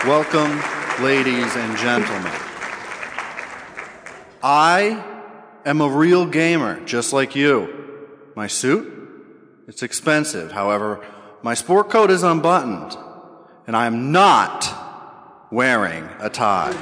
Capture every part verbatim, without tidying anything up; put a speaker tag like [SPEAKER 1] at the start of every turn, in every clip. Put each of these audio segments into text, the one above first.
[SPEAKER 1] Welcome, ladies and gentlemen. I am a real gamer, just like you. My suit? It's expensive. However, my sport coat is unbuttoned, and I am not wearing a tie.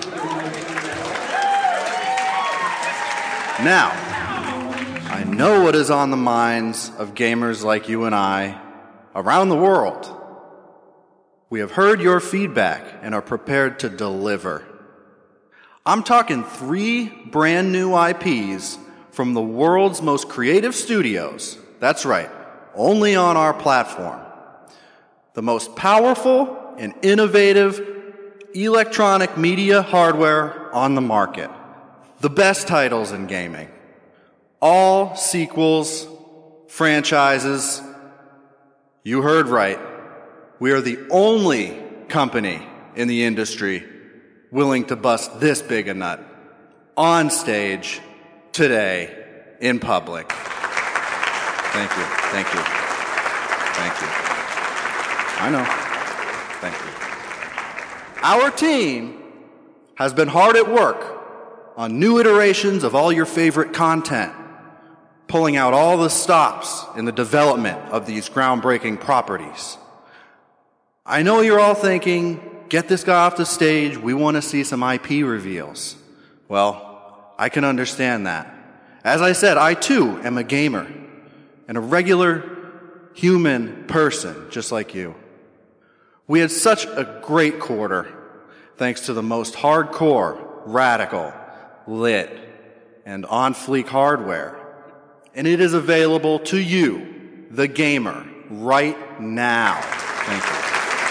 [SPEAKER 1] Now, I know what is on the minds of gamers like you and I around the world. We have heard your feedback and are prepared to deliver. I'm talking three brand new I Ps from the world's most creative studios. That's right, only on our platform. The most powerful and innovative electronic media hardware on the market. The best titles in gaming. All sequels, franchises. You heard right. We are the only company in the industry willing to bust this big a nut on stage today in public. Thank you. Thank you. Thank you. I know. Thank you. Our team has been hard at work on new iterations of all your favorite content, pulling out all the stops in the development of these groundbreaking properties. I know you're all thinking, get this guy off the stage, we want to see some I P reveals. Well, I can understand that. As I said, I too am a gamer and a regular human person, just like you. We had such a great quarter, thanks to the most hardcore, radical, lit, and on-fleek hardware. And it is available to you, the gamer, right now. Thank you.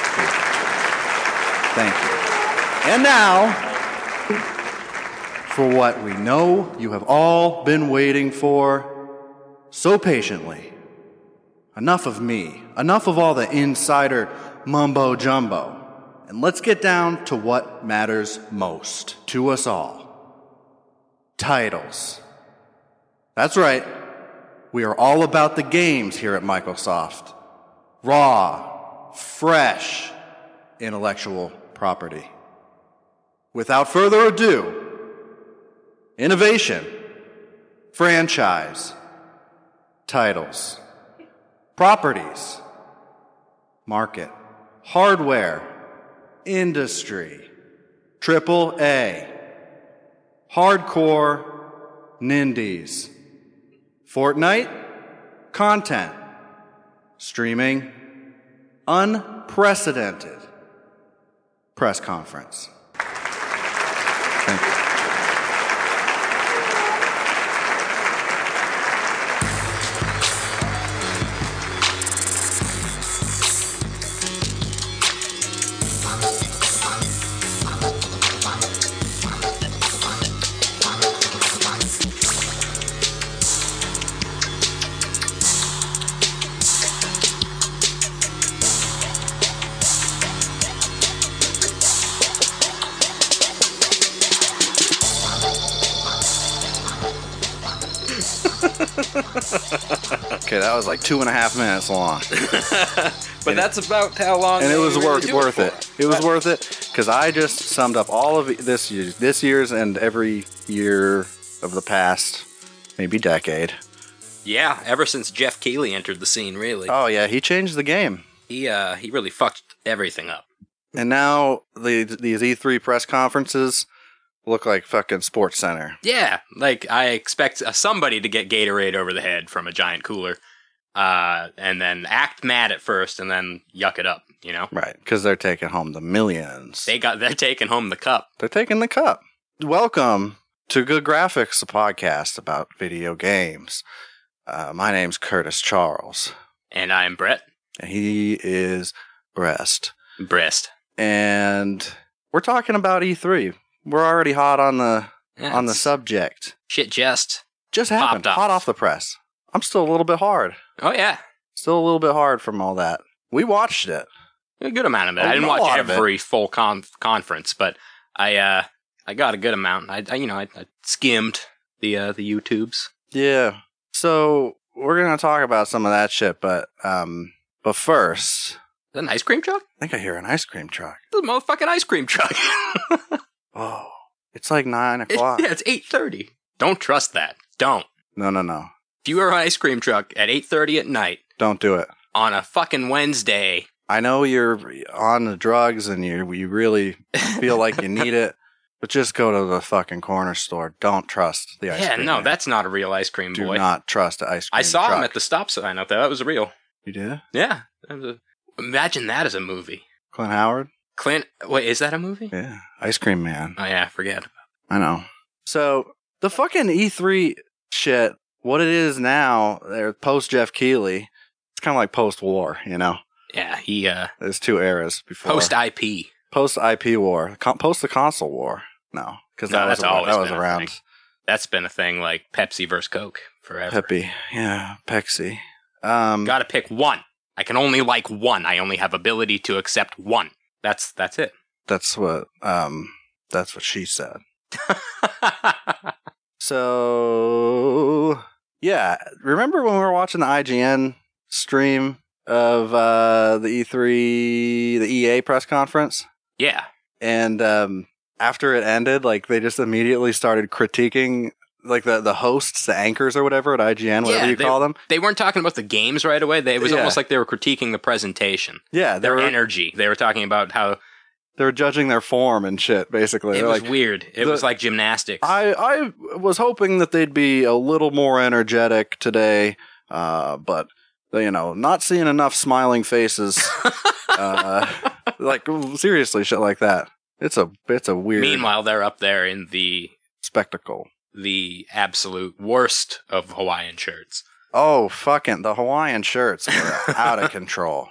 [SPEAKER 1] Thank you. And now, for what we know you have all been waiting for so patiently. Enough of me. Enough of all the insider mumbo-jumbo. And let's get down to what matters most to us all. Titles. That's right. We are all about the games here at Microsoft. Raw, fresh, intellectual property. Without further ado, innovation, franchise, titles, properties, market, hardware, industry, triple A, hardcore, nindies, Fortnite, content, streaming, unprecedented press conference. Thank you. Okay, that was like two and a half minutes long.
[SPEAKER 2] But that's about how long.
[SPEAKER 1] And it was
[SPEAKER 2] really
[SPEAKER 1] worth, worth
[SPEAKER 2] it.
[SPEAKER 1] it. It was worth it because I just summed up all of this year's, this year's and every year of the past, maybe decade.
[SPEAKER 2] Yeah, ever since Jeff Keighley entered the scene, really.
[SPEAKER 1] Oh yeah, he changed the game.
[SPEAKER 2] He uh he really fucked everything up.
[SPEAKER 1] And now the these E three press conferences look like fucking Sports Center.
[SPEAKER 2] Yeah, like I expect uh, somebody to get Gatorade over the head from a giant cooler, uh, and then act mad at first, and then yuck it up. You know,
[SPEAKER 1] right? Because they're taking home the millions.
[SPEAKER 2] They got they're taking home the cup.
[SPEAKER 1] They're taking the cup. Welcome to Good Graphics, a podcast about video games. Uh, my name's Curtis Charles,
[SPEAKER 2] and I'm Brett,
[SPEAKER 1] and he is Breast.
[SPEAKER 2] Breast,
[SPEAKER 1] and we're talking about E three. We're already hot on the yeah, on the subject.
[SPEAKER 2] Shit just
[SPEAKER 1] just happened.
[SPEAKER 2] Off.
[SPEAKER 1] Hot off the press. I'm still a little bit hard.
[SPEAKER 2] Oh yeah,
[SPEAKER 1] still a little bit hard from all that. We watched it.
[SPEAKER 2] A good amount of it.
[SPEAKER 1] A
[SPEAKER 2] I didn't watch every
[SPEAKER 1] it.
[SPEAKER 2] full conf- conference, but I uh I got a good amount. I, I you know I, I skimmed the uh, the YouTubes.
[SPEAKER 1] Yeah. So we're gonna talk about some of that shit, but um, but first,
[SPEAKER 2] that an ice cream truck?
[SPEAKER 1] I think I hear an ice cream truck.
[SPEAKER 2] It's a motherfucking ice cream truck.
[SPEAKER 1] Oh, it's like nine
[SPEAKER 2] It-
[SPEAKER 1] o'clock.
[SPEAKER 2] yeah, it's eight thirty. Don't trust that. Don't.
[SPEAKER 1] No, no, no.
[SPEAKER 2] If you are an ice cream truck at eight thirty at night
[SPEAKER 1] Don't do it.
[SPEAKER 2] on a fucking Wednesday,
[SPEAKER 1] I know you're on the drugs and you you really feel like you need it, but just go to the fucking corner store. Don't trust the ice
[SPEAKER 2] yeah,
[SPEAKER 1] cream
[SPEAKER 2] no,
[SPEAKER 1] man.
[SPEAKER 2] that's not a real ice cream
[SPEAKER 1] Do
[SPEAKER 2] boy.
[SPEAKER 1] not trust the ice cream
[SPEAKER 2] I saw
[SPEAKER 1] truck.
[SPEAKER 2] him at the stop sign out there. That was real.
[SPEAKER 1] You did?
[SPEAKER 2] Yeah. That was a, imagine that as a movie.
[SPEAKER 1] Clint Howard?
[SPEAKER 2] Clint, wait, is that a movie?
[SPEAKER 1] Yeah. Ice cream man.
[SPEAKER 2] Oh, yeah, forget.
[SPEAKER 1] I know. So, the fucking E three shit, what it is now, they're post Jeff Keighley, it's kind of like post-war, you know?
[SPEAKER 2] Yeah, he, uh,
[SPEAKER 1] There's two eras before.
[SPEAKER 2] post I P.
[SPEAKER 1] Post-I P war. Con- post the console war. No. Because
[SPEAKER 2] No,
[SPEAKER 1] that,
[SPEAKER 2] that's
[SPEAKER 1] was, ar-
[SPEAKER 2] always
[SPEAKER 1] that was
[SPEAKER 2] been a
[SPEAKER 1] around.
[SPEAKER 2] thing. That's been a thing like Pepsi versus Coke forever.
[SPEAKER 1] Peppy. Yeah, Pepsi. Um,
[SPEAKER 2] Gotta pick one. I can only like one. I only have ability to accept one. That's that's it.
[SPEAKER 1] that's what um, that's what she said. So, yeah. Remember when we were watching the I G N stream of uh, the E three, the E A press conference?
[SPEAKER 2] Yeah.
[SPEAKER 1] And um, after it ended, like, they just immediately started critiquing, like, the, the hosts, the anchors or whatever at I G N, whatever
[SPEAKER 2] Yeah,
[SPEAKER 1] you
[SPEAKER 2] they-
[SPEAKER 1] call them.
[SPEAKER 2] They weren't talking about the games right away. They, it was
[SPEAKER 1] Yeah.
[SPEAKER 2] almost like they were critiquing the presentation.
[SPEAKER 1] Yeah, they
[SPEAKER 2] Their
[SPEAKER 1] were,
[SPEAKER 2] energy. They were talking about how
[SPEAKER 1] they were judging their form and shit, basically.
[SPEAKER 2] it
[SPEAKER 1] They're
[SPEAKER 2] was
[SPEAKER 1] like,
[SPEAKER 2] weird. It
[SPEAKER 1] the-
[SPEAKER 2] was like gymnastics.
[SPEAKER 1] I, I was hoping that they'd be a little more energetic today, uh, but, you know, not seeing enough smiling faces. uh, like, seriously, shit like that. It's a it's a weird
[SPEAKER 2] Meanwhile, they're up there in the
[SPEAKER 1] spectacle.
[SPEAKER 2] the absolute worst of Hawaiian shirts.
[SPEAKER 1] Oh, fucking, the Hawaiian shirts were out of control.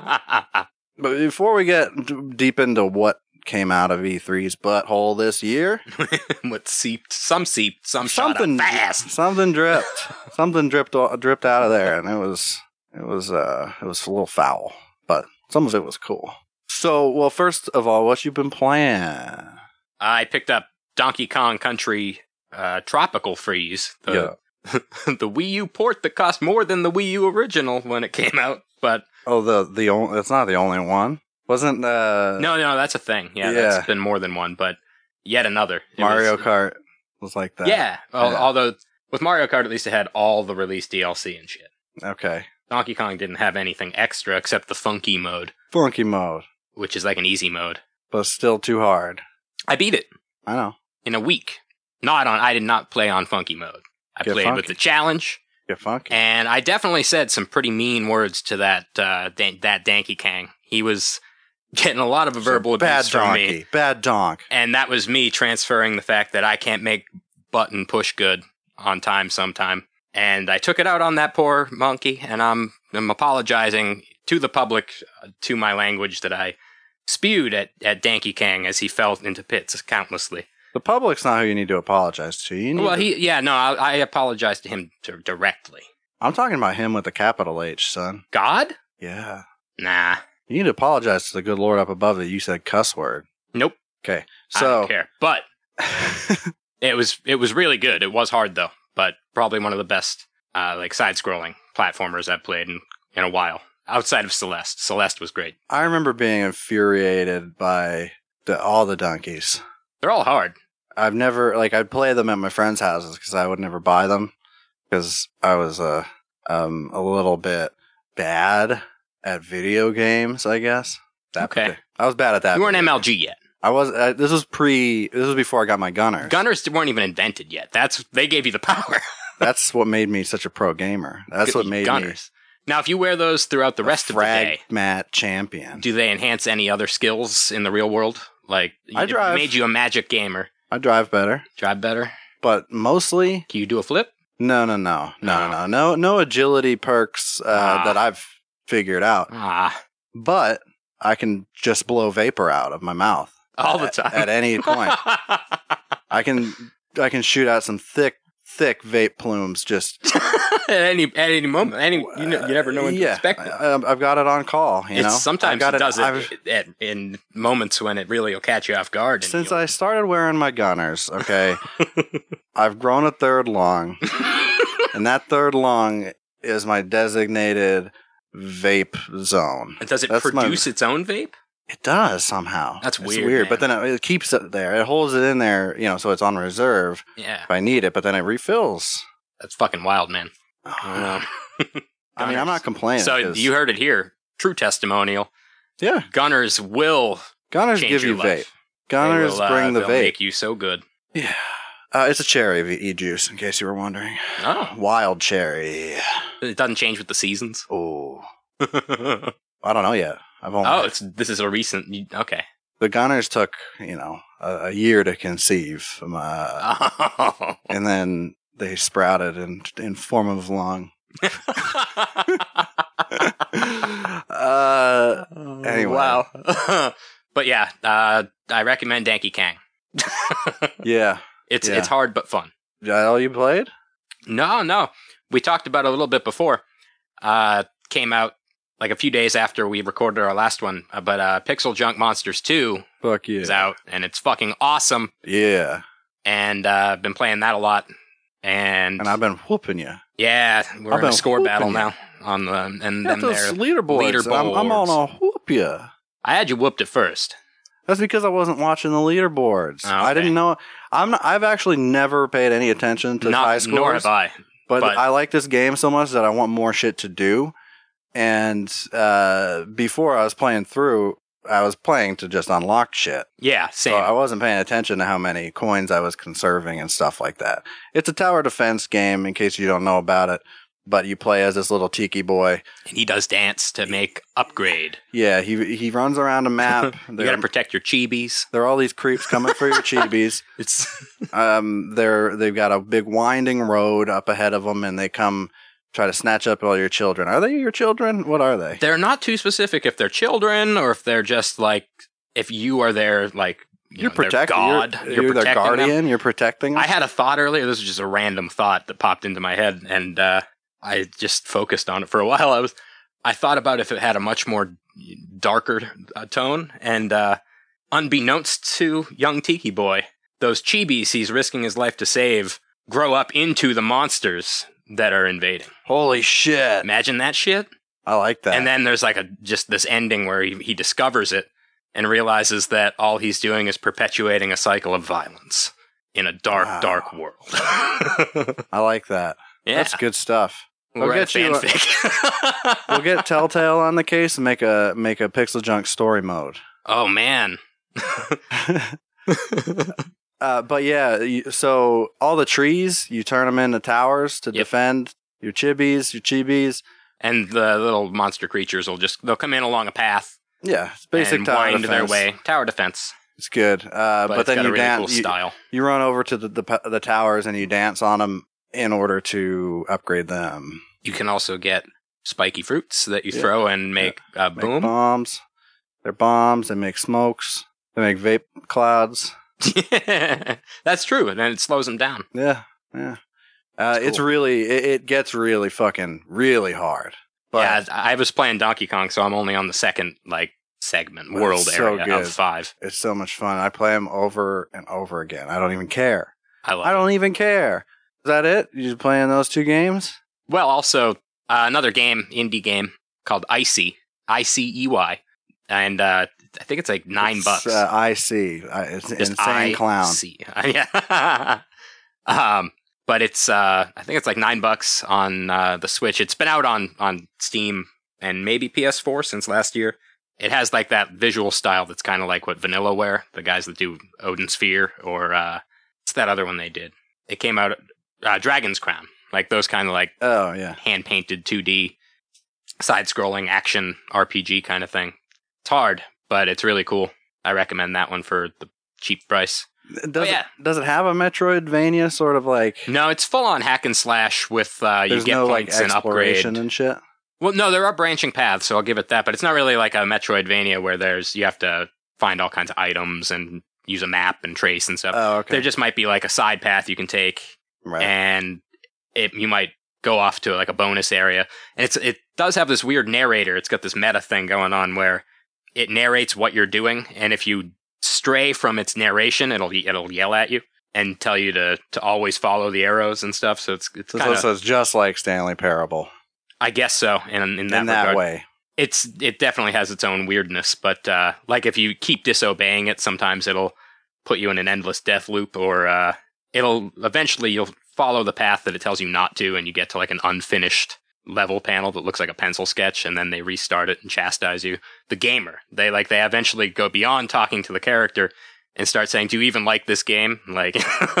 [SPEAKER 1] But before we get d- deep into what came out of E three's butthole this year,
[SPEAKER 2] What seeped? Some seeped. Some shot
[SPEAKER 1] something
[SPEAKER 2] up fast.
[SPEAKER 1] something dripped, something dripped o- dripped out of there, and it was it was uh it was a little foul, but some of it was cool. So, well, first of all, what you been playing?
[SPEAKER 2] I picked up Donkey Kong Country uh, Tropical Freeze, the the Wii U port that cost more than the Wii U original when it came out. But
[SPEAKER 1] Oh, the the only it's not the only one. Wasn't uh
[SPEAKER 2] no, no, that's a thing. Yeah,
[SPEAKER 1] Yeah.
[SPEAKER 2] that's been more than one, but yet another. It
[SPEAKER 1] Mario
[SPEAKER 2] was-
[SPEAKER 1] Kart was like that?
[SPEAKER 2] Yeah, al-
[SPEAKER 1] Yeah.
[SPEAKER 2] although with Mario Kart, at least it had all the released D L C and shit.
[SPEAKER 1] Okay.
[SPEAKER 2] Donkey Kong didn't have anything extra except the funky mode,
[SPEAKER 1] Funky mode,
[SPEAKER 2] which is like an easy mode.
[SPEAKER 1] but still too hard.
[SPEAKER 2] I beat it
[SPEAKER 1] I know.
[SPEAKER 2] in a week. Not on. I did not play on funky mode. I
[SPEAKER 1] Get
[SPEAKER 2] played
[SPEAKER 1] funky.
[SPEAKER 2] with the challenge,
[SPEAKER 1] Get funky.
[SPEAKER 2] and I definitely said some pretty mean words to that uh, Dan- that Danky Kang. He was getting a lot of verbal
[SPEAKER 1] bad
[SPEAKER 2] abuse from me,
[SPEAKER 1] donkey. Bad donk.
[SPEAKER 2] and that was me transferring the fact that I can't make button push good on time sometime. And I took it out on that poor monkey, and I'm I'm apologizing to the public, uh, to my language that I spewed at, at Danky Kang as he fell into pits countlessly.
[SPEAKER 1] The public's not who you need to apologize to. You need
[SPEAKER 2] Well,
[SPEAKER 1] to-
[SPEAKER 2] he, yeah, no, I, I apologize to him to, directly.
[SPEAKER 1] I'm talking about him with the capital H, son.
[SPEAKER 2] God?
[SPEAKER 1] Yeah.
[SPEAKER 2] Nah.
[SPEAKER 1] You need to apologize to the good Lord up above that you said cuss word.
[SPEAKER 2] Nope.
[SPEAKER 1] Okay.
[SPEAKER 2] I don't
[SPEAKER 1] So,
[SPEAKER 2] care. But it was it was really good. It was hard though, but probably one of the best uh, like side-scrolling platformers I've played in, in a while. Outside of Celeste, Celeste was great.
[SPEAKER 1] I remember being infuriated by the, all the donkeys.
[SPEAKER 2] They're all hard.
[SPEAKER 1] I've never, like, I'd play them at my friends' houses because I would never buy them because I was uh, um, a little bit bad at video games, I guess. That
[SPEAKER 2] Okay.
[SPEAKER 1] partic- I was bad at that.
[SPEAKER 2] You weren't
[SPEAKER 1] video
[SPEAKER 2] M L G yet.
[SPEAKER 1] I was. Uh, this was pre. This was before I got my gunners.
[SPEAKER 2] Gunners weren't even invented yet. That's they gave you the power.
[SPEAKER 1] That's what made me such a pro gamer. That's what made
[SPEAKER 2] Gunners. Now, if you wear those throughout the
[SPEAKER 1] me
[SPEAKER 2] rest
[SPEAKER 1] a
[SPEAKER 2] of the day,
[SPEAKER 1] frag mat champion.
[SPEAKER 2] do they enhance any other skills in the real world? Like,
[SPEAKER 1] I
[SPEAKER 2] it
[SPEAKER 1] drive.
[SPEAKER 2] made you a magic gamer.
[SPEAKER 1] I drive better,
[SPEAKER 2] Drive better.
[SPEAKER 1] but mostly
[SPEAKER 2] Can you do a flip?
[SPEAKER 1] no, no, no, no,
[SPEAKER 2] No.
[SPEAKER 1] no, no, no agility perks uh,
[SPEAKER 2] Ah.
[SPEAKER 1] that I've figured out.
[SPEAKER 2] Ah,
[SPEAKER 1] But I can just blow vapor out of my mouth
[SPEAKER 2] all the
[SPEAKER 1] at-
[SPEAKER 2] time.
[SPEAKER 1] at any point. I can I can shoot out some thick, thick vape plumes. Just
[SPEAKER 2] at any at any moment, any you, know, you never know when to
[SPEAKER 1] yeah,
[SPEAKER 2] expect it.
[SPEAKER 1] I, I've got it on call. You
[SPEAKER 2] It's,
[SPEAKER 1] know,
[SPEAKER 2] sometimes
[SPEAKER 1] I've got
[SPEAKER 2] it does
[SPEAKER 1] I've-
[SPEAKER 2] it at, in moments when it really will catch you off guard. And
[SPEAKER 1] Since
[SPEAKER 2] you'll-
[SPEAKER 1] I started wearing my gunners, okay, I've grown a third long, and that third long is my designated vape zone.
[SPEAKER 2] And does it
[SPEAKER 1] That's
[SPEAKER 2] produce
[SPEAKER 1] my,
[SPEAKER 2] its own vape?
[SPEAKER 1] It does somehow.
[SPEAKER 2] That's
[SPEAKER 1] it's
[SPEAKER 2] weird.
[SPEAKER 1] weird,
[SPEAKER 2] man.
[SPEAKER 1] but then it, it keeps it there. It holds it in there, you know, so it's on reserve
[SPEAKER 2] Yeah.
[SPEAKER 1] if I need it. But then it refills.
[SPEAKER 2] That's fucking wild, man.
[SPEAKER 1] Oh.
[SPEAKER 2] I don't know.
[SPEAKER 1] I mean, I'm not complaining.
[SPEAKER 2] So you heard it here. True testimonial.
[SPEAKER 1] Yeah.
[SPEAKER 2] Gunners will
[SPEAKER 1] Gunners
[SPEAKER 2] change
[SPEAKER 1] give
[SPEAKER 2] your
[SPEAKER 1] you
[SPEAKER 2] life.
[SPEAKER 1] vape. Gunners
[SPEAKER 2] will, uh,
[SPEAKER 1] bring the
[SPEAKER 2] they'll
[SPEAKER 1] vape.
[SPEAKER 2] make you so good.
[SPEAKER 1] Yeah. Uh, it's a cherry e-juice, in case you were wondering.
[SPEAKER 2] Oh.
[SPEAKER 1] Wild cherry.
[SPEAKER 2] It doesn't change with the seasons.
[SPEAKER 1] Oh.
[SPEAKER 2] oh,
[SPEAKER 1] I don't know yet. I've only.
[SPEAKER 2] it's this is a recent. Okay.
[SPEAKER 1] The Gunners took, you know, a, a year to conceive, um, uh,
[SPEAKER 2] Oh.
[SPEAKER 1] and then they sprouted in in form of lung. uh, anyway.
[SPEAKER 2] Wow. But yeah, uh, I recommend Danky Kang.
[SPEAKER 1] yeah.
[SPEAKER 2] It's
[SPEAKER 1] Yeah.
[SPEAKER 2] it's hard but fun.
[SPEAKER 1] Is that all you played?
[SPEAKER 2] No, no. We talked about it a little bit before. Uh, came out like a few days after we recorded our last one. Uh, but uh, Pixel Junk Monsters two
[SPEAKER 1] Fuck yeah.
[SPEAKER 2] is out, and it's fucking awesome.
[SPEAKER 1] Yeah.
[SPEAKER 2] And uh, I've been playing that a lot. And,
[SPEAKER 1] And I've been whooping you.
[SPEAKER 2] yeah, we're
[SPEAKER 1] I've
[SPEAKER 2] in a
[SPEAKER 1] been
[SPEAKER 2] score battle
[SPEAKER 1] whooping
[SPEAKER 2] now on the and
[SPEAKER 1] Got
[SPEAKER 2] them
[SPEAKER 1] those
[SPEAKER 2] there.
[SPEAKER 1] leaderboards. I'm, I'm on a whoop you.
[SPEAKER 2] I had you whooped at first.
[SPEAKER 1] That's because I wasn't watching the leaderboards.
[SPEAKER 2] Oh,
[SPEAKER 1] I
[SPEAKER 2] okay.
[SPEAKER 1] didn't know. I'm. Not, I've actually never paid any attention to
[SPEAKER 2] Not,
[SPEAKER 1] high scores.
[SPEAKER 2] nor have I.
[SPEAKER 1] But,
[SPEAKER 2] but-
[SPEAKER 1] I like this game so much that I want more shit to do. And uh, before I was playing through, I was playing to just unlock shit.
[SPEAKER 2] Yeah, same.
[SPEAKER 1] So I wasn't paying attention to how many coins I was conserving and stuff like that. It's a tower defense game, in case you don't know about it. But you play as this little tiki boy.
[SPEAKER 2] and he does dance to make upgrade.
[SPEAKER 1] Yeah, he he runs around a map.
[SPEAKER 2] You
[SPEAKER 1] There,
[SPEAKER 2] got to protect your chibis.
[SPEAKER 1] there are all these creeps coming for your chibis.
[SPEAKER 2] It's
[SPEAKER 1] Um, they're they've got a big winding road up ahead of them, and they come try to snatch up all your children. Are they your children? What are they?
[SPEAKER 2] they're not too specific if they're children or if they're just like if you are their like you
[SPEAKER 1] You're
[SPEAKER 2] know, their
[SPEAKER 1] protecting.
[SPEAKER 2] God.
[SPEAKER 1] You're,
[SPEAKER 2] You're,
[SPEAKER 1] you're their
[SPEAKER 2] protecting
[SPEAKER 1] guardian.
[SPEAKER 2] them.
[SPEAKER 1] You're protecting them.
[SPEAKER 2] I had a thought earlier. This was just a random thought that popped into my head, and uh, I just focused on it for a while. I was I thought about if it had a much more darker uh, tone, and uh, unbeknownst to young Tiki Boy, those chibis he's risking his life to save grow up into the monsters that are invading.
[SPEAKER 1] Holy shit!
[SPEAKER 2] Imagine that shit.
[SPEAKER 1] I like that.
[SPEAKER 2] And then there's like a just this ending where he, he discovers it and realizes that all he's doing is perpetuating a cycle of violence in a dark,
[SPEAKER 1] Wow.
[SPEAKER 2] dark world.
[SPEAKER 1] I like that.
[SPEAKER 2] Yeah.
[SPEAKER 1] That's good stuff.
[SPEAKER 2] We'll
[SPEAKER 1] We'll
[SPEAKER 2] get
[SPEAKER 1] get you a-
[SPEAKER 2] fanfic.
[SPEAKER 1] We'll get Telltale on the case and make a make a Pixel Junk story mode.
[SPEAKER 2] Oh man.
[SPEAKER 1] Uh, but yeah, you, so all the trees, you turn them into towers to
[SPEAKER 2] Yep.
[SPEAKER 1] defend your chibis, your chibis.
[SPEAKER 2] And the little monster creatures will just they'll come in along a path
[SPEAKER 1] Yeah, it's basic
[SPEAKER 2] and
[SPEAKER 1] tower
[SPEAKER 2] wind
[SPEAKER 1] defense.
[SPEAKER 2] their way. Tower defense.
[SPEAKER 1] It's good. Uh,
[SPEAKER 2] But,
[SPEAKER 1] but
[SPEAKER 2] it's
[SPEAKER 1] then
[SPEAKER 2] got
[SPEAKER 1] you
[SPEAKER 2] a really
[SPEAKER 1] dance.
[SPEAKER 2] cool
[SPEAKER 1] you,
[SPEAKER 2] style.
[SPEAKER 1] you run over to the, the the towers and you dance on them in order to upgrade them.
[SPEAKER 2] You can also get spiky fruits that you
[SPEAKER 1] Yeah.
[SPEAKER 2] throw and make uh,
[SPEAKER 1] Make
[SPEAKER 2] boom.
[SPEAKER 1] bombs. They're bombs. They make smokes. They make vape clouds.
[SPEAKER 2] That's true. And then it slows them down.
[SPEAKER 1] Yeah, yeah. Uh,
[SPEAKER 2] That's
[SPEAKER 1] it's
[SPEAKER 2] cool.
[SPEAKER 1] really, it, it gets really fucking really hard. But
[SPEAKER 2] yeah, I was playing Donkey Kong, so I'm only on the second like segment
[SPEAKER 1] But
[SPEAKER 2] world
[SPEAKER 1] it's so
[SPEAKER 2] area
[SPEAKER 1] good.
[SPEAKER 2] of five.
[SPEAKER 1] it's so much fun. I play them over and over again. I don't even care.
[SPEAKER 2] I love.
[SPEAKER 1] I
[SPEAKER 2] it.
[SPEAKER 1] don't even care. Is that it? You just playing those two games?
[SPEAKER 2] Well, also uh, another game, indie game called Icy, I C E Y, and uh, I think it's like nine
[SPEAKER 1] It's,
[SPEAKER 2] bucks.
[SPEAKER 1] Uh, I see. I, it's
[SPEAKER 2] Just
[SPEAKER 1] insane clown.
[SPEAKER 2] I C. Yeah. um, but it's uh, I think it's like nine bucks on uh, the Switch. It's been out on on Steam and maybe P S four since last year. It has like that visual style that's kind of like what Vanillaware, the guys that do Odin Sphere, or uh, it's that other one they did. It came out uh, Dragon's Crown, like those kind of like
[SPEAKER 1] Oh yeah.
[SPEAKER 2] hand painted two D side scrolling action R P G kind of thing. It's hard, but it's really cool. I recommend that one for the cheap price.
[SPEAKER 1] Does,
[SPEAKER 2] yeah.
[SPEAKER 1] it, does it have a Metroidvania sort of like?
[SPEAKER 2] No, it's full on hack and slash with uh, you
[SPEAKER 1] There's
[SPEAKER 2] get
[SPEAKER 1] no like
[SPEAKER 2] points and upgrade.
[SPEAKER 1] exploration and shit.
[SPEAKER 2] Well, no, there are branching paths, so I'll give it that. But it's not really like a Metroidvania where there's you have to find all kinds of items and use a map and trace and stuff.
[SPEAKER 1] Oh okay.
[SPEAKER 2] There just might be like a side path you can take,
[SPEAKER 1] right.
[SPEAKER 2] and it you might go off to like a bonus area. And it's it does have this weird narrator. It's got this meta thing going on where it narrates what you're doing, and if you stray from its narration, it'll it'll yell at you and tell you to to always follow the arrows and stuff. So it's it's
[SPEAKER 1] So,
[SPEAKER 2] kind
[SPEAKER 1] so
[SPEAKER 2] of
[SPEAKER 1] it's just like Stanley Parable.
[SPEAKER 2] I guess so. In in that,
[SPEAKER 1] in that
[SPEAKER 2] regard.
[SPEAKER 1] way.
[SPEAKER 2] It's it definitely has its own weirdness, but uh, like if you keep disobeying it, sometimes it'll put you in an endless death loop, or uh, it'll eventually you'll follow the path that it tells you not to, and you get to like an unfinished level panel that looks like a pencil sketch, and then they restart it and chastise you. The gamer, they like they eventually go beyond talking to the character and start saying, "Do you even like this game?" Like,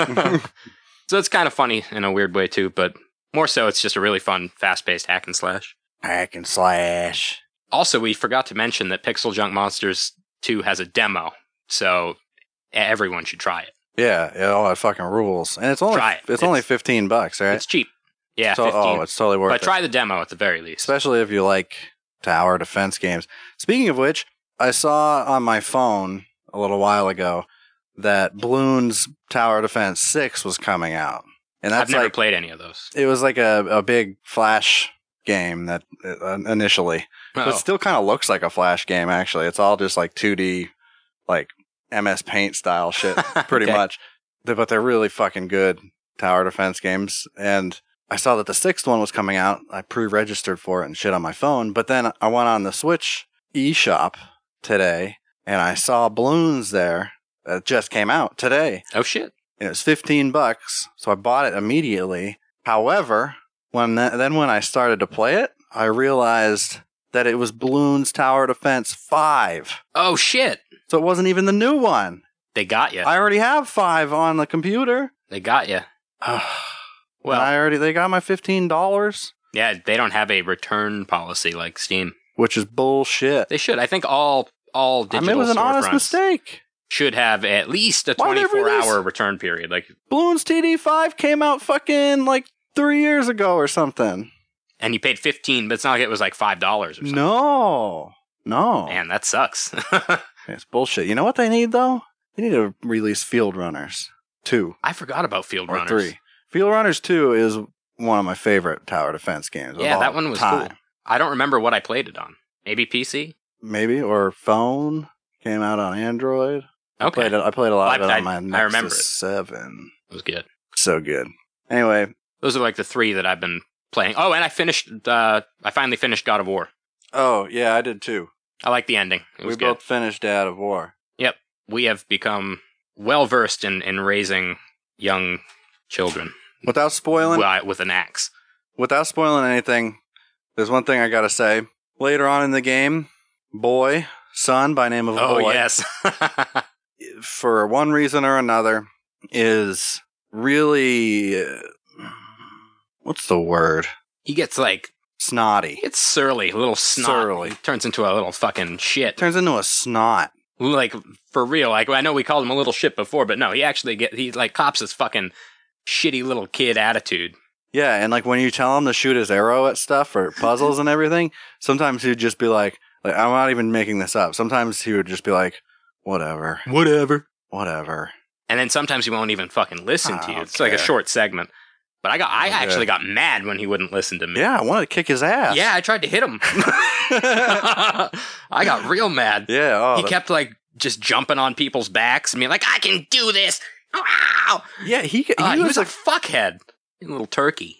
[SPEAKER 2] so it's kind of funny in a weird way too, but more so, it's just a really fun, fast-paced hack and slash.
[SPEAKER 1] Hack and slash.
[SPEAKER 2] Also, we forgot to mention that Pixel Junk Monsters two has a demo, so everyone should try it.
[SPEAKER 1] Yeah, it all that fucking rules, and it's only
[SPEAKER 2] Try it.
[SPEAKER 1] it's,
[SPEAKER 2] It's-
[SPEAKER 1] only fifteen bucks, right?
[SPEAKER 2] It's cheap. Yeah,
[SPEAKER 1] So-
[SPEAKER 2] fifteen.
[SPEAKER 1] oh, it's totally worth
[SPEAKER 2] but
[SPEAKER 1] it.
[SPEAKER 2] try the demo at the very least.
[SPEAKER 1] Especially if you like tower defense games. Speaking of which, I saw on my phone a little while ago that Bloons Tower Defense six was coming out, and that's
[SPEAKER 2] I've never
[SPEAKER 1] like
[SPEAKER 2] played any of those.
[SPEAKER 1] it was like a, a big Flash game that uh, initially,
[SPEAKER 2] Oh.
[SPEAKER 1] but it still kind of looks like a Flash game. Actually, it's all just like two D, like M S Paint style shit, pretty
[SPEAKER 2] Okay.
[SPEAKER 1] much. But they're really fucking good tower defense games, and I saw that the sixth one was coming out. I pre-registered for it and shit on my phone, but then I went on the Switch eShop today, and I saw Bloons there that just came out today.
[SPEAKER 2] Oh shit!
[SPEAKER 1] And it was fifteen bucks, so I bought it immediately. However, when th- then when I started to play it, I realized that it was Bloons Tower Defense five.
[SPEAKER 2] Oh shit!
[SPEAKER 1] So it wasn't even the new one.
[SPEAKER 2] They got you.
[SPEAKER 1] I already have five on the computer.
[SPEAKER 2] They got you.
[SPEAKER 1] Well,
[SPEAKER 2] Well,
[SPEAKER 1] I already they got my fifteen dollars,
[SPEAKER 2] yeah, they don't have a return policy like Steam.
[SPEAKER 1] which is bullshit.
[SPEAKER 2] They should. I think all all
[SPEAKER 1] I
[SPEAKER 2] digital
[SPEAKER 1] mean, it was an honest
[SPEAKER 2] storefronts
[SPEAKER 1] mistake.
[SPEAKER 2] should have at least a
[SPEAKER 1] Why did they
[SPEAKER 2] twenty-four
[SPEAKER 1] release-
[SPEAKER 2] hour return period. Like,
[SPEAKER 1] Bloons T D five came out fucking like three years ago or something.
[SPEAKER 2] and you paid fifteen, but it's not like it was like five dollars or something.
[SPEAKER 1] No, no,
[SPEAKER 2] Man, that sucks.
[SPEAKER 1] it's bullshit. You know what they need though? They need to release Field Runners two
[SPEAKER 2] I forgot about Field
[SPEAKER 1] or
[SPEAKER 2] Runners.
[SPEAKER 1] three. Field Runners two is one of my favorite tower defense games. of
[SPEAKER 2] Yeah,
[SPEAKER 1] all
[SPEAKER 2] that one was
[SPEAKER 1] time.
[SPEAKER 2] cool. I don't remember what I played it on. Maybe P C?
[SPEAKER 1] Maybe or phone. Came out on Android. I
[SPEAKER 2] Okay.
[SPEAKER 1] played it. I played a lot
[SPEAKER 2] Well,
[SPEAKER 1] of it
[SPEAKER 2] I-
[SPEAKER 1] on my
[SPEAKER 2] I
[SPEAKER 1] Nexus
[SPEAKER 2] remember it.
[SPEAKER 1] seven.
[SPEAKER 2] It was good.
[SPEAKER 1] So good. Anyway,
[SPEAKER 2] Those are like the three that I've been playing. Oh, and I finished, uh, I finally finished God of War.
[SPEAKER 1] oh yeah, I did too.
[SPEAKER 2] I like the ending. It
[SPEAKER 1] We
[SPEAKER 2] was good.
[SPEAKER 1] both finished God of War.
[SPEAKER 2] Yep. We have become well versed in, in raising young children
[SPEAKER 1] Without spoiling,
[SPEAKER 2] wi- with an axe.
[SPEAKER 1] without spoiling anything, there's one thing I gotta say. Later on in the game, boy, son by name of a
[SPEAKER 2] Oh,
[SPEAKER 1] boy,
[SPEAKER 2] yes.
[SPEAKER 1] for one reason or another, is really uh, what's the word?
[SPEAKER 2] he gets like,
[SPEAKER 1] Snotty.
[SPEAKER 2] he gets surly, a little snot.
[SPEAKER 1] Surly.
[SPEAKER 2] He turns into a little fucking shit.
[SPEAKER 1] Turns into a snot.
[SPEAKER 2] Like, for real. Like, I know we called him a little shit before, but no, he actually get, he like cops his fucking shitty little kid attitude.
[SPEAKER 1] Yeah, and like when you tell him to shoot his arrow at stuff or puzzles and everything, sometimes he'd just be like, like I'm not even making this up. Sometimes he would just be like, whatever,
[SPEAKER 2] Whatever.
[SPEAKER 1] whatever.
[SPEAKER 2] And then sometimes he won't even fucking listen
[SPEAKER 1] I
[SPEAKER 2] to you.
[SPEAKER 1] don't
[SPEAKER 2] It's like a
[SPEAKER 1] care.
[SPEAKER 2] short segment. But I got, I
[SPEAKER 1] Okay.
[SPEAKER 2] actually got mad when he wouldn't listen to me.
[SPEAKER 1] Yeah, I wanted to kick his ass.
[SPEAKER 2] Yeah, I tried to hit him. I got real mad.
[SPEAKER 1] yeah. Oh,
[SPEAKER 2] he
[SPEAKER 1] that-
[SPEAKER 2] kept like just jumping on people's backs and being like, I can do this. Ow!
[SPEAKER 1] yeah. He he,
[SPEAKER 2] Uh, he
[SPEAKER 1] was
[SPEAKER 2] was a
[SPEAKER 1] like
[SPEAKER 2] fuckhead. You little turkey.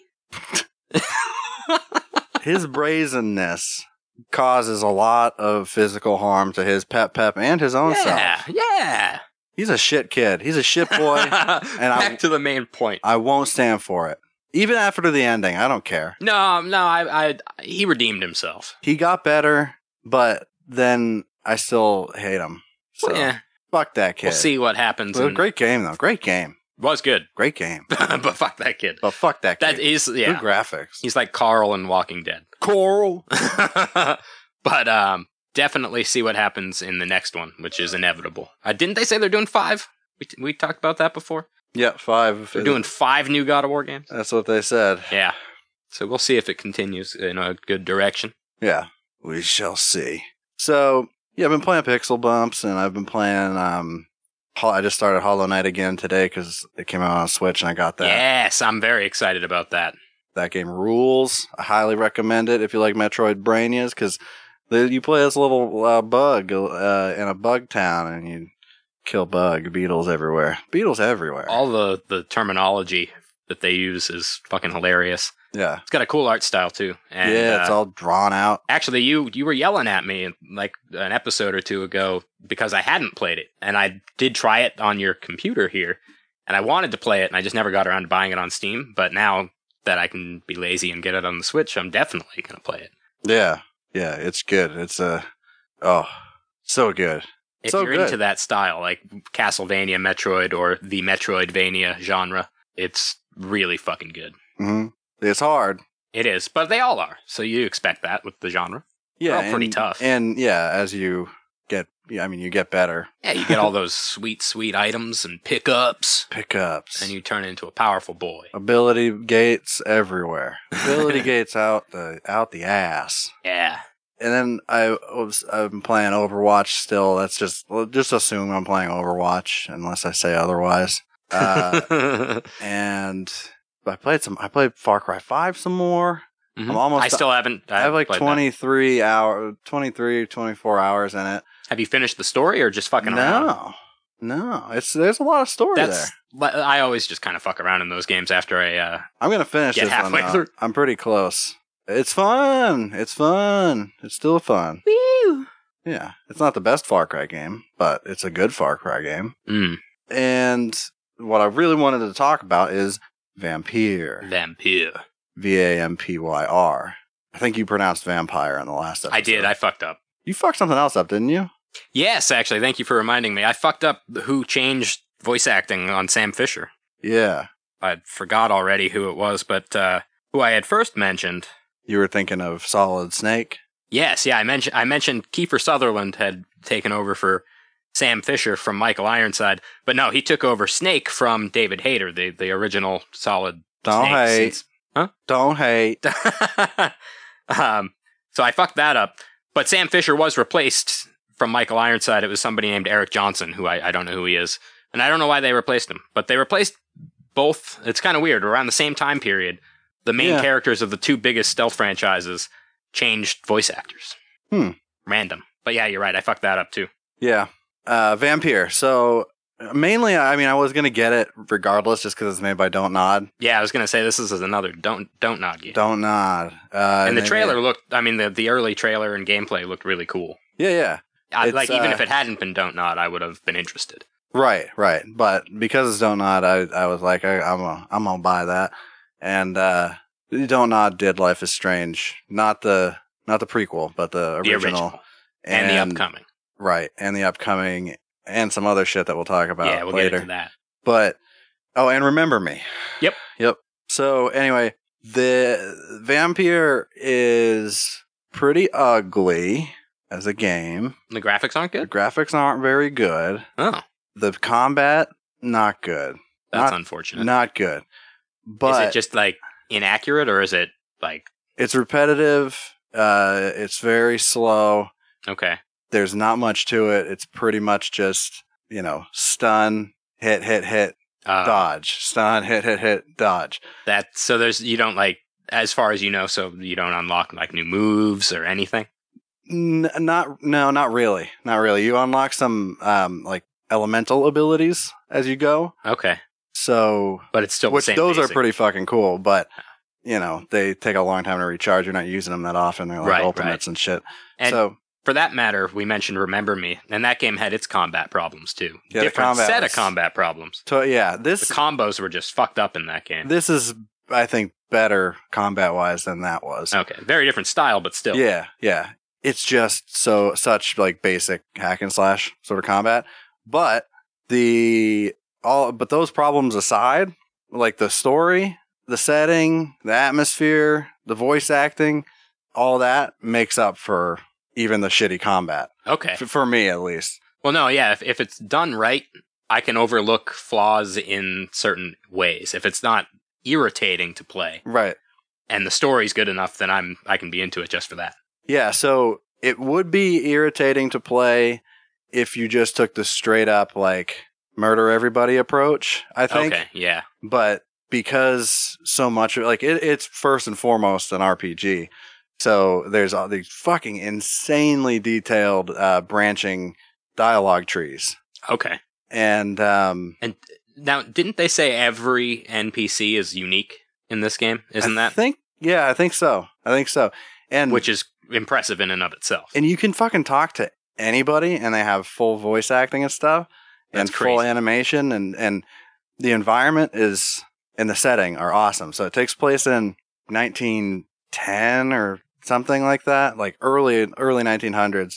[SPEAKER 1] his brazenness causes a lot of physical harm to his pep pep and his own
[SPEAKER 2] Yeah,
[SPEAKER 1] self.
[SPEAKER 2] yeah.
[SPEAKER 1] He's a shit kid. He's a shit boy.
[SPEAKER 2] and
[SPEAKER 1] I-
[SPEAKER 2] Back to the main point.
[SPEAKER 1] I won't stand for it. Even after the ending, I don't care.
[SPEAKER 2] No, no, I, I, he redeemed himself.
[SPEAKER 1] He got better, but then I still hate him. So
[SPEAKER 2] yeah,
[SPEAKER 1] fuck that kid.
[SPEAKER 2] we'll see what happens.
[SPEAKER 1] Well,
[SPEAKER 2] in-
[SPEAKER 1] great game though. Great game.
[SPEAKER 2] Was good,
[SPEAKER 1] Great game.
[SPEAKER 2] but fuck that kid.
[SPEAKER 1] But fuck that kid.
[SPEAKER 2] That is, yeah.
[SPEAKER 1] Good graphics.
[SPEAKER 2] He's like Carl in Walking Dead.
[SPEAKER 1] Coral.
[SPEAKER 2] But um, definitely see what happens in the next one, which is inevitable. Uh, didn't they say they're doing five? We, we talked about that before.
[SPEAKER 1] Yeah, five.
[SPEAKER 2] They're doing five new God of War games.
[SPEAKER 1] That's what they said.
[SPEAKER 2] Yeah. So we'll see if it continues in a good direction.
[SPEAKER 1] Yeah, we shall see. So yeah, I've been playing Pixel Bumps, and I've been playing. Um, Ho- I just started Hollow Knight again today because it came out on Switch, and I got that.
[SPEAKER 2] Yes, I'm very excited about that.
[SPEAKER 1] That game rules. I highly recommend it if you like Metroid Brainyas, because you play this little uh, bug uh, in a bug town, and you kill bug beetles everywhere. Beetles everywhere.
[SPEAKER 2] All the, the terminology that they use is fucking hilarious.
[SPEAKER 1] Yeah.
[SPEAKER 2] It's got a cool art style, too. And,
[SPEAKER 1] yeah, it's
[SPEAKER 2] uh,
[SPEAKER 1] all drawn out.
[SPEAKER 2] Actually, you you were yelling at me like an episode or two ago because I hadn't played it. And I did try it on your computer here. And I wanted to play it, and I just never got around to buying it on Steam. But now that I can be lazy and get it on the Switch, I'm definitely going to play it.
[SPEAKER 1] Yeah. Yeah, it's good. It's a... Uh, oh, so good.
[SPEAKER 2] If
[SPEAKER 1] so
[SPEAKER 2] you're
[SPEAKER 1] good.
[SPEAKER 2] into that style, like Castlevania, Metroid, or the Metroidvania genre, it's really fucking good.
[SPEAKER 1] Mm-hmm. It's hard.
[SPEAKER 2] It is, but they all are. So you expect that with the genre.
[SPEAKER 1] Yeah,
[SPEAKER 2] They're all pretty
[SPEAKER 1] and,
[SPEAKER 2] tough.
[SPEAKER 1] And yeah, as you get, yeah, I mean, you get better.
[SPEAKER 2] Yeah, you get all those sweet, sweet items and pickups.
[SPEAKER 1] Pickups.
[SPEAKER 2] And you turn into a powerful boy.
[SPEAKER 1] Ability gates everywhere. Ability gates out the out the ass.
[SPEAKER 2] Yeah.
[SPEAKER 1] And then I was I've been playing Overwatch still. That's just well, just assume I'm playing Overwatch unless I say otherwise. Uh, and I played some. I played Far Cry five some more.
[SPEAKER 2] Mm-hmm.
[SPEAKER 1] I'm almost.
[SPEAKER 2] I still haven't. I,
[SPEAKER 1] I have like twenty-three
[SPEAKER 2] that.
[SPEAKER 1] hour, twenty-three, twenty-four hours in it.
[SPEAKER 2] Have you finished the story or just fucking
[SPEAKER 1] no,
[SPEAKER 2] around?
[SPEAKER 1] No, no. It's there's a lot of story
[SPEAKER 2] That's,
[SPEAKER 1] there.
[SPEAKER 2] I always just kind of fuck around in those games after I. Uh,
[SPEAKER 1] I'm gonna finish
[SPEAKER 2] get
[SPEAKER 1] this
[SPEAKER 2] halfway
[SPEAKER 1] one.
[SPEAKER 2] through.
[SPEAKER 1] I'm pretty close. It's fun. It's fun. It's still fun.
[SPEAKER 2] Woo!
[SPEAKER 1] Yeah, it's not the best Far Cry game, but it's a good Far Cry game.
[SPEAKER 2] Mm.
[SPEAKER 1] And what I really wanted to talk about is Vampyr.
[SPEAKER 2] Vampyr.
[SPEAKER 1] V A M P Y R. I think you pronounced vampire in the last episode.
[SPEAKER 2] I did. I fucked up.
[SPEAKER 1] You fucked something else up, didn't you?
[SPEAKER 2] Yes, actually. Thank you for reminding me. I fucked up who changed voice acting on Sam Fisher.
[SPEAKER 1] Yeah.
[SPEAKER 2] I forgot already who it was, but uh, who I had first mentioned.
[SPEAKER 1] You were thinking of Solid Snake?
[SPEAKER 2] Yes, yeah. I mentioned I mentioned Kiefer Sutherland had taken over for Sam Fisher from Michael Ironside, but no, he took over Snake from David Hayter, the, the original Solid
[SPEAKER 1] Don't
[SPEAKER 2] Snake.
[SPEAKER 1] hate.
[SPEAKER 2] Since, huh?
[SPEAKER 1] Don't hate.
[SPEAKER 2] um, so I fucked that up. But Sam Fisher was replaced from Michael Ironside. It was somebody named Eric Johnson, who I, I don't know who he is. And I don't know why they replaced him. But they replaced both. It's kind of weird. Around the same time period, the main
[SPEAKER 1] Yeah.
[SPEAKER 2] characters of the two biggest stealth franchises changed voice actors.
[SPEAKER 1] Hmm.
[SPEAKER 2] Random. But yeah, you're right. I fucked that up too.
[SPEAKER 1] Yeah. Uh, Vampyr. So, mainly, I mean, I was going to get it regardless just because it's made by Don't Nod.
[SPEAKER 2] Yeah, I was going to say this is another Don't Don't Nod game.
[SPEAKER 1] Don't Nod. Uh,
[SPEAKER 2] and the
[SPEAKER 1] they-
[SPEAKER 2] trailer looked, I mean, the, the early trailer and gameplay looked really cool.
[SPEAKER 1] Yeah, yeah.
[SPEAKER 2] I,
[SPEAKER 1] It's,
[SPEAKER 2] like, even
[SPEAKER 1] uh,
[SPEAKER 2] if it hadn't been Don't Nod, I would have been interested.
[SPEAKER 1] Right, right. But because it's Don't Nod, I, I was like, I, I'm gonna, I'm gonna buy that. And uh, Don't Nod did Life is Strange, not the not the prequel, but the original,
[SPEAKER 2] The original. And, and the upcoming.
[SPEAKER 1] Right, and the upcoming, and some other shit that we'll talk about
[SPEAKER 2] Yeah, we'll
[SPEAKER 1] later.
[SPEAKER 2] get into that.
[SPEAKER 1] But oh, and Remember Me.
[SPEAKER 2] Yep.
[SPEAKER 1] Yep. So anyway, the Vampyr is pretty ugly as a game.
[SPEAKER 2] The graphics aren't
[SPEAKER 1] The
[SPEAKER 2] good?
[SPEAKER 1] graphics aren't very good.
[SPEAKER 2] Oh,
[SPEAKER 1] The combat, not good.
[SPEAKER 2] that's
[SPEAKER 1] Not-
[SPEAKER 2] unfortunate.
[SPEAKER 1] Not good. But
[SPEAKER 2] is it just, like, inaccurate, or is it, like,
[SPEAKER 1] it's repetitive. Uh, it's very slow.
[SPEAKER 2] okay.
[SPEAKER 1] There's not much to it. It's pretty much just, you know, stun, hit, hit, hit,
[SPEAKER 2] Uh,
[SPEAKER 1] dodge. Stun, hit, hit, hit, dodge.
[SPEAKER 2] that, so there's, you don't, like, as far as you know, so you don't unlock, like, new moves or anything?
[SPEAKER 1] N- not, no, not really. Not really. You unlock some, um, like, elemental abilities as you go.
[SPEAKER 2] Okay.
[SPEAKER 1] So,
[SPEAKER 2] But it's still
[SPEAKER 1] which
[SPEAKER 2] the same
[SPEAKER 1] those
[SPEAKER 2] basic.
[SPEAKER 1] are pretty fucking cool, but, you know, they take a long time to recharge. You're not using them that often. They're like
[SPEAKER 2] Right,
[SPEAKER 1] ultimates and shit.
[SPEAKER 2] And
[SPEAKER 1] so,
[SPEAKER 2] for that matter, we mentioned Remember Me, and that game had its combat problems, too.
[SPEAKER 1] Yeah, the
[SPEAKER 2] Different
[SPEAKER 1] combat
[SPEAKER 2] set
[SPEAKER 1] was-
[SPEAKER 2] of combat problems.
[SPEAKER 1] so yeah,
[SPEAKER 2] The
[SPEAKER 1] this,
[SPEAKER 2] combos were just fucked up in that game.
[SPEAKER 1] this is, I think, better combat wise than that was.
[SPEAKER 2] Okay. Very different style, but still.
[SPEAKER 1] Yeah, yeah. It's just so such like basic hack and slash sort of combat. But the all but those problems aside, like the story, the setting, the atmosphere, the voice acting, all that makes up for even the shitty combat.
[SPEAKER 2] Okay.
[SPEAKER 1] F- for me at least.
[SPEAKER 2] Well, no, yeah. If, if it's done right, I can overlook flaws in certain ways. If it's not irritating to play
[SPEAKER 1] Right.
[SPEAKER 2] and the story's good enough, then I'm I can be into it just for that.
[SPEAKER 1] Yeah, so it would be irritating to play if you just took the straight up like murder everybody approach, I think.
[SPEAKER 2] Okay. Yeah.
[SPEAKER 1] But because so much like it, it's first and foremost an R P G. So there's all these fucking insanely detailed uh, branching dialogue trees.
[SPEAKER 2] Okay.
[SPEAKER 1] And um,
[SPEAKER 2] And now, didn't they say every N P C is unique in this game? Isn't
[SPEAKER 1] I
[SPEAKER 2] that?
[SPEAKER 1] think Yeah, I think so. I think so. And
[SPEAKER 2] which is impressive in and of itself.
[SPEAKER 1] And you can fucking talk to anybody, and they have full voice acting and stuff,
[SPEAKER 2] That's
[SPEAKER 1] and full
[SPEAKER 2] crazy.
[SPEAKER 1] animation, and, and the environment is, and the setting are awesome. So it takes place in nineteen ten or something like that, like early early nineteen hundreds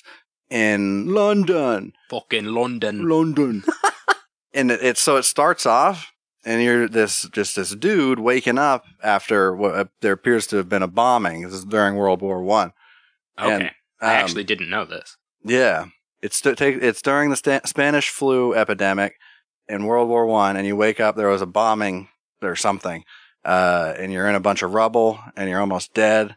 [SPEAKER 1] in London.
[SPEAKER 2] Fucking London.
[SPEAKER 1] London. And it, it so it starts off, and you're this just this dude waking up after what there appears to have been a bombing. This is during World War One.
[SPEAKER 2] Okay.
[SPEAKER 1] And, um,
[SPEAKER 2] I actually didn't know this.
[SPEAKER 1] Yeah, it's to take it's during the sta- Spanish flu epidemic in World War One, and you wake up. There was a bombing or something, uh, and you're in a bunch of rubble, and you're almost dead,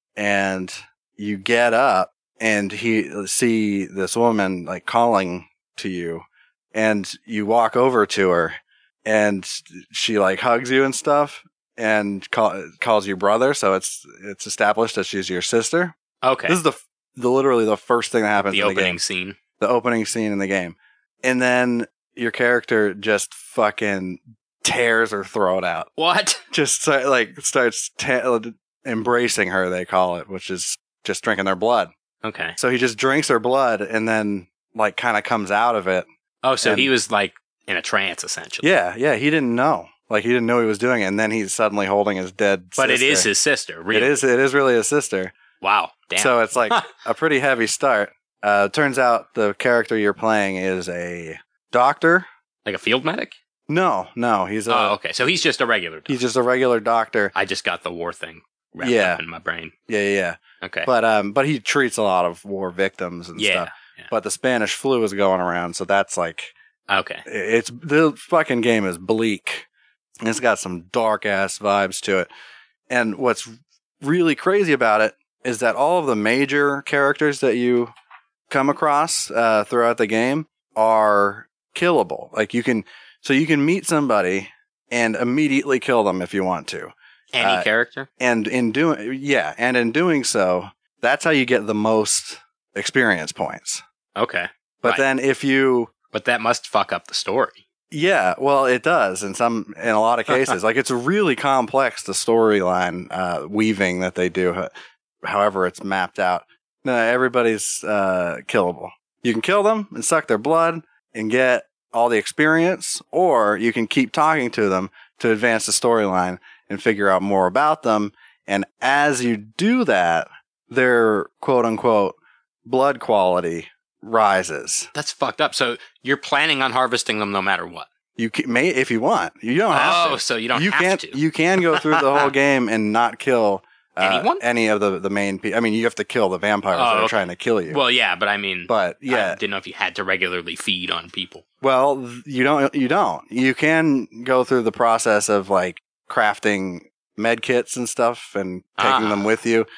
[SPEAKER 1] and you get up and he see this woman like calling to you, and you walk over to her, and she like hugs you and stuff, and call, calls you brother. So it's it's established that she's your sister.
[SPEAKER 2] Okay.
[SPEAKER 1] This is the the literally the first thing that happens
[SPEAKER 2] the
[SPEAKER 1] in the
[SPEAKER 2] opening
[SPEAKER 1] game.
[SPEAKER 2] scene.
[SPEAKER 1] The opening scene in the game. And then your character just fucking tears her throat out.
[SPEAKER 2] What?
[SPEAKER 1] Just start, like starts ta- embracing her, they call it, which is just drinking their blood.
[SPEAKER 2] Okay.
[SPEAKER 1] So he just drinks her blood and then like kind of comes out of it.
[SPEAKER 2] Oh, so
[SPEAKER 1] and,
[SPEAKER 2] he was like in a trance essentially.
[SPEAKER 1] Yeah, yeah, he didn't know. Like he didn't know he was doing it, and then he's suddenly holding his dead
[SPEAKER 2] But
[SPEAKER 1] sister.
[SPEAKER 2] it is his sister, really.
[SPEAKER 1] It is it is really his sister.
[SPEAKER 2] Wow. Damn.
[SPEAKER 1] So it's like a pretty heavy start. Uh, turns out the character you're playing is a doctor.
[SPEAKER 2] Like a field medic?
[SPEAKER 1] No, no, he's a
[SPEAKER 2] Oh, okay. So he's just a regular doctor.
[SPEAKER 1] he's just a regular doctor.
[SPEAKER 2] I just got the war thing wrapped
[SPEAKER 1] Yeah.
[SPEAKER 2] up in my brain.
[SPEAKER 1] Yeah, yeah, yeah.
[SPEAKER 2] Okay.
[SPEAKER 1] But um, but he treats a lot of war victims and
[SPEAKER 2] yeah.
[SPEAKER 1] stuff.
[SPEAKER 2] yeah.
[SPEAKER 1] But the Spanish flu is going around, so that's like
[SPEAKER 2] Okay.
[SPEAKER 1] it's the fucking game is bleak. It's got some dark ass vibes to it. And what's really crazy about it is that all of the major characters that you come across uh, throughout the game are killable. Like you can, so you can meet somebody and immediately kill them if you want to.
[SPEAKER 2] Any
[SPEAKER 1] Uh,
[SPEAKER 2] character?
[SPEAKER 1] And in doing, yeah, and in doing so, that's how you get the most experience points.
[SPEAKER 2] Okay.
[SPEAKER 1] But
[SPEAKER 2] Right.
[SPEAKER 1] then if you,
[SPEAKER 2] But that must fuck up the story.
[SPEAKER 1] yeah, well, it does in some, in a lot of cases. Like it's really complex, the storyline uh, weaving that they do, ho- however it's mapped out. No, everybody's uh, killable. You can kill them and suck their blood and get all the experience, or you can keep talking to them to advance the storyline and figure out more about them. And as you do that, their quote unquote blood quality rises.
[SPEAKER 2] That's fucked up. So you're planning on harvesting them no matter what.
[SPEAKER 1] You can, may if you want. You don't have
[SPEAKER 2] Oh,
[SPEAKER 1] to.
[SPEAKER 2] so you don't
[SPEAKER 1] you
[SPEAKER 2] have
[SPEAKER 1] can't,
[SPEAKER 2] to.
[SPEAKER 1] You can go through the whole game and not kill uh,
[SPEAKER 2] Anyone?
[SPEAKER 1] any of the the main people. I mean, you have to kill the vampires
[SPEAKER 2] Oh,
[SPEAKER 1] that are
[SPEAKER 2] okay.
[SPEAKER 1] trying to kill you.
[SPEAKER 2] Well, yeah, but I mean,
[SPEAKER 1] but
[SPEAKER 2] I
[SPEAKER 1] yeah,
[SPEAKER 2] didn't know if you had to regularly feed on people.
[SPEAKER 1] well, th- you don't. You don't. You can go through the process of like crafting med kits and stuff and taking
[SPEAKER 2] Ah.
[SPEAKER 1] them with you,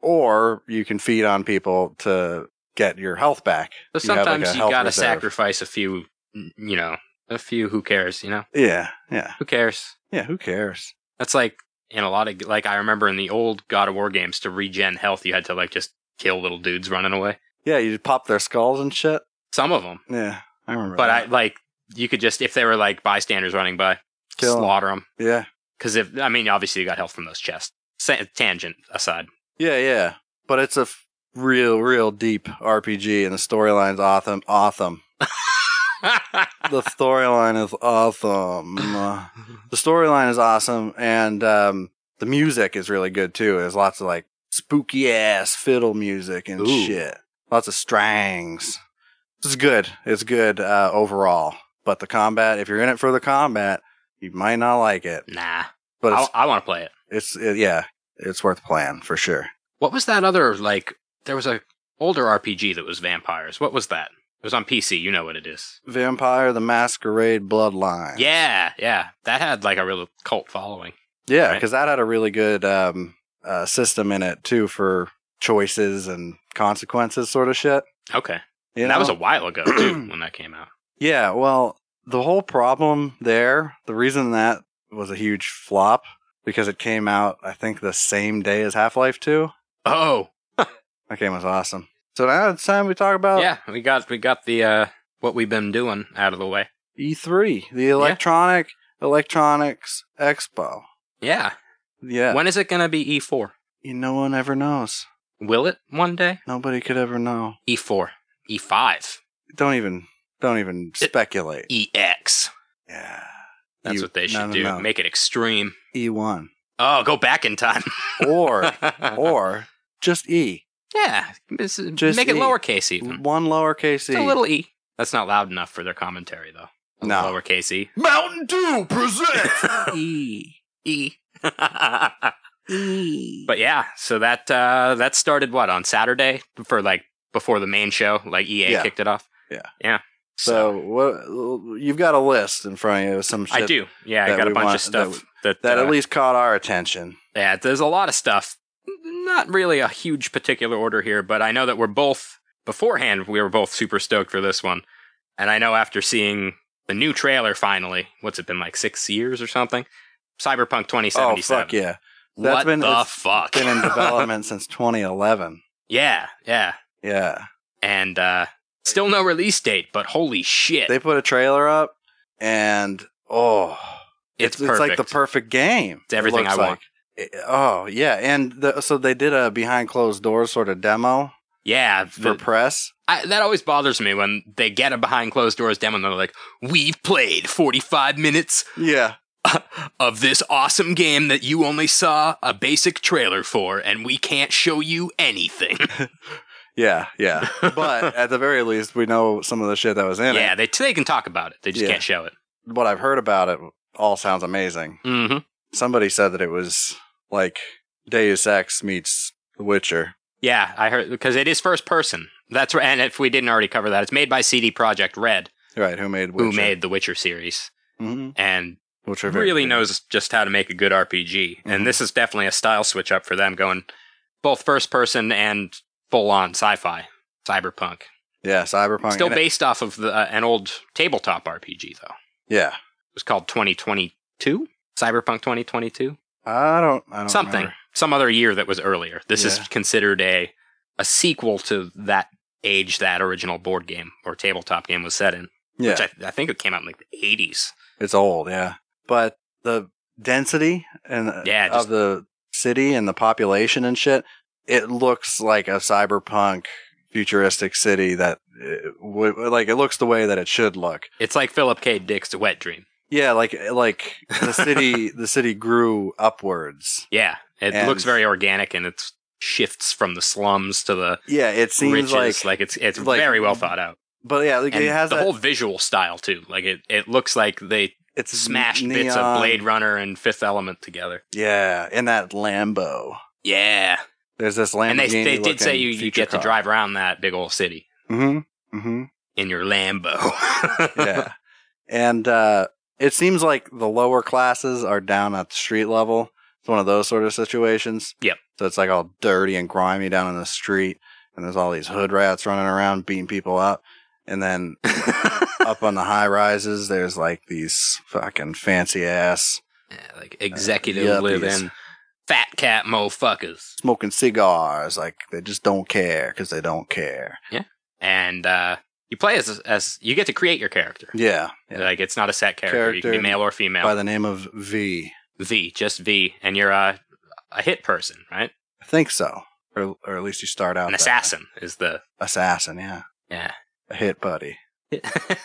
[SPEAKER 1] or you can feed on people to get your health back.
[SPEAKER 2] So
[SPEAKER 1] You have, like,
[SPEAKER 2] sometimes
[SPEAKER 1] a
[SPEAKER 2] you
[SPEAKER 1] health
[SPEAKER 2] gotta
[SPEAKER 1] reserve.
[SPEAKER 2] sacrifice a few, you know, a few. Who cares? You know,
[SPEAKER 1] Yeah, yeah,
[SPEAKER 2] who cares?
[SPEAKER 1] yeah. Who cares?
[SPEAKER 2] That's like in a lot of like I remember in the old God of War games to regen health, you had to like just kill little dudes running away.
[SPEAKER 1] Yeah, you just pop their skulls and shit.
[SPEAKER 2] Some of them,
[SPEAKER 1] Yeah, I remember.
[SPEAKER 2] but I
[SPEAKER 1] that.
[SPEAKER 2] like you could just if they were like bystanders running by,
[SPEAKER 1] Kill 'em.
[SPEAKER 2] slaughter them.
[SPEAKER 1] yeah,
[SPEAKER 2] Because if I mean, obviously you got health from those chests. Sa- tangent aside,
[SPEAKER 1] yeah, yeah. But it's a f- real, real deep R P G, and the storyline's awesome. Awesome. The storyline is awesome. The storyline is awesome, and um, the music is really good too. There's lots of like spooky ass fiddle music and
[SPEAKER 2] Ooh.
[SPEAKER 1] shit. Lots of strings. It's good. It's good uh, overall. But the combat, if you're in it for the combat, you might not like it.
[SPEAKER 2] nah.
[SPEAKER 1] But
[SPEAKER 2] I,
[SPEAKER 1] it's,
[SPEAKER 2] I want to play it.
[SPEAKER 1] it's it, yeah, it's worth playing for sure.
[SPEAKER 2] What was that other like? There was a older R P G that was vampires. What was that? It was on P C. You know what it is.
[SPEAKER 1] Vampire the Masquerade Bloodline.
[SPEAKER 2] Yeah, yeah. That had like a real cult following.
[SPEAKER 1] Yeah,
[SPEAKER 2] Right.
[SPEAKER 1] because that had a really good um, uh, system in it too for choices and consequences, sort of shit.
[SPEAKER 2] Okay.
[SPEAKER 1] You
[SPEAKER 2] And that
[SPEAKER 1] know?
[SPEAKER 2] was a while ago too when that came out.
[SPEAKER 1] Yeah, well, the whole problem there, the reason that was a huge flop, because it came out, I think, the same day as Half-Life two.
[SPEAKER 2] Oh,
[SPEAKER 1] That game was awesome. So now it's time we talk about
[SPEAKER 2] yeah. We got we got the uh, what we've been doing out of the way.
[SPEAKER 1] E three, the Electronic Electronics Expo.
[SPEAKER 2] Yeah.
[SPEAKER 1] Yeah.
[SPEAKER 2] When is it going to be E four?
[SPEAKER 1] You, no one ever knows.
[SPEAKER 2] Will it one day?
[SPEAKER 1] Nobody could ever know.
[SPEAKER 2] E four. E five.
[SPEAKER 1] Don't even, don't even speculate.
[SPEAKER 2] E X.
[SPEAKER 1] Yeah.
[SPEAKER 2] That's
[SPEAKER 1] E-
[SPEAKER 2] what they should
[SPEAKER 1] no, no,
[SPEAKER 2] do.
[SPEAKER 1] no.
[SPEAKER 2] Make it extreme.
[SPEAKER 1] E one.
[SPEAKER 2] Oh, go back in time.
[SPEAKER 1] Or, or just E.
[SPEAKER 2] Yeah. This is-
[SPEAKER 1] Just
[SPEAKER 2] make it
[SPEAKER 1] E.
[SPEAKER 2] lowercase even.
[SPEAKER 1] One lowercase E.
[SPEAKER 2] It's a little E. That's not loud enough for their commentary, though. A
[SPEAKER 1] No.
[SPEAKER 2] Lowercase E.
[SPEAKER 1] Mountain Dew presents E.
[SPEAKER 2] E.
[SPEAKER 1] E.
[SPEAKER 2] But yeah, so that uh, that started what on Saturday for like before the main show, like E A
[SPEAKER 1] Yeah.
[SPEAKER 2] kicked it off.
[SPEAKER 1] Yeah.
[SPEAKER 2] Yeah.
[SPEAKER 1] So, what, you've got a list in front of you of some shit
[SPEAKER 2] I do. Yeah, I
[SPEAKER 1] that
[SPEAKER 2] got a
[SPEAKER 1] we
[SPEAKER 2] bunch
[SPEAKER 1] want-
[SPEAKER 2] of stuff that
[SPEAKER 1] that
[SPEAKER 2] uh,
[SPEAKER 1] at least caught our attention.
[SPEAKER 2] yeah, there's a lot of stuff. Not really a huge particular order here, but I know that we're both beforehand. We were both super stoked for this one, and I know after seeing the new trailer finally, what's it been like six years or something? Cyberpunk twenty
[SPEAKER 1] Oh,
[SPEAKER 2] seventy-seven.
[SPEAKER 1] fuck yeah. That's
[SPEAKER 2] What
[SPEAKER 1] been,
[SPEAKER 2] the
[SPEAKER 1] it's
[SPEAKER 2] fuck?
[SPEAKER 1] been in development since twenty eleven.
[SPEAKER 2] Yeah, yeah,
[SPEAKER 1] Yeah.
[SPEAKER 2] and uh, still no release date, but holy shit,
[SPEAKER 1] They put a trailer up, and, oh,
[SPEAKER 2] it's,
[SPEAKER 1] it's,
[SPEAKER 2] perfect.
[SPEAKER 1] like the perfect game.
[SPEAKER 2] It's everything
[SPEAKER 1] It looks
[SPEAKER 2] I want.
[SPEAKER 1] like. It- oh, yeah. And the, so they did a behind closed doors sort of demo
[SPEAKER 2] Yeah,
[SPEAKER 1] for
[SPEAKER 2] the-
[SPEAKER 1] press.
[SPEAKER 2] I, that always bothers me when they get a behind closed doors demo and they're like, "We've played forty-five minutes
[SPEAKER 1] Yeah.
[SPEAKER 2] of this awesome game that you only saw a basic trailer for, and we can't show you anything."
[SPEAKER 1] Yeah, yeah. But at the very least, we know some of the shit that was in
[SPEAKER 2] yeah,
[SPEAKER 1] it.
[SPEAKER 2] they they can talk about it. They just
[SPEAKER 1] Yeah.
[SPEAKER 2] can't show it.
[SPEAKER 1] What I've heard about it all sounds amazing.
[SPEAKER 2] Mm-hmm.
[SPEAKER 1] Somebody said that it was like Deus Ex meets The Witcher.
[SPEAKER 2] Yeah, I heard because it is first person. That's right. And if we didn't already cover that, it's made by C D Projekt Red,
[SPEAKER 1] Right, who made Witcher.
[SPEAKER 2] who made the Witcher series,
[SPEAKER 1] hmm
[SPEAKER 2] and
[SPEAKER 1] Which are very
[SPEAKER 2] really
[SPEAKER 1] good.
[SPEAKER 2] knows just how to make a good R P G.
[SPEAKER 1] Mhm.
[SPEAKER 2] And this is definitely a style switch up for them, going both first person and full on sci-fi, cyberpunk.
[SPEAKER 1] Yeah, Cyberpunk.
[SPEAKER 2] Still
[SPEAKER 1] and it-
[SPEAKER 2] based off of the, uh, an old tabletop R P G, though.
[SPEAKER 1] Yeah.
[SPEAKER 2] It was called twenty twenty-two? Cyberpunk twenty twenty-two?
[SPEAKER 1] I don't, I don't
[SPEAKER 2] Something.
[SPEAKER 1] remember.
[SPEAKER 2] Some other year that was earlier. This
[SPEAKER 1] Yeah.
[SPEAKER 2] is considered a a sequel to that age that original board game or tabletop game was set in.
[SPEAKER 1] Yeah,
[SPEAKER 2] Which I, I think it came out in like the eighties.
[SPEAKER 1] it's old, yeah. But the density and
[SPEAKER 2] Yeah,
[SPEAKER 1] of
[SPEAKER 2] just-
[SPEAKER 1] the city and the population and shit, it looks like a cyberpunk futuristic city that, uh, w- like, it looks the way that it should look.
[SPEAKER 2] It's like Philip K. Dick's Wet Dream.
[SPEAKER 1] Yeah, like like the city the city grew upwards.
[SPEAKER 2] Yeah. It
[SPEAKER 1] And-
[SPEAKER 2] looks very organic and it shifts from the slums to the
[SPEAKER 1] Yeah, it seems
[SPEAKER 2] riches.
[SPEAKER 1] like,
[SPEAKER 2] Like, it's it's
[SPEAKER 1] like-
[SPEAKER 2] very well thought out.
[SPEAKER 1] but yeah, like
[SPEAKER 2] And
[SPEAKER 1] it has
[SPEAKER 2] the
[SPEAKER 1] that,
[SPEAKER 2] whole visual style too. Like it, it looks like they
[SPEAKER 1] it's
[SPEAKER 2] smashed
[SPEAKER 1] neon,
[SPEAKER 2] bits of Blade Runner and Fifth Element together.
[SPEAKER 1] Yeah, and that Lambo.
[SPEAKER 2] Yeah.
[SPEAKER 1] There's this Lamborghini.
[SPEAKER 2] And they they did say you, you get to drive around that big old city
[SPEAKER 1] Mm-hmm. Mm-hmm.
[SPEAKER 2] in your Lambo.
[SPEAKER 1] Yeah, and uh, it seems like the lower classes are down at the street level. It's one of those sort of situations.
[SPEAKER 2] Yep.
[SPEAKER 1] So it's like all dirty and grimy down in the street, and there's all these hood rats running around beating people up. And then up on the high rises, there's like these fucking fancy ass
[SPEAKER 2] Yeah, like executive
[SPEAKER 1] Uh,
[SPEAKER 2] live
[SPEAKER 1] yuppies.
[SPEAKER 2] in fat cat moffuckers.
[SPEAKER 1] smoking cigars. Like they just don't care because they don't care.
[SPEAKER 2] And uh, you play as as you get to create your character.
[SPEAKER 1] Yeah. yeah.
[SPEAKER 2] Like it's not a set character. You can be
[SPEAKER 1] Character
[SPEAKER 2] male or female.
[SPEAKER 1] By the name of V.
[SPEAKER 2] V, just V, and you're a a hit person, right?
[SPEAKER 1] I think so. Or, or at least you start out
[SPEAKER 2] An
[SPEAKER 1] that
[SPEAKER 2] assassin is the
[SPEAKER 1] way. Assassin, yeah.
[SPEAKER 2] yeah.
[SPEAKER 1] A hit buddy.
[SPEAKER 2] Hit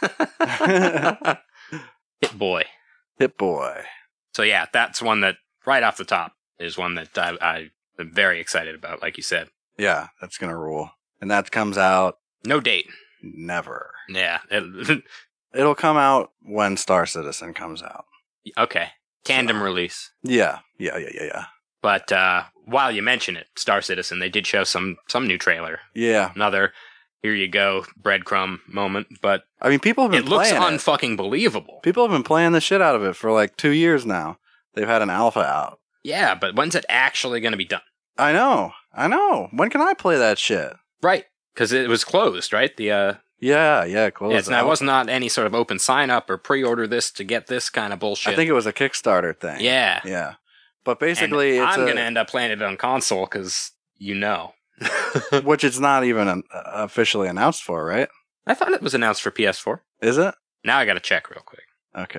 [SPEAKER 2] boy.
[SPEAKER 1] Hit boy.
[SPEAKER 2] So yeah, that's one that right off the top is one that I, I am very excited about. Like you said,
[SPEAKER 1] Yeah, that's gonna rule. And that comes out
[SPEAKER 2] no date.
[SPEAKER 1] never.
[SPEAKER 2] Yeah. It-
[SPEAKER 1] It'll come out when Star Citizen comes out.
[SPEAKER 2] okay. Tandem
[SPEAKER 1] So-
[SPEAKER 2] release.
[SPEAKER 1] Yeah, yeah, yeah, yeah, yeah.
[SPEAKER 2] But uh, while you mention it, Star Citizen, they did show some some new trailer.
[SPEAKER 1] Yeah.
[SPEAKER 2] Another here you go breadcrumb moment, but
[SPEAKER 1] I mean, people have been
[SPEAKER 2] it looks
[SPEAKER 1] playing it.
[SPEAKER 2] unfucking believable.
[SPEAKER 1] People have been playing the shit out of it for like two years now. They've had an alpha out.
[SPEAKER 2] Yeah, but when's it actually going to be done?
[SPEAKER 1] I know. I know. When can I play that shit?
[SPEAKER 2] Right, because it was closed, right? The uh,
[SPEAKER 1] Yeah, yeah, close.
[SPEAKER 2] yeah, it's not, it
[SPEAKER 1] out.
[SPEAKER 2] was not any sort of open sign up or pre-order this to get this kind of bullshit.
[SPEAKER 1] I think it was a Kickstarter thing.
[SPEAKER 2] yeah.
[SPEAKER 1] Yeah. But
[SPEAKER 2] And
[SPEAKER 1] basically, it's
[SPEAKER 2] I'm
[SPEAKER 1] a,
[SPEAKER 2] going to end up playing it on console because you know.
[SPEAKER 1] which it's not even an, uh, officially announced for, right?
[SPEAKER 2] I thought it was announced for P S four.
[SPEAKER 1] Is it?
[SPEAKER 2] Now I got to check real quick.
[SPEAKER 1] Okay.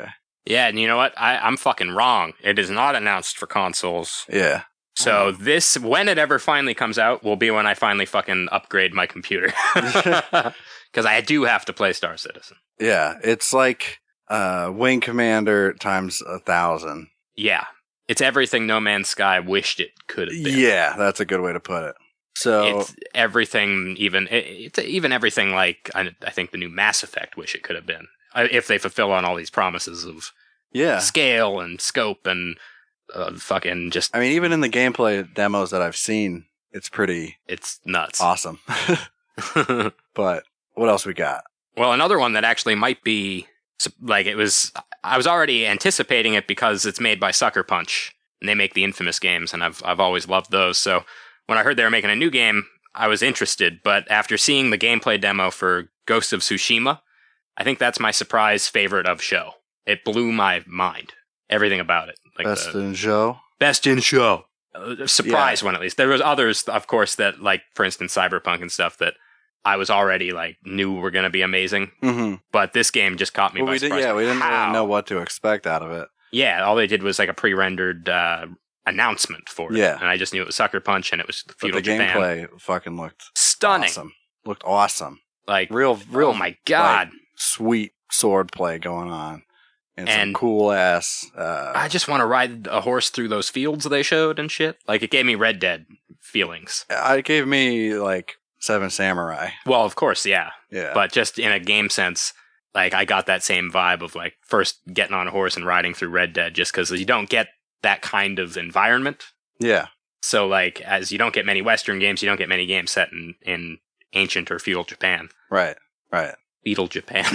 [SPEAKER 2] Yeah, and you know what? I, I'm fucking wrong. It is not announced for consoles.
[SPEAKER 1] Yeah.
[SPEAKER 2] So this, when it ever finally comes out, will be when I finally fucking upgrade my computer. Because I do have to play Star Citizen.
[SPEAKER 1] Yeah, it's like uh, Wing Commander times a thousand.
[SPEAKER 2] Yeah. It's everything No Man's Sky wished it could have been.
[SPEAKER 1] Yeah, that's a good way to put it. So
[SPEAKER 2] it's everything, even it's even everything like I, I think the new Mass Effect wish it could have been, if they fulfill on all these promises of
[SPEAKER 1] yeah
[SPEAKER 2] scale and scope and uh, fucking just.
[SPEAKER 1] I mean, even in the gameplay demos that I've seen, it's pretty.
[SPEAKER 2] It's nuts.
[SPEAKER 1] Awesome. But what else we got?
[SPEAKER 2] Well, another one that actually might be like it was. I was already anticipating it because it's made by Sucker Punch and they make the Infamous games, and I've I've always loved those. So. When I heard they were making a new game, I was interested, but after seeing the gameplay demo for Ghost of Tsushima, I think that's my surprise favorite of show. It blew my mind. Everything about it. Like
[SPEAKER 1] best
[SPEAKER 2] the,
[SPEAKER 1] in show?
[SPEAKER 2] Best in show. Uh, surprise yeah. one, at least. There was others, of course, that, like, for instance, Cyberpunk and stuff that I was already, like, knew were going to be amazing.
[SPEAKER 1] Mm-hmm.
[SPEAKER 2] But this game just caught me
[SPEAKER 1] well,
[SPEAKER 2] by
[SPEAKER 1] we
[SPEAKER 2] surprise.
[SPEAKER 1] Did, yeah, we didn't
[SPEAKER 2] How?
[SPEAKER 1] really know what to expect out of it.
[SPEAKER 2] Yeah, all they did was, like, a pre-rendered... Uh, announcement for it.
[SPEAKER 1] Yeah.
[SPEAKER 2] And I just knew it was Sucker Punch and it was feudal
[SPEAKER 1] but the
[SPEAKER 2] Japan.
[SPEAKER 1] gameplay fucking looked
[SPEAKER 2] stunning.
[SPEAKER 1] Awesome. Looked awesome.
[SPEAKER 2] Like
[SPEAKER 1] real real
[SPEAKER 2] oh my god.
[SPEAKER 1] Like, sweet sword play going on. And, and some cool ass uh
[SPEAKER 2] I just want to ride a horse through those fields they showed and shit. Like it gave me Red Dead feelings.
[SPEAKER 1] It gave me like Seven Samurai.
[SPEAKER 2] Well, of course, yeah.
[SPEAKER 1] Yeah.
[SPEAKER 2] But just in a game sense, like I got that same vibe of like first getting on a horse and riding through Red Dead just because you don't get that kind of environment.
[SPEAKER 1] Yeah.
[SPEAKER 2] So, like, as you don't get many Western games, you don't get many games set in, in ancient or feudal Japan.
[SPEAKER 1] Right, right.
[SPEAKER 2] Feudal Japan.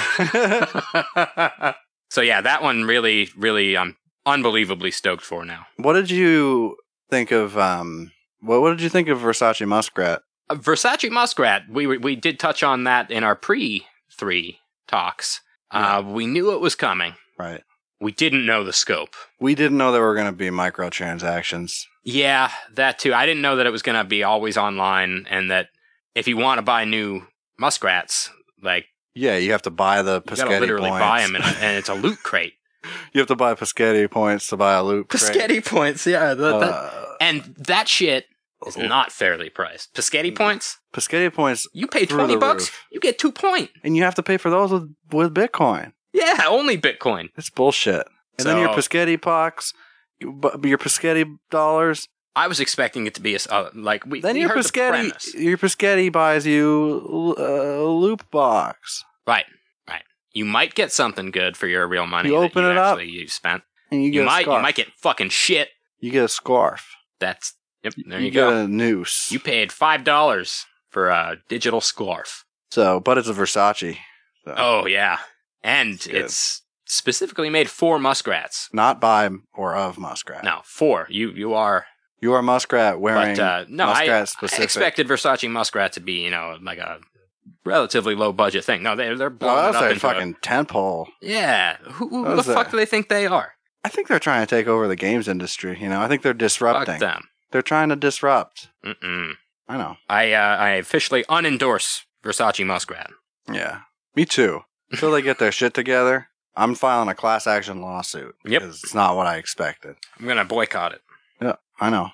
[SPEAKER 2] So, yeah, that one really, really, I'm unbelievably stoked for now.
[SPEAKER 1] What did you think of, um, what, what did you think of Versace Muskrat?
[SPEAKER 2] Uh, Versace Muskrat, we we did touch on that in our pre three talks. Yeah. Uh, we knew it was coming.
[SPEAKER 1] Right.
[SPEAKER 2] We didn't know the scope.
[SPEAKER 1] We didn't know there were going to be microtransactions.
[SPEAKER 2] Yeah, that too. I didn't know that it was going to be always online and that if you want to buy new muskrats, like...
[SPEAKER 1] Yeah, you have to buy the Pescetti points. You gotta
[SPEAKER 2] literally
[SPEAKER 1] points.
[SPEAKER 2] buy them, and it's a loot crate.
[SPEAKER 1] You have to buy Pescetti points to buy a loot crate.
[SPEAKER 2] Pescetti points, yeah. That,
[SPEAKER 1] uh,
[SPEAKER 2] that, and that shit is not fairly priced. Pescetti points?
[SPEAKER 1] Pescetti points
[SPEAKER 2] You pay twenty bucks,
[SPEAKER 1] roof.
[SPEAKER 2] You get two point.
[SPEAKER 1] And you have to pay for those with, with Bitcoin.
[SPEAKER 2] Yeah, only Bitcoin.
[SPEAKER 1] It's bullshit. And so, then your Pescetti pox, your Pescetti dollars.
[SPEAKER 2] I was expecting it to be a, uh, like we.
[SPEAKER 1] Then
[SPEAKER 2] we
[SPEAKER 1] your
[SPEAKER 2] heard
[SPEAKER 1] Pescetti, your Pescetti buys you a loop box.
[SPEAKER 2] Right, right. You might get something good for your real money.
[SPEAKER 1] You open
[SPEAKER 2] that you
[SPEAKER 1] it up,
[SPEAKER 2] actually you spent,
[SPEAKER 1] and you get
[SPEAKER 2] you
[SPEAKER 1] a
[SPEAKER 2] might
[SPEAKER 1] scarf.
[SPEAKER 2] you might get fucking shit.
[SPEAKER 1] You get a scarf.
[SPEAKER 2] That's yep. There you,
[SPEAKER 1] you
[SPEAKER 2] go.
[SPEAKER 1] Get a noose.
[SPEAKER 2] You paid five dollars for a digital scarf.
[SPEAKER 1] So, but it's a Versace. So.
[SPEAKER 2] Oh yeah, and it's. it's specifically made for muskrats.
[SPEAKER 1] Not by or of muskrat.
[SPEAKER 2] No, for. You you are...
[SPEAKER 1] You are muskrat wearing
[SPEAKER 2] but, uh, no,
[SPEAKER 1] muskrat
[SPEAKER 2] I,
[SPEAKER 1] specific.
[SPEAKER 2] I expected Versace Muskrat to be, you know, like a relatively low budget thing. No, they're, they're blowing
[SPEAKER 1] oh,
[SPEAKER 2] it up
[SPEAKER 1] a
[SPEAKER 2] into
[SPEAKER 1] fucking
[SPEAKER 2] a,
[SPEAKER 1] tentpole.
[SPEAKER 2] Yeah. Who, who the fuck a, do they think they are?
[SPEAKER 1] I think they're trying to take over the games industry, you know? I think they're disrupting.
[SPEAKER 2] Fuck them.
[SPEAKER 1] They're trying to disrupt.
[SPEAKER 2] Mm-mm.
[SPEAKER 1] I know.
[SPEAKER 2] I, uh, I officially unendorse Versace Muskrat.
[SPEAKER 1] Yeah. Me too. Until they get their shit together. I'm filing a class action lawsuit.
[SPEAKER 2] Yep.
[SPEAKER 1] Because it's not what I expected.
[SPEAKER 2] I'm going to boycott it.
[SPEAKER 1] Yeah, I know.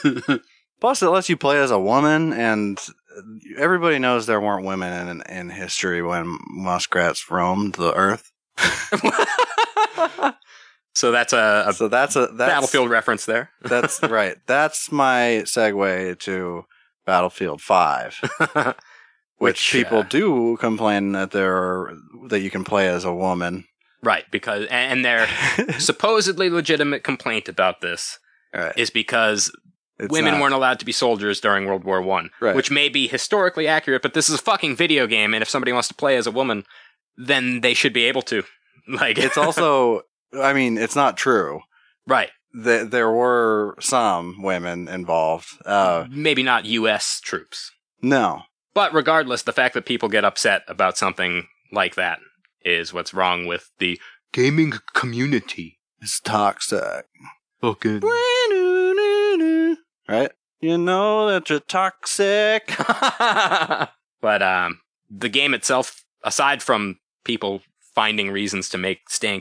[SPEAKER 1] Plus, it lets you play as a woman, and everybody knows there weren't women in, in history when muskrats roamed the earth.
[SPEAKER 2] So that's a, a
[SPEAKER 1] so that's a that's,
[SPEAKER 2] Battlefield reference there.
[SPEAKER 1] That's right. That's my segue to Battlefield five. Which, Which people uh, do complain that there are, that you can play as a woman.
[SPEAKER 2] Right, because and their supposedly legitimate complaint about this
[SPEAKER 1] right.
[SPEAKER 2] is because it's women not. weren't allowed to be soldiers during World War One,
[SPEAKER 1] right.
[SPEAKER 2] which may be historically accurate, but this is a fucking video game, and if somebody wants to play as a woman, then they should be able to. Like,
[SPEAKER 1] it's also, I mean, it's not true.
[SPEAKER 2] Right.
[SPEAKER 1] The, there were some women involved. Uh,
[SPEAKER 2] Maybe not U S troops.
[SPEAKER 1] No.
[SPEAKER 2] But regardless, the fact that people get upset about something like that is what's wrong with the gaming community.
[SPEAKER 1] It's toxic.
[SPEAKER 2] Okay.
[SPEAKER 1] Right? You know that you're toxic.
[SPEAKER 2] But um, the game itself, aside from people finding reasons to make stink,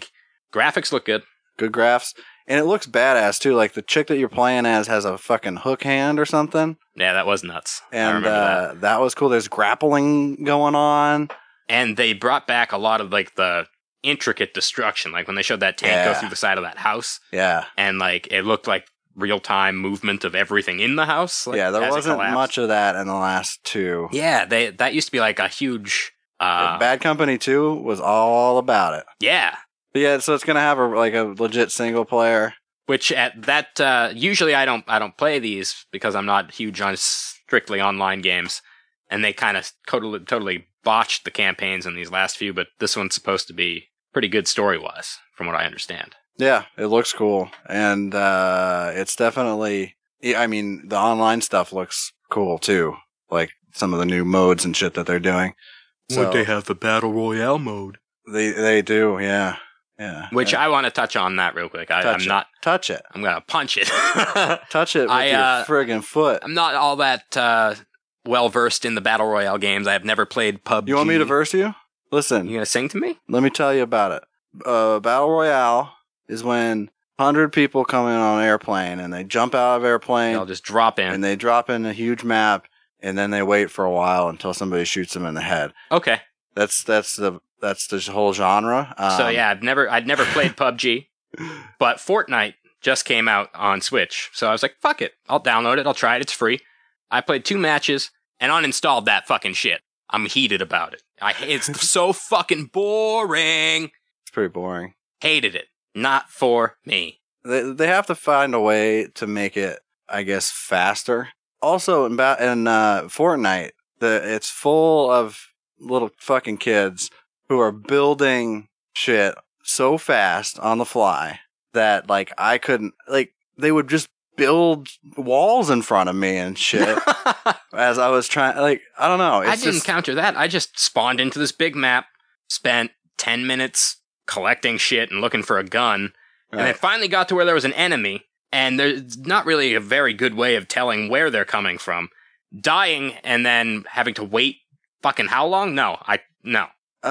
[SPEAKER 2] Graphics look good.
[SPEAKER 1] Good graphs. And it looks badass, too. Like, the chick that you're playing as has a fucking hook hand or something.
[SPEAKER 2] Yeah, that was nuts. I
[SPEAKER 1] And
[SPEAKER 2] remember
[SPEAKER 1] uh,
[SPEAKER 2] that.
[SPEAKER 1] that was cool. There's grappling going on.
[SPEAKER 2] And they brought back a lot of, like, the intricate destruction. Like, when they showed that tank
[SPEAKER 1] Yeah.
[SPEAKER 2] go through the side of that house.
[SPEAKER 1] Yeah.
[SPEAKER 2] And, like, it looked like real-time movement of everything in the house. Like,
[SPEAKER 1] yeah, there
[SPEAKER 2] as it
[SPEAKER 1] wasn't
[SPEAKER 2] collapsed.
[SPEAKER 1] much of that in the last two.
[SPEAKER 2] Yeah, they that used to be, like, a huge... Uh,
[SPEAKER 1] Bad Company two was all about it.
[SPEAKER 2] yeah.
[SPEAKER 1] But yeah, so it's going to have a like a legit single player.
[SPEAKER 2] Which at that uh, usually I don't I don't play these because I'm not huge on strictly online games, and they kind of totally totally botched the campaigns in these last few. But this one's supposed to be pretty good story wise, from what I understand.
[SPEAKER 1] Yeah, it looks cool, and uh, it's definitely. I mean, the online stuff looks cool too, like some of the new modes and shit that they're doing. So,
[SPEAKER 2] they have the battle royale mode,
[SPEAKER 1] They they do, yeah, yeah.
[SPEAKER 2] which
[SPEAKER 1] yeah.
[SPEAKER 2] I want to touch on that real quick. I, I'm
[SPEAKER 1] Touch it.
[SPEAKER 2] not.
[SPEAKER 1] touch it,
[SPEAKER 2] I'm gonna punch it.
[SPEAKER 1] touch it with
[SPEAKER 2] I,
[SPEAKER 1] your
[SPEAKER 2] uh,
[SPEAKER 1] friggin' foot.
[SPEAKER 2] I'm not all that uh, well versed in the battle royale games. I have never played P U B G.
[SPEAKER 1] You want me to verse you? Listen,
[SPEAKER 2] You gonna sing to me?
[SPEAKER 1] let me tell you about it. Uh, Battle Royale is when one hundred people come in on an airplane and they jump out of airplane
[SPEAKER 2] I'll just drop in.
[SPEAKER 1] and they drop in a huge map and then they wait for a while until somebody shoots them in the head.
[SPEAKER 2] Okay.
[SPEAKER 1] That's that's the that's the whole genre. Um,
[SPEAKER 2] So yeah, I've never I'd never played P U B G, but Fortnite just came out on Switch. So I was like, fuck it. I'll download it. I'll try it. It's free. I played two matches and uninstalled that fucking shit. I'm heated about it. I it's so fucking boring.
[SPEAKER 1] it's pretty boring.
[SPEAKER 2] Hated it. Not for me.
[SPEAKER 1] They they have to find a way to make it, I guess, faster. Also, in ba- in uh, Fortnite, the it's full of little fucking kids who are building shit so fast on the fly that like I couldn't like they would just build walls in front of me and shit as I was trying like I don't know it's
[SPEAKER 2] I didn't
[SPEAKER 1] just,
[SPEAKER 2] counter that. I just spawned into this big map, spent ten minutes collecting shit and looking for a gun, and then
[SPEAKER 1] right.
[SPEAKER 2] finally got to where there was an enemy, and there's not really a very good way of telling where they're coming from. Dying and then having to wait fucking how long? No, I no.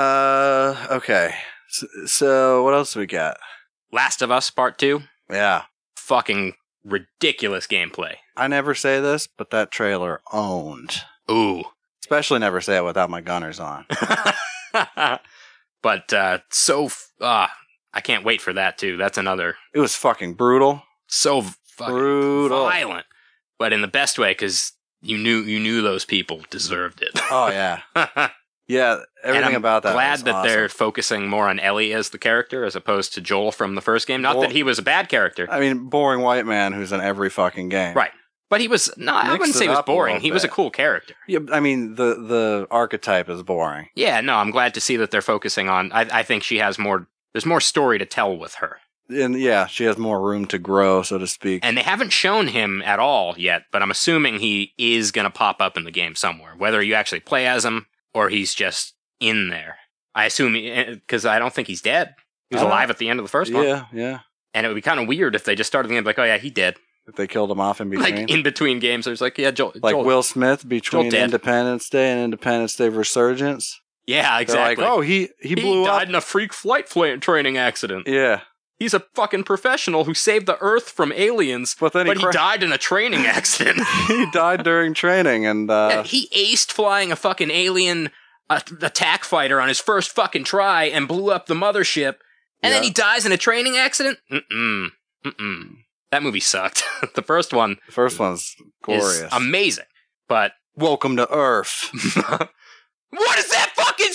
[SPEAKER 1] uh okay so, so what else do we got?
[SPEAKER 2] Last of Us Part two,
[SPEAKER 1] Yeah,
[SPEAKER 2] fucking ridiculous gameplay.
[SPEAKER 1] I never say this, but that trailer owned.
[SPEAKER 2] Ooh.
[SPEAKER 1] Especially never say it without my gunners on.
[SPEAKER 2] But uh so f- uh I can't wait for that too. That's another
[SPEAKER 1] It was fucking brutal.
[SPEAKER 2] so fucking
[SPEAKER 1] Brutal.
[SPEAKER 2] violent, but in the best way because you knew you knew those people deserved it.
[SPEAKER 1] Oh yeah, yeah. Everything
[SPEAKER 2] and I'm
[SPEAKER 1] about that.
[SPEAKER 2] Glad
[SPEAKER 1] was
[SPEAKER 2] that
[SPEAKER 1] awesome.
[SPEAKER 2] they're focusing more on Ellie as the character as opposed to Joel from the first game. Not
[SPEAKER 1] Well-
[SPEAKER 2] that he was a bad character,
[SPEAKER 1] I mean, boring white man who's in every fucking game.
[SPEAKER 2] right? But he was no. I
[SPEAKER 1] Mix
[SPEAKER 2] wouldn't
[SPEAKER 1] it
[SPEAKER 2] say he was
[SPEAKER 1] up a
[SPEAKER 2] boring.
[SPEAKER 1] little
[SPEAKER 2] He was a
[SPEAKER 1] bit.
[SPEAKER 2] cool character.
[SPEAKER 1] Yeah, I mean the the archetype is boring.
[SPEAKER 2] Yeah, no, I'm glad to see that they're focusing on. I, I think she has more. There's more story to tell with her,
[SPEAKER 1] And yeah, she has more room to grow, so to speak.
[SPEAKER 2] and they haven't shown him at all yet. But I'm assuming he is going to pop up in the game somewhere, whether you actually play as him or he's just in there. I assume because I don't think he's dead. He was
[SPEAKER 1] I don't-
[SPEAKER 2] alive at the end of the first one,
[SPEAKER 1] yeah, yeah.
[SPEAKER 2] and it would be kind of weird if they just started the game like, oh yeah, he dead.
[SPEAKER 1] If they killed him off in between,
[SPEAKER 2] Like in between games, there's like, yeah, Joel.
[SPEAKER 1] like
[SPEAKER 2] Joel.
[SPEAKER 1] Will Smith between
[SPEAKER 2] dead.
[SPEAKER 1] Independence Day and Independence Day Resurgence.
[SPEAKER 2] Yeah,
[SPEAKER 1] They're
[SPEAKER 2] exactly.
[SPEAKER 1] like, oh, he he
[SPEAKER 2] he
[SPEAKER 1] blew
[SPEAKER 2] died
[SPEAKER 1] up.
[SPEAKER 2] in a freak flight fl- training accident.
[SPEAKER 1] Yeah,
[SPEAKER 2] He's a fucking professional who saved the Earth from aliens,
[SPEAKER 1] but then
[SPEAKER 2] but
[SPEAKER 1] he,
[SPEAKER 2] he
[SPEAKER 1] cra-
[SPEAKER 2] died in a training accident.
[SPEAKER 1] he died during training, and uh,
[SPEAKER 2] Yeah, he aced flying a fucking alien uh, attack fighter on his first fucking try and blew up the mothership, and then
[SPEAKER 1] Yeah.
[SPEAKER 2] he dies in a training accident? Mm-mm. Mm-mm. That movie sucked. The first one
[SPEAKER 1] the first one's glorious.
[SPEAKER 2] is amazing, but
[SPEAKER 1] Welcome to Earth.
[SPEAKER 2] what is that fucking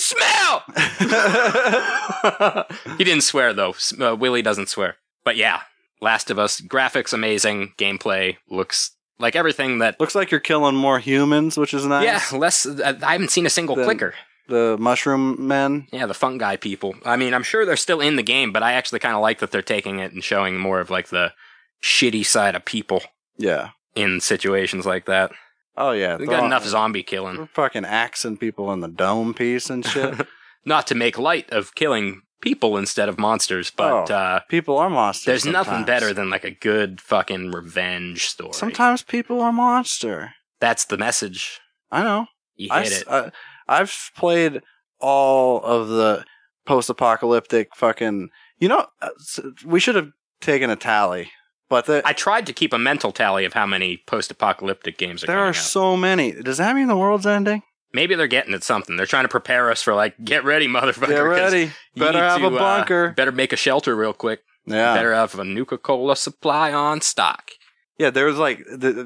[SPEAKER 2] smell? He didn't swear, though. S- Uh, Willie doesn't swear. But yeah, Last of Us, graphics amazing, gameplay looks like everything that...
[SPEAKER 1] Looks like you're killing more humans, which is nice.
[SPEAKER 2] Yeah, less. uh, I haven't seen a single
[SPEAKER 1] Then-
[SPEAKER 2] clicker.
[SPEAKER 1] The mushroom men.
[SPEAKER 2] Yeah, the fungi people. I mean, I'm sure they're still in the game, but I actually kind of like that they're taking it and showing more of like the shitty side of people
[SPEAKER 1] Yeah.
[SPEAKER 2] in situations like that.
[SPEAKER 1] Oh yeah.
[SPEAKER 2] We
[SPEAKER 1] they're
[SPEAKER 2] got
[SPEAKER 1] all-
[SPEAKER 2] enough zombie killing.
[SPEAKER 1] We're fucking axing people in the dome piece and shit.
[SPEAKER 2] Not to make light of killing people instead of monsters, but
[SPEAKER 1] Oh,
[SPEAKER 2] uh,
[SPEAKER 1] people are monsters.
[SPEAKER 2] there's nothing
[SPEAKER 1] sometimes.
[SPEAKER 2] better than like a good fucking revenge story.
[SPEAKER 1] Sometimes people are monster.
[SPEAKER 2] That's the message.
[SPEAKER 1] I know.
[SPEAKER 2] You
[SPEAKER 1] I,
[SPEAKER 2] hit it.
[SPEAKER 1] uh, I've played all of the post-apocalyptic fucking, You know, uh, we should have taken a tally, but the,
[SPEAKER 2] I tried to keep a mental tally of how many post-apocalyptic games are
[SPEAKER 1] there
[SPEAKER 2] coming
[SPEAKER 1] are
[SPEAKER 2] out.
[SPEAKER 1] so many. Does that mean the world's ending?
[SPEAKER 2] Maybe they're getting at something. They're trying to prepare us for, like, get ready, motherfucker.
[SPEAKER 1] Get ready. Better have
[SPEAKER 2] to,
[SPEAKER 1] a bunker.
[SPEAKER 2] Uh, better make a shelter real quick.
[SPEAKER 1] Yeah.
[SPEAKER 2] Better have a Nuka-Cola supply on stock.
[SPEAKER 1] Yeah, there's like the,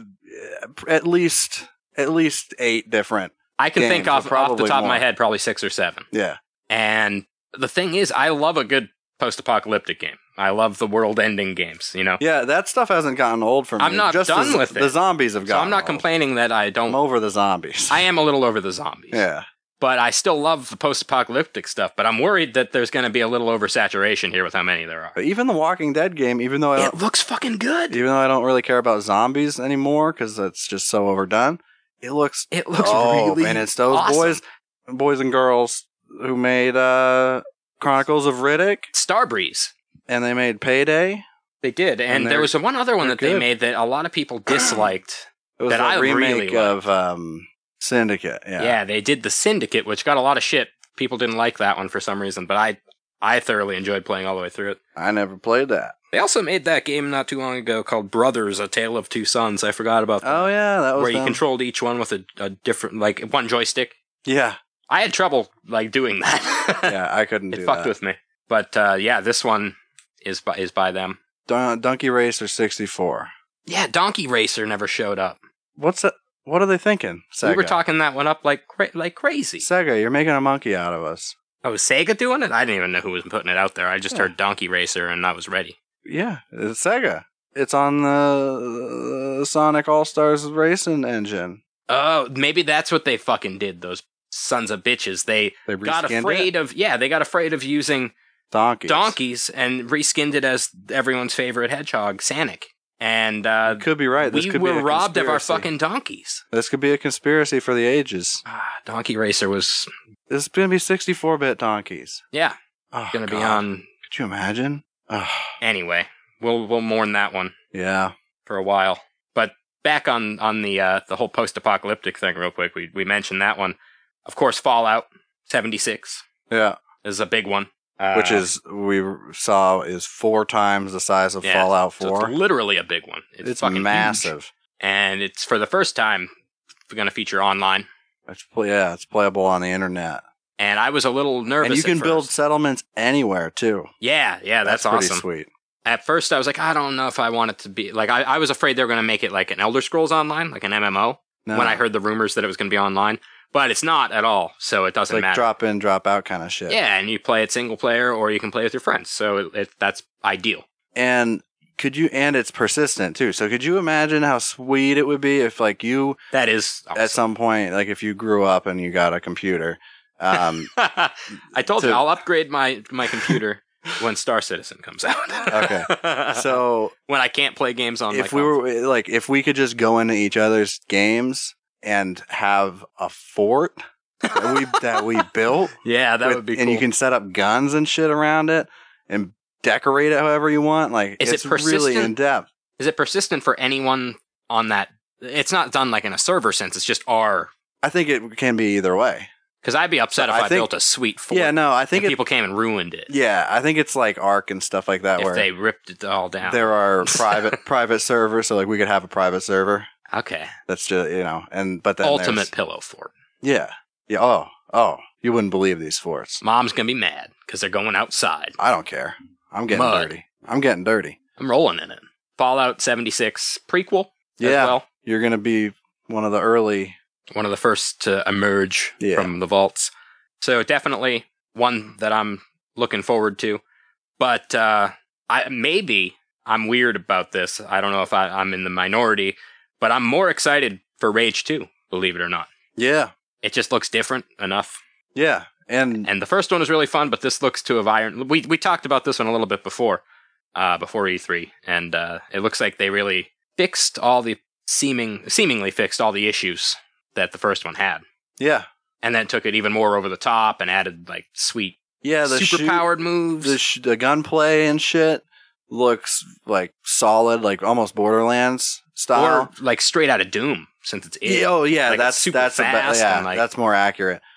[SPEAKER 1] at least at least eight different.
[SPEAKER 2] I can
[SPEAKER 1] games,
[SPEAKER 2] think off,
[SPEAKER 1] or
[SPEAKER 2] off the top
[SPEAKER 1] more.
[SPEAKER 2] of my head, probably six or seven.
[SPEAKER 1] Yeah.
[SPEAKER 2] And the thing is, I love a good post-apocalyptic game. I love the world-ending games, you know?
[SPEAKER 1] Yeah, that stuff hasn't gotten old for me.
[SPEAKER 2] I'm not
[SPEAKER 1] Just
[SPEAKER 2] done
[SPEAKER 1] the,
[SPEAKER 2] with it.
[SPEAKER 1] The zombies have
[SPEAKER 2] So
[SPEAKER 1] gotten
[SPEAKER 2] I'm not
[SPEAKER 1] old.
[SPEAKER 2] complaining that I don't...
[SPEAKER 1] I'm over the zombies.
[SPEAKER 2] I am a little over the zombies.
[SPEAKER 1] Yeah.
[SPEAKER 2] But I still love the post-apocalyptic stuff, but I'm worried that there's going to be a little oversaturation here with how many there are.
[SPEAKER 1] But even the Walking Dead game, even though I
[SPEAKER 2] It
[SPEAKER 1] don't,
[SPEAKER 2] looks fucking good.
[SPEAKER 1] even though I don't really care about zombies anymore because it's just so overdone, it looks
[SPEAKER 2] It looks
[SPEAKER 1] oh,
[SPEAKER 2] really
[SPEAKER 1] and it's those
[SPEAKER 2] awesome.
[SPEAKER 1] boys, boys and girls who made uh, Chronicles of Riddick,
[SPEAKER 2] Starbreeze.
[SPEAKER 1] and they made Payday.
[SPEAKER 2] They did, and,
[SPEAKER 1] And
[SPEAKER 2] there
[SPEAKER 1] they're-
[SPEAKER 2] was one other one
[SPEAKER 1] they're
[SPEAKER 2] that they
[SPEAKER 1] good.
[SPEAKER 2] made that a lot of people disliked.
[SPEAKER 1] It was
[SPEAKER 2] That
[SPEAKER 1] a
[SPEAKER 2] I
[SPEAKER 1] remake
[SPEAKER 2] really
[SPEAKER 1] of um, Syndicate.
[SPEAKER 2] Yeah.
[SPEAKER 1] Yeah.
[SPEAKER 2] they did the Syndicate, which got a lot of shit. People didn't like that one for some reason, but I, I thoroughly enjoyed playing all the way through it.
[SPEAKER 1] I never played that.
[SPEAKER 2] They also made that game not too long ago called Brothers: A Tale of Two Sons. I forgot about that.
[SPEAKER 1] Oh yeah, that was
[SPEAKER 2] where you
[SPEAKER 1] them.
[SPEAKER 2] controlled each one with a, a different, like one joystick.
[SPEAKER 1] Yeah,
[SPEAKER 2] I had trouble like doing that.
[SPEAKER 1] yeah, I couldn't
[SPEAKER 2] it
[SPEAKER 1] do
[SPEAKER 2] fucked
[SPEAKER 1] that.
[SPEAKER 2] with me. But uh, yeah, this one is by, is by them.
[SPEAKER 1] Dun- Donkey Racer sixty-four.
[SPEAKER 2] Yeah, Donkey Racer never showed up.
[SPEAKER 1] What's that? What are they thinking? Sega.
[SPEAKER 2] We were talking that one up like cra- like crazy.
[SPEAKER 1] Sega, you're making a monkey out of us.
[SPEAKER 2] Oh, was Sega doing it? I didn't even know who was putting it out there. I just
[SPEAKER 1] Yeah.
[SPEAKER 2] heard Donkey Racer and I was ready.
[SPEAKER 1] Yeah, it's Sega. It's on the uh, Sonic All Stars Racing engine.
[SPEAKER 2] Oh, maybe that's what they fucking did. Those sons of bitches. They,
[SPEAKER 1] They
[SPEAKER 2] got
[SPEAKER 1] reskinned
[SPEAKER 2] afraid
[SPEAKER 1] it?
[SPEAKER 2] of yeah. They got afraid of using
[SPEAKER 1] Donkeys.
[SPEAKER 2] donkeys and reskinned it as everyone's favorite hedgehog, Sonic. And uh,
[SPEAKER 1] You could be right. This
[SPEAKER 2] we
[SPEAKER 1] could
[SPEAKER 2] were
[SPEAKER 1] be a
[SPEAKER 2] robbed of our
[SPEAKER 1] conspiracy.
[SPEAKER 2] fucking donkeys.
[SPEAKER 1] This could be a conspiracy for the ages.
[SPEAKER 2] Ah, Donkey Racer was
[SPEAKER 1] This is going to be sixty-four bit donkeys.
[SPEAKER 2] yeah
[SPEAKER 1] Oh,
[SPEAKER 2] going to be
[SPEAKER 1] God.
[SPEAKER 2] on
[SPEAKER 1] Could you imagine? Oh,
[SPEAKER 2] anyway. We'll we'll mourn that one
[SPEAKER 1] yeah.
[SPEAKER 2] for a while. But back on on the uh, the whole post-apocalyptic thing, real quick. We we mentioned that one. Of course, Fallout seventy-six
[SPEAKER 1] Yeah.
[SPEAKER 2] is a big one. Uh,
[SPEAKER 1] Which is, we saw, is four times the size of
[SPEAKER 2] yeah,
[SPEAKER 1] Fallout
[SPEAKER 2] so
[SPEAKER 1] four.
[SPEAKER 2] it's literally a big one. It's,
[SPEAKER 1] It's,
[SPEAKER 2] fucking huge.
[SPEAKER 1] massive.
[SPEAKER 2] And it's for the first time going to feature online.
[SPEAKER 1] It's play, yeah, it's playable on the internet.
[SPEAKER 2] And I was a little nervous.
[SPEAKER 1] And you can
[SPEAKER 2] at
[SPEAKER 1] build
[SPEAKER 2] first.
[SPEAKER 1] settlements anywhere, too.
[SPEAKER 2] Yeah, yeah, that's,
[SPEAKER 1] pretty
[SPEAKER 2] awesome.
[SPEAKER 1] sweet.
[SPEAKER 2] At first, I was like, I don't know if I want it to be like. I, I was afraid they were going to make it like an Elder Scrolls Online, like an M M O.
[SPEAKER 1] No.
[SPEAKER 2] When I heard the rumors that it was going to be online, but it's not at all. So it
[SPEAKER 1] It's
[SPEAKER 2] doesn't
[SPEAKER 1] like
[SPEAKER 2] matter.
[SPEAKER 1] drop in, drop out kind of shit.
[SPEAKER 2] Yeah, and you play it single player, or you can play with your friends. So it, it, that's ideal.
[SPEAKER 1] And could you, and it's persistent, too. So could you imagine how sweet it would be if, like, you,
[SPEAKER 2] That is awesome.
[SPEAKER 1] at some point, like, if you grew up and you got a computer, um,
[SPEAKER 2] I told
[SPEAKER 1] to-
[SPEAKER 2] you I'll upgrade my my computer when Star Citizen comes out.
[SPEAKER 1] Okay. so
[SPEAKER 2] when I can't play games on my
[SPEAKER 1] if we
[SPEAKER 2] console.
[SPEAKER 1] were like if we could just go into each other's games and have a fort that we that we built
[SPEAKER 2] yeah, that
[SPEAKER 1] with-
[SPEAKER 2] would be cool.
[SPEAKER 1] and you can set up guns and shit around it and decorate it however you want, like
[SPEAKER 2] Is it
[SPEAKER 1] it's really
[SPEAKER 2] persistent?
[SPEAKER 1] in depth.
[SPEAKER 2] Is it persistent for anyone on that? It's not done like in a server sense. It's just our.
[SPEAKER 1] I think it can be either way.
[SPEAKER 2] Because I'd be upset
[SPEAKER 1] So
[SPEAKER 2] if
[SPEAKER 1] I
[SPEAKER 2] I,
[SPEAKER 1] think-
[SPEAKER 2] built a sweet fort.
[SPEAKER 1] Yeah, no, I think
[SPEAKER 2] and
[SPEAKER 1] it,
[SPEAKER 2] people came and ruined it.
[SPEAKER 1] yeah, I think it's like Ark and stuff like that
[SPEAKER 2] If
[SPEAKER 1] where
[SPEAKER 2] they ripped it all down.
[SPEAKER 1] there are private private servers, so like we could have a private server
[SPEAKER 2] Okay.
[SPEAKER 1] that's just, you know, and but then
[SPEAKER 2] Ultimate
[SPEAKER 1] there's-
[SPEAKER 2] pillow fort.
[SPEAKER 1] Yeah. Yeah, oh, oh, you wouldn't believe these forts.
[SPEAKER 2] Mom's gonna be mad because they're going outside.
[SPEAKER 1] I don't care. I'm getting
[SPEAKER 2] Mud.
[SPEAKER 1] dirty. I'm getting dirty.
[SPEAKER 2] I'm rolling in it. Fallout seventy-six prequel as
[SPEAKER 1] Yeah.
[SPEAKER 2] well.
[SPEAKER 1] You're going to be one of the early.
[SPEAKER 2] One of the first to emerge
[SPEAKER 1] Yeah.
[SPEAKER 2] from the vaults. So definitely one that I'm looking forward to. But uh, I maybe I'm weird about this. I don't know if I, I'm in the minority, but I'm more excited for Rage two, believe it or not.
[SPEAKER 1] Yeah.
[SPEAKER 2] It just looks different enough.
[SPEAKER 1] Yeah. And,
[SPEAKER 2] And the first one was really fun, but this looks to have iron. We we talked about this one a little bit before, uh, before E three, and uh, it looks like they really fixed all the seeming seemingly fixed all the issues that the first one had,
[SPEAKER 1] yeah.
[SPEAKER 2] and then took it even more over the top and added like sweet
[SPEAKER 1] Yeah. The
[SPEAKER 2] super
[SPEAKER 1] shoot-
[SPEAKER 2] powered moves.
[SPEAKER 1] The, sh- the gunplay and shit looks like solid, like almost Borderlands style.
[SPEAKER 2] or like straight out of Doom, since it's it.
[SPEAKER 1] Yeah, oh, yeah.
[SPEAKER 2] Like,
[SPEAKER 1] that's
[SPEAKER 2] it's super
[SPEAKER 1] that's a be-
[SPEAKER 2] fast
[SPEAKER 1] yeah,
[SPEAKER 2] and, like-
[SPEAKER 1] that's more accurate.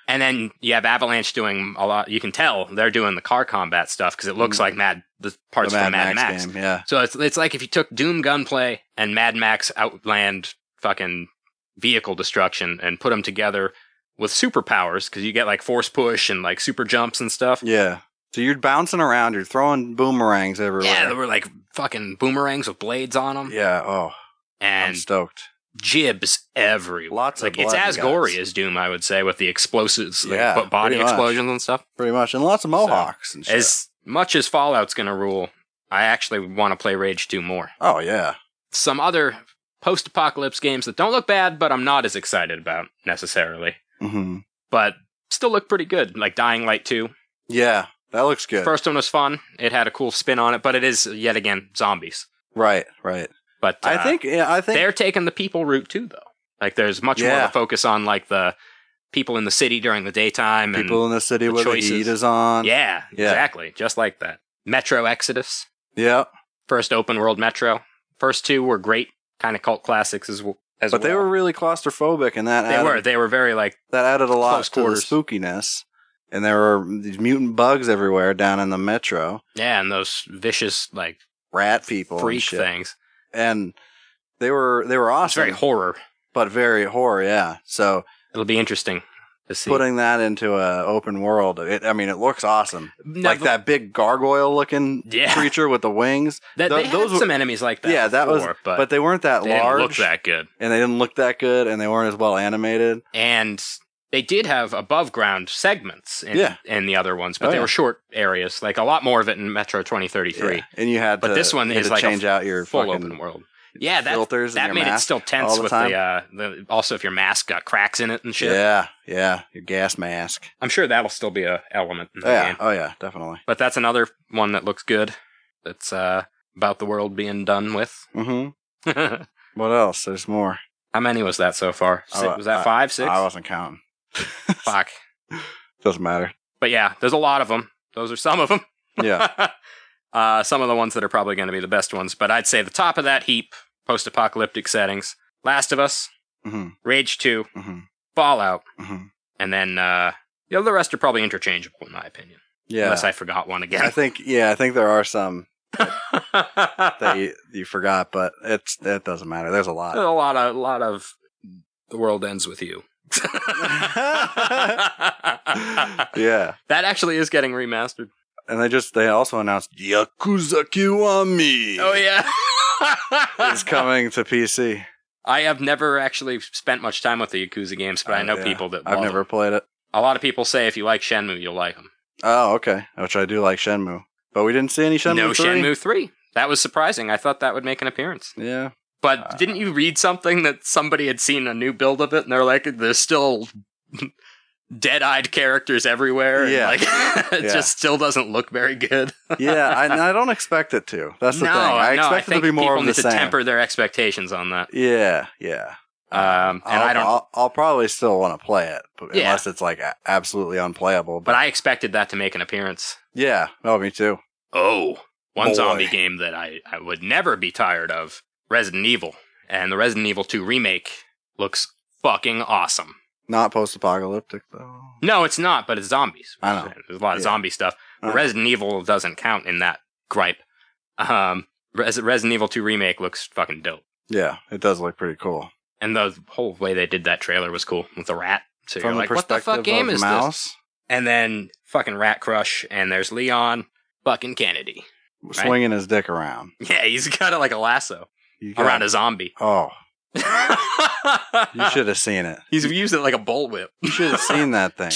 [SPEAKER 2] And then you have Avalanche doing a lot. You can tell they're doing the car combat stuff because it looks mm. like Mad the parts
[SPEAKER 1] the Mad
[SPEAKER 2] from Mad
[SPEAKER 1] Max,
[SPEAKER 2] Max.
[SPEAKER 1] Game, yeah.
[SPEAKER 2] So it's it's like if you took Doom gunplay and Mad Max Outland fucking vehicle destruction and put them together with superpowers because you get like force push and like super jumps and stuff.
[SPEAKER 1] Yeah. So you're bouncing around. You're throwing boomerangs everywhere.
[SPEAKER 2] Yeah, there were like fucking boomerangs with blades on them.
[SPEAKER 1] Yeah. Oh,
[SPEAKER 2] and
[SPEAKER 1] I'm stoked.
[SPEAKER 2] Jibs everywhere.
[SPEAKER 1] Lots
[SPEAKER 2] like
[SPEAKER 1] of
[SPEAKER 2] it's
[SPEAKER 1] blood
[SPEAKER 2] as
[SPEAKER 1] and
[SPEAKER 2] gory
[SPEAKER 1] guts.
[SPEAKER 2] as Doom, I would say, with the explosives, like
[SPEAKER 1] Yeah,
[SPEAKER 2] bo- body
[SPEAKER 1] pretty much.
[SPEAKER 2] explosions and stuff.
[SPEAKER 1] Pretty much, and lots of mohawks
[SPEAKER 2] So,
[SPEAKER 1] and shit.
[SPEAKER 2] As much as Fallout's going to rule, I actually want to play Rage two more.
[SPEAKER 1] Oh yeah.
[SPEAKER 2] Some other post-apocalypse games that don't look bad, but I'm not as excited about necessarily.
[SPEAKER 1] Mm-hmm.
[SPEAKER 2] But still look pretty good, like Dying Light two.
[SPEAKER 1] Yeah, that looks good.
[SPEAKER 2] First one was fun. It had a cool spin on it, but it is yet again zombies.
[SPEAKER 1] Right, right.
[SPEAKER 2] But uh,
[SPEAKER 1] I think, yeah, I think
[SPEAKER 2] they're taking the people route too, though. Like there's much
[SPEAKER 1] Yeah.
[SPEAKER 2] more of a focus on like the people in the city during the daytime.
[SPEAKER 1] people
[SPEAKER 2] and
[SPEAKER 1] in the city
[SPEAKER 2] the
[SPEAKER 1] where
[SPEAKER 2] choices.
[SPEAKER 1] the heat is on.
[SPEAKER 2] Yeah,
[SPEAKER 1] Yeah.
[SPEAKER 2] exactly, just like that. Metro Exodus,
[SPEAKER 1] Yeah,
[SPEAKER 2] first open world Metro. First two were great, kind of cult classics as well. As
[SPEAKER 1] but they
[SPEAKER 2] well.
[SPEAKER 1] were really claustrophobic, and that
[SPEAKER 2] They
[SPEAKER 1] added,
[SPEAKER 2] were. They were very like
[SPEAKER 1] that added a lot
[SPEAKER 2] close
[SPEAKER 1] to the
[SPEAKER 2] quarters.
[SPEAKER 1] spookiness. And there were these mutant bugs everywhere down in the metro,
[SPEAKER 2] yeah, and those vicious like
[SPEAKER 1] rat people, and
[SPEAKER 2] freak
[SPEAKER 1] shit.
[SPEAKER 2] things.
[SPEAKER 1] and they were they were
[SPEAKER 2] It's
[SPEAKER 1] awesome,
[SPEAKER 2] very horror.
[SPEAKER 1] but very horror. Yeah, so
[SPEAKER 2] It'll be interesting to see.
[SPEAKER 1] putting that into a open world, it, I mean, it looks awesome.
[SPEAKER 2] No,
[SPEAKER 1] like
[SPEAKER 2] the-
[SPEAKER 1] that big gargoyle looking
[SPEAKER 2] Yeah.
[SPEAKER 1] creature with the wings.
[SPEAKER 2] That,
[SPEAKER 1] Th-
[SPEAKER 2] they
[SPEAKER 1] those
[SPEAKER 2] had
[SPEAKER 1] were-
[SPEAKER 2] some enemies like that.
[SPEAKER 1] yeah, that was,
[SPEAKER 2] before,
[SPEAKER 1] but,
[SPEAKER 2] but,
[SPEAKER 1] they weren't that
[SPEAKER 2] they
[SPEAKER 1] large,
[SPEAKER 2] didn't look that good.
[SPEAKER 1] and they didn't look that good, and they weren't as well animated.
[SPEAKER 2] And they did have above ground segments in,
[SPEAKER 1] Yeah.
[SPEAKER 2] in the other ones, but
[SPEAKER 1] Oh,
[SPEAKER 2] they
[SPEAKER 1] yeah.
[SPEAKER 2] were short areas. Like a lot more of it in Metro twenty thirty-three.
[SPEAKER 1] Yeah. And you had
[SPEAKER 2] But
[SPEAKER 1] to,
[SPEAKER 2] this one
[SPEAKER 1] you had
[SPEAKER 2] is
[SPEAKER 1] to
[SPEAKER 2] like a
[SPEAKER 1] change out your
[SPEAKER 2] Full
[SPEAKER 1] fucking
[SPEAKER 2] open world. Yeah, that,
[SPEAKER 1] filters and
[SPEAKER 2] that
[SPEAKER 1] your
[SPEAKER 2] made it
[SPEAKER 1] mask
[SPEAKER 2] still
[SPEAKER 1] all
[SPEAKER 2] tense
[SPEAKER 1] the
[SPEAKER 2] with
[SPEAKER 1] time.
[SPEAKER 2] the, uh, the. Also, if your mask got cracks in it and shit.
[SPEAKER 1] Yeah, yeah, your gas mask.
[SPEAKER 2] I'm sure that'll still be a element in the
[SPEAKER 1] Yeah,
[SPEAKER 2] game.
[SPEAKER 1] oh yeah, definitely.
[SPEAKER 2] But that's another one that looks good. That's uh, about the world being done with.
[SPEAKER 1] Mm-hmm.
[SPEAKER 2] How
[SPEAKER 1] What else? There's more.
[SPEAKER 2] many was that so far? Six,
[SPEAKER 1] Oh,
[SPEAKER 2] was that
[SPEAKER 1] I-
[SPEAKER 2] five, six?
[SPEAKER 1] I wasn't counting.
[SPEAKER 2] Fuck.
[SPEAKER 1] Doesn't matter.
[SPEAKER 2] But yeah, there's a lot of them. Those are some of them.
[SPEAKER 1] Yeah.
[SPEAKER 2] uh, some of the ones that are probably going to be the best ones. But I'd say the top of that heap, post-apocalyptic settings, Last of Us,
[SPEAKER 1] Mm-hmm.
[SPEAKER 2] Rage two,
[SPEAKER 1] Mm-hmm.
[SPEAKER 2] Fallout,
[SPEAKER 1] Mm-hmm.
[SPEAKER 2] and then uh, you know, the rest are probably interchangeable in my opinion.
[SPEAKER 1] Yeah.
[SPEAKER 2] Unless I forgot one
[SPEAKER 1] I
[SPEAKER 2] again.
[SPEAKER 1] think. Yeah, I think there are some that you, you forgot, but it's it doesn't matter. There's a lot.
[SPEAKER 2] There's a lot of, a lot of The World Ends With You.
[SPEAKER 1] Yeah,
[SPEAKER 2] That actually is getting remastered.
[SPEAKER 1] and they just they also announced Yakuza Kiwami.
[SPEAKER 2] Oh, yeah.
[SPEAKER 1] is coming to P C.
[SPEAKER 2] I have never actually spent much time with the Yakuza games, but I
[SPEAKER 1] Uh,
[SPEAKER 2] know
[SPEAKER 1] yeah.
[SPEAKER 2] people that
[SPEAKER 1] I've
[SPEAKER 2] love
[SPEAKER 1] never
[SPEAKER 2] them.
[SPEAKER 1] played it.
[SPEAKER 2] A lot of people say if you like Shenmue, you'll like them.
[SPEAKER 1] Oh, okay. Which I do like Shenmue, but we didn't see any Shenmue.
[SPEAKER 2] no
[SPEAKER 1] three?
[SPEAKER 2] Shenmue three. That was surprising. I thought that would make an appearance.
[SPEAKER 1] Yeah.
[SPEAKER 2] But
[SPEAKER 1] Uh,
[SPEAKER 2] didn't you read something that somebody had seen a new build of it, and they're like, there's still dead-eyed characters everywhere. And
[SPEAKER 1] Yeah.
[SPEAKER 2] like, it
[SPEAKER 1] Yeah.
[SPEAKER 2] just still doesn't look very good.
[SPEAKER 1] Yeah, I, I don't expect it to. That's the
[SPEAKER 2] no,
[SPEAKER 1] thing. I
[SPEAKER 2] no,
[SPEAKER 1] expect
[SPEAKER 2] I
[SPEAKER 1] it to
[SPEAKER 2] think
[SPEAKER 1] be more
[SPEAKER 2] people
[SPEAKER 1] of
[SPEAKER 2] need
[SPEAKER 1] the
[SPEAKER 2] to
[SPEAKER 1] same.
[SPEAKER 2] temper their expectations on that.
[SPEAKER 1] Yeah, yeah.
[SPEAKER 2] Um, and
[SPEAKER 1] I'll,
[SPEAKER 2] I don't.
[SPEAKER 1] I'll, I'll probably still want to play it, but
[SPEAKER 2] Yeah.
[SPEAKER 1] unless it's like a- absolutely unplayable.
[SPEAKER 2] but I expected that to make an appearance.
[SPEAKER 1] yeah, oh, me too.
[SPEAKER 2] Oh, one
[SPEAKER 1] Boy.
[SPEAKER 2] zombie game that I, I would never be tired of, Resident Evil. And the Resident Evil two remake looks fucking awesome.
[SPEAKER 1] Not post-apocalyptic though.
[SPEAKER 2] No, it's not, but it's zombies.
[SPEAKER 1] I know.
[SPEAKER 2] There's a lot of
[SPEAKER 1] Yeah.
[SPEAKER 2] zombie stuff. But
[SPEAKER 1] Uh,
[SPEAKER 2] Resident Evil doesn't count in that gripe. Um, Res- Resident Evil two remake looks fucking dope.
[SPEAKER 1] Yeah, it does look pretty cool.
[SPEAKER 2] And the whole way they did that trailer was cool with the rat. So
[SPEAKER 1] From
[SPEAKER 2] you're
[SPEAKER 1] the
[SPEAKER 2] like, what the
[SPEAKER 1] perspective
[SPEAKER 2] fuck game
[SPEAKER 1] of
[SPEAKER 2] is
[SPEAKER 1] Mouse,
[SPEAKER 2] this? And then fucking Rat Crush, and there's Leon fucking Kennedy.
[SPEAKER 1] swinging his dick around.
[SPEAKER 2] Yeah, he's got it like a lasso
[SPEAKER 1] You got-
[SPEAKER 2] around a zombie.
[SPEAKER 1] Oh, you should have seen it.
[SPEAKER 2] He's used it like a bullwhip.
[SPEAKER 1] You should have seen that thing.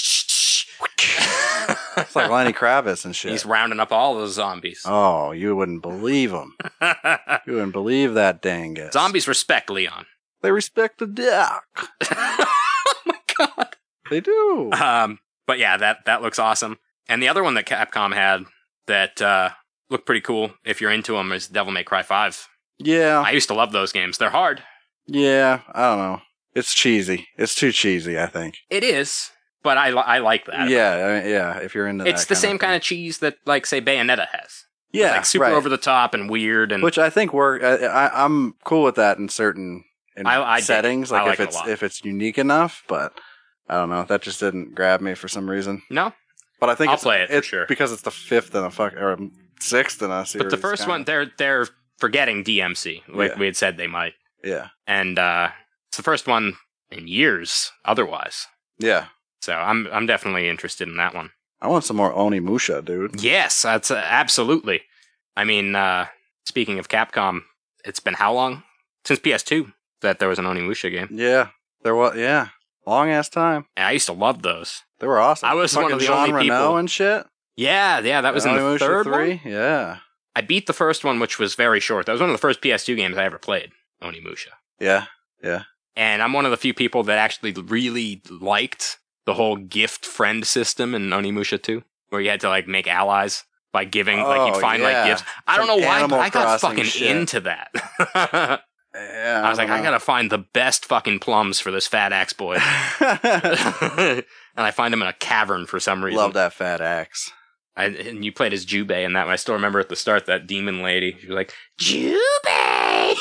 [SPEAKER 1] It's like Lenny Kravitz and shit.
[SPEAKER 2] He's rounding up all those zombies.
[SPEAKER 1] Oh, you wouldn't believe him. You wouldn't believe that dangus.
[SPEAKER 2] Zombies respect Leon.
[SPEAKER 1] They respect the dick.
[SPEAKER 2] Oh my god.
[SPEAKER 1] They do.
[SPEAKER 2] Um, but yeah, that that looks awesome. And the other one that Capcom had that uh, looked pretty cool, if you're into them, is Devil May Cry five.
[SPEAKER 1] Yeah.
[SPEAKER 2] I used to love those games. They're hard.
[SPEAKER 1] Yeah. I don't know. It's cheesy. It's too cheesy, I think.
[SPEAKER 2] It is, but I li- I like that.
[SPEAKER 1] Yeah. I mean, yeah. If you're into
[SPEAKER 2] It's
[SPEAKER 1] that
[SPEAKER 2] the
[SPEAKER 1] kind
[SPEAKER 2] same
[SPEAKER 1] of
[SPEAKER 2] kind
[SPEAKER 1] thing.
[SPEAKER 2] of cheese that, like, say, Bayonetta has.
[SPEAKER 1] Yeah.
[SPEAKER 2] Like super
[SPEAKER 1] right.
[SPEAKER 2] over the top and weird, and
[SPEAKER 1] Which I think work. I, I, I'm cool with that in certain in
[SPEAKER 2] I- I dig it.
[SPEAKER 1] settings,
[SPEAKER 2] I
[SPEAKER 1] like,
[SPEAKER 2] like
[SPEAKER 1] if
[SPEAKER 2] it a
[SPEAKER 1] it's
[SPEAKER 2] lot.
[SPEAKER 1] if it's unique enough. But I don't know. That just didn't grab me for some reason.
[SPEAKER 2] No?
[SPEAKER 1] But I think
[SPEAKER 2] I'll
[SPEAKER 1] it's,
[SPEAKER 2] play it for
[SPEAKER 1] it's
[SPEAKER 2] sure.
[SPEAKER 1] because it's the fifth in a fuck or sixth in a series.
[SPEAKER 2] But the first
[SPEAKER 1] kinda.
[SPEAKER 2] one, they're they're forgetting D M C, like
[SPEAKER 1] Yeah.
[SPEAKER 2] we had said they might.
[SPEAKER 1] Yeah.
[SPEAKER 2] And uh, it's the first one in years otherwise.
[SPEAKER 1] Yeah.
[SPEAKER 2] So I'm I'm definitely interested in that one.
[SPEAKER 1] I want some more Onimusha, dude.
[SPEAKER 2] Yes, that's uh, absolutely. I mean, uh, speaking of Capcom, it's been how long? Since P S two that there was an Onimusha game.
[SPEAKER 1] Yeah. There was, yeah. Long ass time.
[SPEAKER 2] And I used to love those.
[SPEAKER 1] They were awesome.
[SPEAKER 2] I was one
[SPEAKER 1] Fucking
[SPEAKER 2] of the
[SPEAKER 1] Jean
[SPEAKER 2] only
[SPEAKER 1] Reno
[SPEAKER 2] people-
[SPEAKER 1] and shit.
[SPEAKER 2] Yeah, yeah, that was in the
[SPEAKER 1] Onimusha
[SPEAKER 2] third
[SPEAKER 1] three?
[SPEAKER 2] one.
[SPEAKER 1] Yeah.
[SPEAKER 2] I beat the first one, which was very short. That was one of the first P S two games I ever played, Onimusha.
[SPEAKER 1] Yeah. Yeah.
[SPEAKER 2] And I'm one of the few people that actually really liked the whole gift friend system in Onimusha two, where you had to like make allies by giving, like you'd
[SPEAKER 1] Oh,
[SPEAKER 2] find
[SPEAKER 1] yeah.
[SPEAKER 2] like gifts. I don't know
[SPEAKER 1] Some
[SPEAKER 2] why, but
[SPEAKER 1] Animal
[SPEAKER 2] I got
[SPEAKER 1] Crossing
[SPEAKER 2] fucking
[SPEAKER 1] shit.
[SPEAKER 2] into that.
[SPEAKER 1] Yeah.
[SPEAKER 2] I was like,
[SPEAKER 1] don't
[SPEAKER 2] I gotta find the best fucking plums for this fat axe boy.
[SPEAKER 1] know.
[SPEAKER 2] And I find him in a cavern for some reason.
[SPEAKER 1] Love that fat axe.
[SPEAKER 2] I, and you played as Jubei in that one. I still remember at the start that demon lady. She was like, Jubei!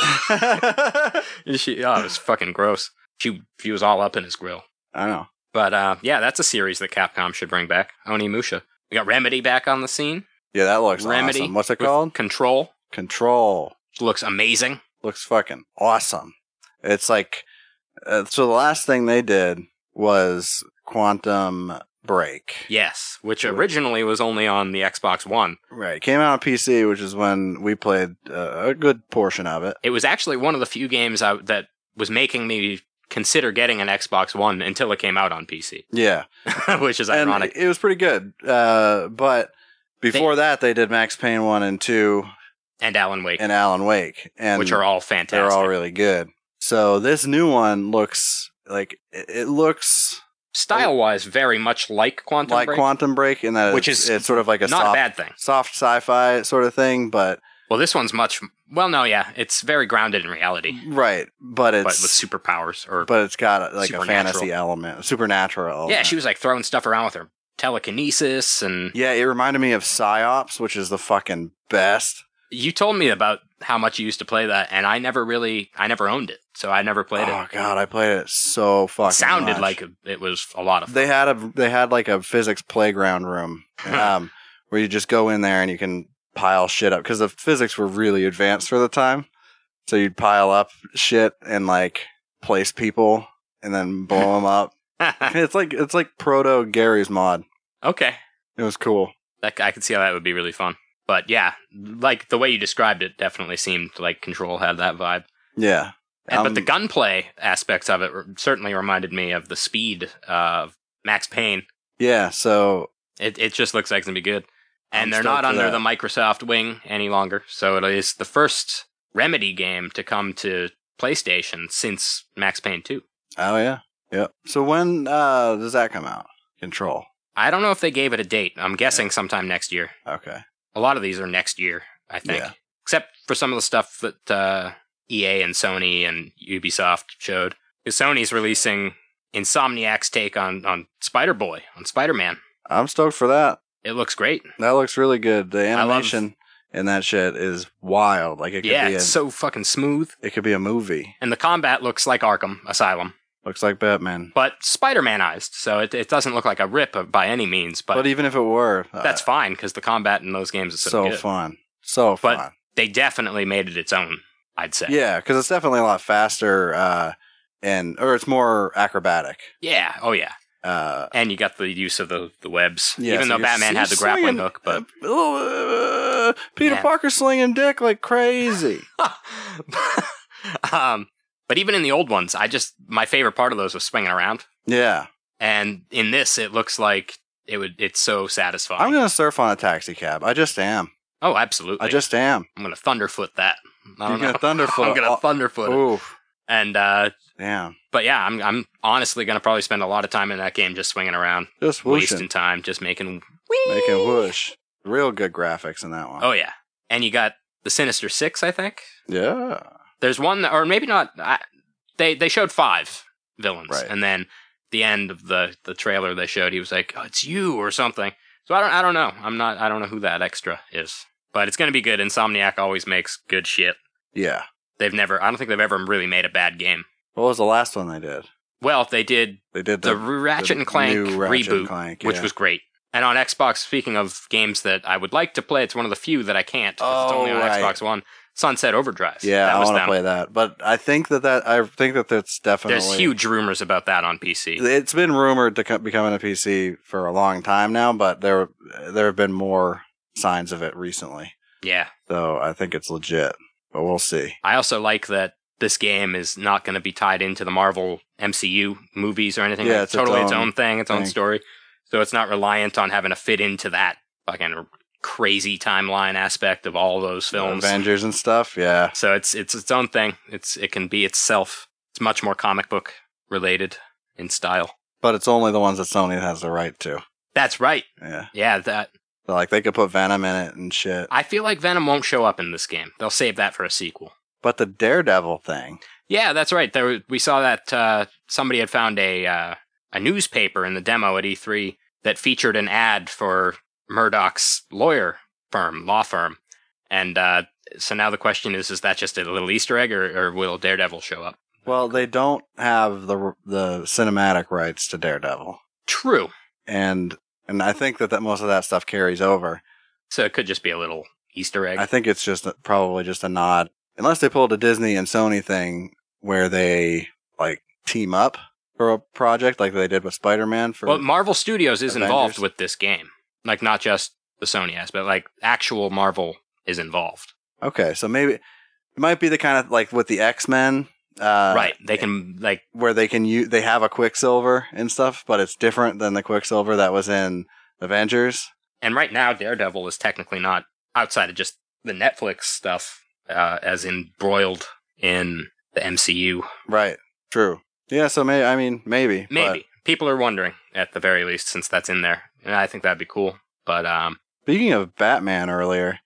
[SPEAKER 2] And she, oh, it was fucking gross. She, she was all up in his grill.
[SPEAKER 1] I know.
[SPEAKER 2] But uh, yeah, that's a series that Capcom should bring back. Onimusha. We got Remedy back on the scene.
[SPEAKER 1] Yeah, that looks
[SPEAKER 2] Remedy.
[SPEAKER 1] awesome. What's it
[SPEAKER 2] with
[SPEAKER 1] called?
[SPEAKER 2] Control.
[SPEAKER 1] Control.
[SPEAKER 2] Which looks amazing.
[SPEAKER 1] Looks fucking awesome. It's like, uh, so the last thing they did was Quantum Break.
[SPEAKER 2] Yes, which originally was only on the Xbox One.
[SPEAKER 1] Right. Came out on P C, which is when we played uh, a good portion of it.
[SPEAKER 2] It was actually one of the few games I, that was making me consider getting an Xbox One until it came out on P C,
[SPEAKER 1] Yeah.
[SPEAKER 2] which is
[SPEAKER 1] And
[SPEAKER 2] ironic.
[SPEAKER 1] it was pretty good. Uh, but before that, they did Max Payne one and two
[SPEAKER 2] And Alan Wake,
[SPEAKER 1] and Alan Wake. And
[SPEAKER 2] which are all fantastic.
[SPEAKER 1] they're all really good. So this new one looks like, it, it looks
[SPEAKER 2] Style-wise, very much like Quantum
[SPEAKER 1] like
[SPEAKER 2] Break,
[SPEAKER 1] Quantum Break in that
[SPEAKER 2] which
[SPEAKER 1] it's,
[SPEAKER 2] is
[SPEAKER 1] it's sort of like a
[SPEAKER 2] not
[SPEAKER 1] soft,
[SPEAKER 2] a bad thing.
[SPEAKER 1] soft sci-fi sort of thing, but
[SPEAKER 2] Well, this one's much... Well, no, yeah. It's very grounded in reality,
[SPEAKER 1] right. But it's
[SPEAKER 2] but with superpowers. Or
[SPEAKER 1] but it's got like a
[SPEAKER 2] supernatural.
[SPEAKER 1] fantasy element, a supernatural element.
[SPEAKER 2] Yeah, she was like throwing stuff around with her telekinesis, and
[SPEAKER 1] Yeah, it reminded me of Psyops, which is the fucking best.
[SPEAKER 2] you told me about how much you used to play that, and I never really... I never owned it, so I never played
[SPEAKER 1] Oh
[SPEAKER 2] it.
[SPEAKER 1] god, I played it so fucking
[SPEAKER 2] It sounded
[SPEAKER 1] much.
[SPEAKER 2] like it was a lot of fun.
[SPEAKER 1] They had a they had like a physics playground room um, where you just go in there and you can pile shit up because the physics were really advanced for the time. So you'd pile up shit and like place people and then blow them up. It's like it's like proto Gary's mod.
[SPEAKER 2] Okay.
[SPEAKER 1] It was cool.
[SPEAKER 2] That, I could see how that would be really fun. But yeah, like the way you described it definitely seemed like Control had that vibe.
[SPEAKER 1] Yeah.
[SPEAKER 2] And,
[SPEAKER 1] Um,
[SPEAKER 2] but the gunplay aspects of it r- certainly reminded me of the speed of Max Payne.
[SPEAKER 1] Yeah. So
[SPEAKER 2] It it just looks like it's going to be good. And
[SPEAKER 1] I'm
[SPEAKER 2] they're
[SPEAKER 1] stoked
[SPEAKER 2] not
[SPEAKER 1] for
[SPEAKER 2] under
[SPEAKER 1] that.
[SPEAKER 2] the Microsoft wing any longer. So it is the first Remedy game to come to PlayStation since Max Payne two.
[SPEAKER 1] oh yeah, yep. So when uh, does that come out? Control.
[SPEAKER 2] I don't know if they gave it a date. I'm guessing sometime next year.
[SPEAKER 1] Okay.
[SPEAKER 2] A lot of these are next year, I think.
[SPEAKER 1] Yeah.
[SPEAKER 2] Except for some of the stuff that uh, E A and Sony and Ubisoft showed. Because Sony's releasing Insomniac's take on, on Spider-Boy, on Spider-Man.
[SPEAKER 1] I'm stoked for that.
[SPEAKER 2] It looks great.
[SPEAKER 1] That looks really good. The
[SPEAKER 2] love-
[SPEAKER 1] animation in that shit is wild. Like it could
[SPEAKER 2] Yeah,
[SPEAKER 1] be a,
[SPEAKER 2] it's so fucking smooth.
[SPEAKER 1] it could be a movie.
[SPEAKER 2] And the combat looks like Arkham Asylum.
[SPEAKER 1] Looks like Batman.
[SPEAKER 2] But Spider-Manized, so it, it doesn't look like a rip of- by any means. But,
[SPEAKER 1] But even if it were, uh,
[SPEAKER 2] that's fine, because the combat in those games is so,
[SPEAKER 1] so
[SPEAKER 2] good.
[SPEAKER 1] fun. So
[SPEAKER 2] But-
[SPEAKER 1] fun.
[SPEAKER 2] They definitely made it its own, I'd say.
[SPEAKER 1] Yeah, because it's definitely a lot faster, uh, and or it's more acrobatic.
[SPEAKER 2] Yeah, oh yeah.
[SPEAKER 1] Uh,
[SPEAKER 2] And you got the use of the, the webs.
[SPEAKER 1] yeah,
[SPEAKER 2] Even
[SPEAKER 1] so
[SPEAKER 2] though
[SPEAKER 1] you're-
[SPEAKER 2] Batman
[SPEAKER 1] you're
[SPEAKER 2] had the grappling
[SPEAKER 1] slinging-
[SPEAKER 2] hook, but...
[SPEAKER 1] uh, Peter
[SPEAKER 2] Yeah.
[SPEAKER 1] Parker slinging dick like crazy.
[SPEAKER 2] um, but even in the old ones, I just... My favorite part of those was swinging around.
[SPEAKER 1] Yeah,
[SPEAKER 2] And in this, it looks like it would. It's so satisfying.
[SPEAKER 1] I'm gonna surf on a taxi cab. I just am.
[SPEAKER 2] oh, absolutely.
[SPEAKER 1] I just am.
[SPEAKER 2] I'm going to thunderfoot that. I don't
[SPEAKER 1] You're
[SPEAKER 2] know.
[SPEAKER 1] gonna thunderfoot.
[SPEAKER 2] I'm going
[SPEAKER 1] Oh,
[SPEAKER 2] to thunderfoot it.
[SPEAKER 1] Oof.
[SPEAKER 2] And, uh...
[SPEAKER 1] Damn.
[SPEAKER 2] But yeah, I'm I'm honestly going to probably spend a lot of time in that game just swinging around.
[SPEAKER 1] Just whooshing.
[SPEAKER 2] Wasting time, just making...
[SPEAKER 1] Making whoosh. Real good graphics in that one.
[SPEAKER 2] Oh, yeah. And you got the Sinister Six, I think?
[SPEAKER 1] Yeah.
[SPEAKER 2] There's one, or maybe not. I, they they showed five villains,
[SPEAKER 1] Right.
[SPEAKER 2] and then the end of the, the trailer they showed, he was like, oh, "It's you" or something. So I don't I don't know. I'm not. I don't know who that extra is, but it's gonna be good. Insomniac always makes good shit.
[SPEAKER 1] Yeah.
[SPEAKER 2] They've never. I don't think they've ever really made a bad game.
[SPEAKER 1] What was the last one they did?
[SPEAKER 2] Well, they did,
[SPEAKER 1] They did
[SPEAKER 2] the,
[SPEAKER 1] the,
[SPEAKER 2] Ratchet
[SPEAKER 1] the
[SPEAKER 2] and Clank
[SPEAKER 1] new Ratchet
[SPEAKER 2] reboot,
[SPEAKER 1] and Clank,
[SPEAKER 2] which
[SPEAKER 1] yeah.
[SPEAKER 2] was great. And on Xbox, speaking of games that I would like to play, it's one of the few that I can't. 'Cause it's
[SPEAKER 1] Oh,
[SPEAKER 2] only on
[SPEAKER 1] right.
[SPEAKER 2] Xbox One. Sunset Overdrive.
[SPEAKER 1] Yeah,
[SPEAKER 2] that
[SPEAKER 1] I
[SPEAKER 2] was
[SPEAKER 1] want to
[SPEAKER 2] them.
[SPEAKER 1] play that, but I think that that I think that that's definitely
[SPEAKER 2] There's huge rumors about that on P C.
[SPEAKER 1] It's been rumored to co- be coming to P C for a long time now, but there there have been more signs of it recently.
[SPEAKER 2] Yeah.
[SPEAKER 1] So I think it's legit, but we'll see.
[SPEAKER 2] I also like that this game is not going to be tied into the Marvel M C U movies or anything.
[SPEAKER 1] Yeah,
[SPEAKER 2] like,
[SPEAKER 1] it's
[SPEAKER 2] totally
[SPEAKER 1] its
[SPEAKER 2] its
[SPEAKER 1] own
[SPEAKER 2] own thing, its
[SPEAKER 1] thing.
[SPEAKER 2] own story. So it's not reliant on having to fit into that fucking crazy timeline aspect of all those films.
[SPEAKER 1] Avengers and stuff, yeah.
[SPEAKER 2] So it's it's its own thing. It's it can be itself. It's much more comic book related in style.
[SPEAKER 1] But it's only the ones that Sony has the right to.
[SPEAKER 2] That's right.
[SPEAKER 1] Yeah.
[SPEAKER 2] Yeah, that
[SPEAKER 1] So like they could put Venom in it and shit.
[SPEAKER 2] I feel like Venom won't show up in this game. They'll save that for a sequel.
[SPEAKER 1] But the Daredevil thing.
[SPEAKER 2] Yeah, that's right. There, we saw that uh, somebody had found a uh, a newspaper in the demo at E three that featured an ad for Murdoch's lawyer firm, law firm. And uh, so now the question is, is that just a little Easter egg, or, or will Daredevil show up?
[SPEAKER 1] Well, they don't have the the cinematic rights to Daredevil.
[SPEAKER 2] True.
[SPEAKER 1] And and I think that, that most of that stuff carries over.
[SPEAKER 2] So it could just be a little Easter egg.
[SPEAKER 1] I think it's just a, probably just a nod. Unless they pulled a Disney and Sony thing where they like team up for a project like they did with Spider-Man for
[SPEAKER 2] Well, Marvel Studios is
[SPEAKER 1] Avengers.
[SPEAKER 2] involved with this game. Like, not just the Sony aspect, like actual Marvel is involved.
[SPEAKER 1] Okay, so maybe it might be the kind of like with the X-Men. Uh,
[SPEAKER 2] right. They can, like,
[SPEAKER 1] where they can use, they have a Quicksilver and stuff, but it's different than the Quicksilver that was in Avengers.
[SPEAKER 2] and right now Daredevil is technically not outside of just the Netflix stuff, uh, as embroiled in the M C U.
[SPEAKER 1] Right. True. Yeah, so maybe, I mean, maybe.
[SPEAKER 2] Maybe. People are wondering, at the very least, since that's in there. And I think that'd be cool. But, um...
[SPEAKER 1] Speaking of Batman earlier,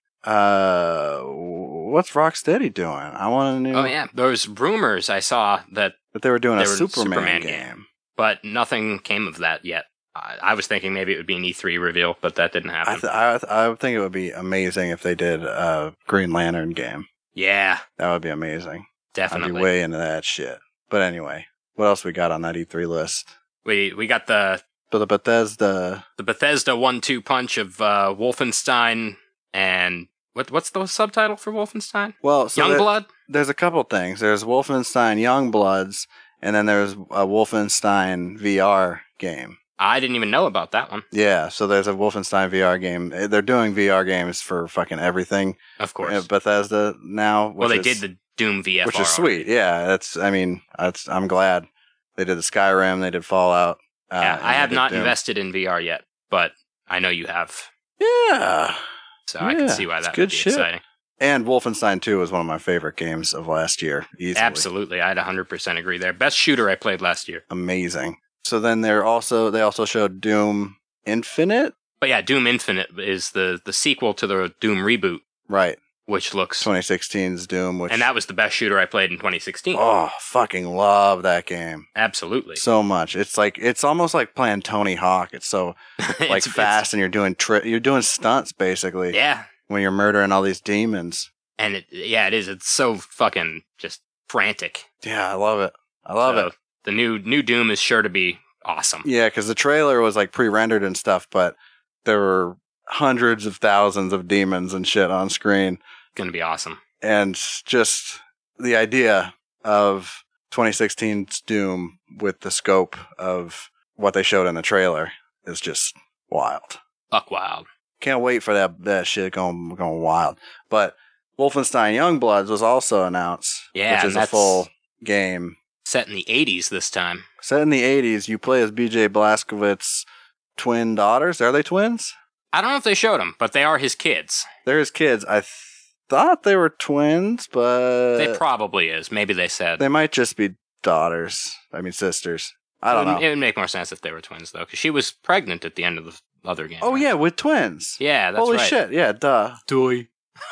[SPEAKER 1] uh, what's Rocksteady doing? I want to know.
[SPEAKER 2] Oh, yeah. Those rumors I saw that...
[SPEAKER 1] That they were doing
[SPEAKER 2] they
[SPEAKER 1] a
[SPEAKER 2] were
[SPEAKER 1] Superman,
[SPEAKER 2] Superman
[SPEAKER 1] game.
[SPEAKER 2] game. But nothing came of that yet. I, I was thinking maybe it would be an E three reveal, but that didn't happen.
[SPEAKER 1] I, th- I, th- I would think it would be amazing if they did a Green Lantern game.
[SPEAKER 2] Yeah.
[SPEAKER 1] That would be amazing.
[SPEAKER 2] Definitely.
[SPEAKER 1] I'd be way into that shit. But anyway, what else we got on that E three list?
[SPEAKER 2] We we got the
[SPEAKER 1] But the Bethesda...
[SPEAKER 2] the Bethesda one two punch of uh, Wolfenstein and... What What's the subtitle for Wolfenstein?
[SPEAKER 1] Well, so there-
[SPEAKER 2] Youngblood?
[SPEAKER 1] there's a couple things. There's Wolfenstein Youngbloods, and then there's a Wolfenstein V R game.
[SPEAKER 2] I didn't even know about that one.
[SPEAKER 1] Yeah, so there's a Wolfenstein V R game. They're doing V R games for fucking everything.
[SPEAKER 2] Of course.
[SPEAKER 1] at Bethesda now. Which
[SPEAKER 2] well, they
[SPEAKER 1] is,
[SPEAKER 2] did the Doom V F R.
[SPEAKER 1] which is sweet. Yeah, that's. I mean, that's. I'm glad they did the Skyrim. They did Fallout. Uh,
[SPEAKER 2] Yeah,
[SPEAKER 1] and
[SPEAKER 2] I
[SPEAKER 1] they
[SPEAKER 2] have
[SPEAKER 1] did
[SPEAKER 2] not
[SPEAKER 1] Doom.
[SPEAKER 2] invested in V R yet, but I know you have,
[SPEAKER 1] Yeah,
[SPEAKER 2] so I can
[SPEAKER 1] Yeah,
[SPEAKER 2] see why
[SPEAKER 1] it's
[SPEAKER 2] that
[SPEAKER 1] good
[SPEAKER 2] would be
[SPEAKER 1] shit.
[SPEAKER 2] exciting.
[SPEAKER 1] and Wolfenstein two was one of my favorite games of last year. Easily.
[SPEAKER 2] Absolutely, I'd one hundred percent agree there. Best shooter I played last year.
[SPEAKER 1] Amazing. So then they're also they also showed Doom Infinite.
[SPEAKER 2] But yeah, Doom Infinite is the, the sequel to the Doom reboot,
[SPEAKER 1] Right.
[SPEAKER 2] which looks...
[SPEAKER 1] twenty sixteen's Doom, which
[SPEAKER 2] and that was the best shooter I played in twenty sixteen.
[SPEAKER 1] oh, fucking love that game
[SPEAKER 2] Absolutely.
[SPEAKER 1] so much. It's like it's almost like playing Tony Hawk. It's so like
[SPEAKER 2] It's-
[SPEAKER 1] fast, and you're doing tri- you're doing stunts basically.
[SPEAKER 2] it's- yeah,
[SPEAKER 1] when you're murdering all these demons.
[SPEAKER 2] and it, yeah, it is. It's so fucking just frantic.
[SPEAKER 1] Yeah, I love it. I love
[SPEAKER 2] So
[SPEAKER 1] it.
[SPEAKER 2] The new new Doom is sure to be awesome.
[SPEAKER 1] Yeah, because the trailer was like pre-rendered and stuff, but there were hundreds of thousands of demons and shit on screen,
[SPEAKER 2] Going to be awesome.
[SPEAKER 1] and just the idea of twenty sixteen's Doom with the scope of what they showed in the trailer is just wild.
[SPEAKER 2] Buck wild.
[SPEAKER 1] Can't wait for that that shit going going wild. But Wolfenstein Youngbloods was also announced,
[SPEAKER 2] Yeah,
[SPEAKER 1] which
[SPEAKER 2] and
[SPEAKER 1] is a
[SPEAKER 2] that's-
[SPEAKER 1] full game
[SPEAKER 2] Set in the eighties this time.
[SPEAKER 1] set in the eighties. You play as B J Blazkowicz's twin daughters. Are they twins?
[SPEAKER 2] I don't know if they showed him, but they are his kids.
[SPEAKER 1] They're his kids. I th- thought they were twins, but
[SPEAKER 2] they probably is. Maybe they said.
[SPEAKER 1] they might just be daughters. I mean sisters. I don't
[SPEAKER 2] it,
[SPEAKER 1] know.
[SPEAKER 2] It would make more sense if they were twins, though, because she was pregnant at the end of the other game.
[SPEAKER 1] Oh
[SPEAKER 2] right?
[SPEAKER 1] yeah, with twins.
[SPEAKER 2] Yeah, that's
[SPEAKER 1] Holy
[SPEAKER 2] right.
[SPEAKER 1] shit! Yeah, duh.
[SPEAKER 2] Toy.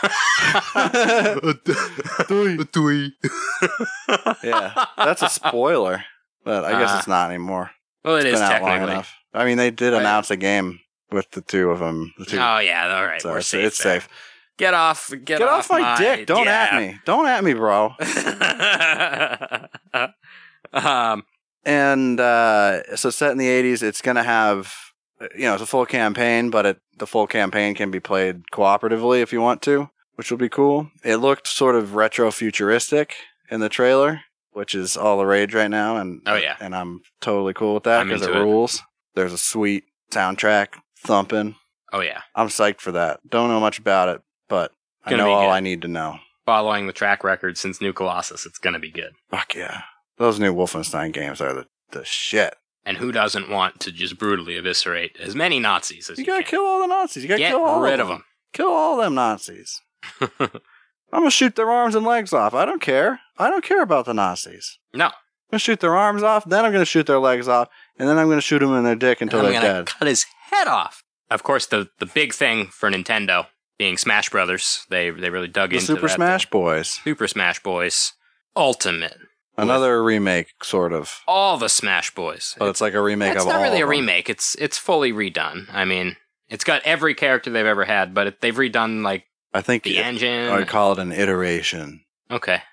[SPEAKER 1] Yeah, that's a spoiler, but I guess
[SPEAKER 2] Uh,
[SPEAKER 1] it's not anymore.
[SPEAKER 2] Well, it
[SPEAKER 1] It's
[SPEAKER 2] is
[SPEAKER 1] been out long
[SPEAKER 2] technically.
[SPEAKER 1] enough. I mean, they did
[SPEAKER 2] Right.
[SPEAKER 1] announce a game with the two of them. The two,
[SPEAKER 2] Oh yeah, all right,
[SPEAKER 1] so
[SPEAKER 2] we're
[SPEAKER 1] it's,
[SPEAKER 2] safe.
[SPEAKER 1] it's
[SPEAKER 2] there.
[SPEAKER 1] safe.
[SPEAKER 2] Get off! Get,
[SPEAKER 1] Get off my, dick! Don't
[SPEAKER 2] yeah.
[SPEAKER 1] at me! Don't at me, bro.
[SPEAKER 2] um,
[SPEAKER 1] And and uh, so set in the eighties, it's going to have, you know, it's a full campaign, but it, the full campaign can be played cooperatively if you want to, which will be cool. It looked sort of retro-futuristic in the trailer, which is all the rage right now, and
[SPEAKER 2] Oh, yeah.
[SPEAKER 1] and I'm totally cool with that
[SPEAKER 2] I'm
[SPEAKER 1] because it
[SPEAKER 2] into it.
[SPEAKER 1] rules. There's a sweet soundtrack thumping.
[SPEAKER 2] Oh, yeah.
[SPEAKER 1] I'm psyched for that. Don't know much about it, but I
[SPEAKER 2] Gonna
[SPEAKER 1] know
[SPEAKER 2] be
[SPEAKER 1] all
[SPEAKER 2] good.
[SPEAKER 1] I need to know.
[SPEAKER 2] Following the track record since New Colossus, it's going to be good.
[SPEAKER 1] Fuck yeah. Those new Wolfenstein games are the, the shit.
[SPEAKER 2] And who doesn't want to just brutally eviscerate as many Nazis as
[SPEAKER 1] You
[SPEAKER 2] you,
[SPEAKER 1] gotta
[SPEAKER 2] can?
[SPEAKER 1] kill all the Nazis. You gotta
[SPEAKER 2] Get
[SPEAKER 1] kill all
[SPEAKER 2] rid
[SPEAKER 1] of
[SPEAKER 2] of
[SPEAKER 1] them.
[SPEAKER 2] them.
[SPEAKER 1] Kill all them Nazis. I'm gonna shoot their arms and legs off. I don't care. I don't care about the Nazis.
[SPEAKER 2] No.
[SPEAKER 1] I'm gonna shoot their arms off, then I'm gonna shoot their legs off, and then I'm gonna shoot them in their dick until
[SPEAKER 2] I'm
[SPEAKER 1] they're
[SPEAKER 2] gonna
[SPEAKER 1] dead.
[SPEAKER 2] cut his head off. Of course, the, the big thing for Nintendo being Smash Brothers. They they really dug
[SPEAKER 1] The
[SPEAKER 2] into
[SPEAKER 1] Super
[SPEAKER 2] that.
[SPEAKER 1] Smash Boys.
[SPEAKER 2] Super Smash Boys Ultimate.
[SPEAKER 1] Another remake, sort of.
[SPEAKER 2] All the Smash Boys.
[SPEAKER 1] But it's like a remake
[SPEAKER 2] It's
[SPEAKER 1] of
[SPEAKER 2] not
[SPEAKER 1] all
[SPEAKER 2] really a
[SPEAKER 1] of them.
[SPEAKER 2] remake. It's it's fully redone. I mean, it's got every character they've ever had, but it, they've redone like
[SPEAKER 1] I think
[SPEAKER 2] the
[SPEAKER 1] it-
[SPEAKER 2] engine.
[SPEAKER 1] I would call it an iteration.
[SPEAKER 2] Okay.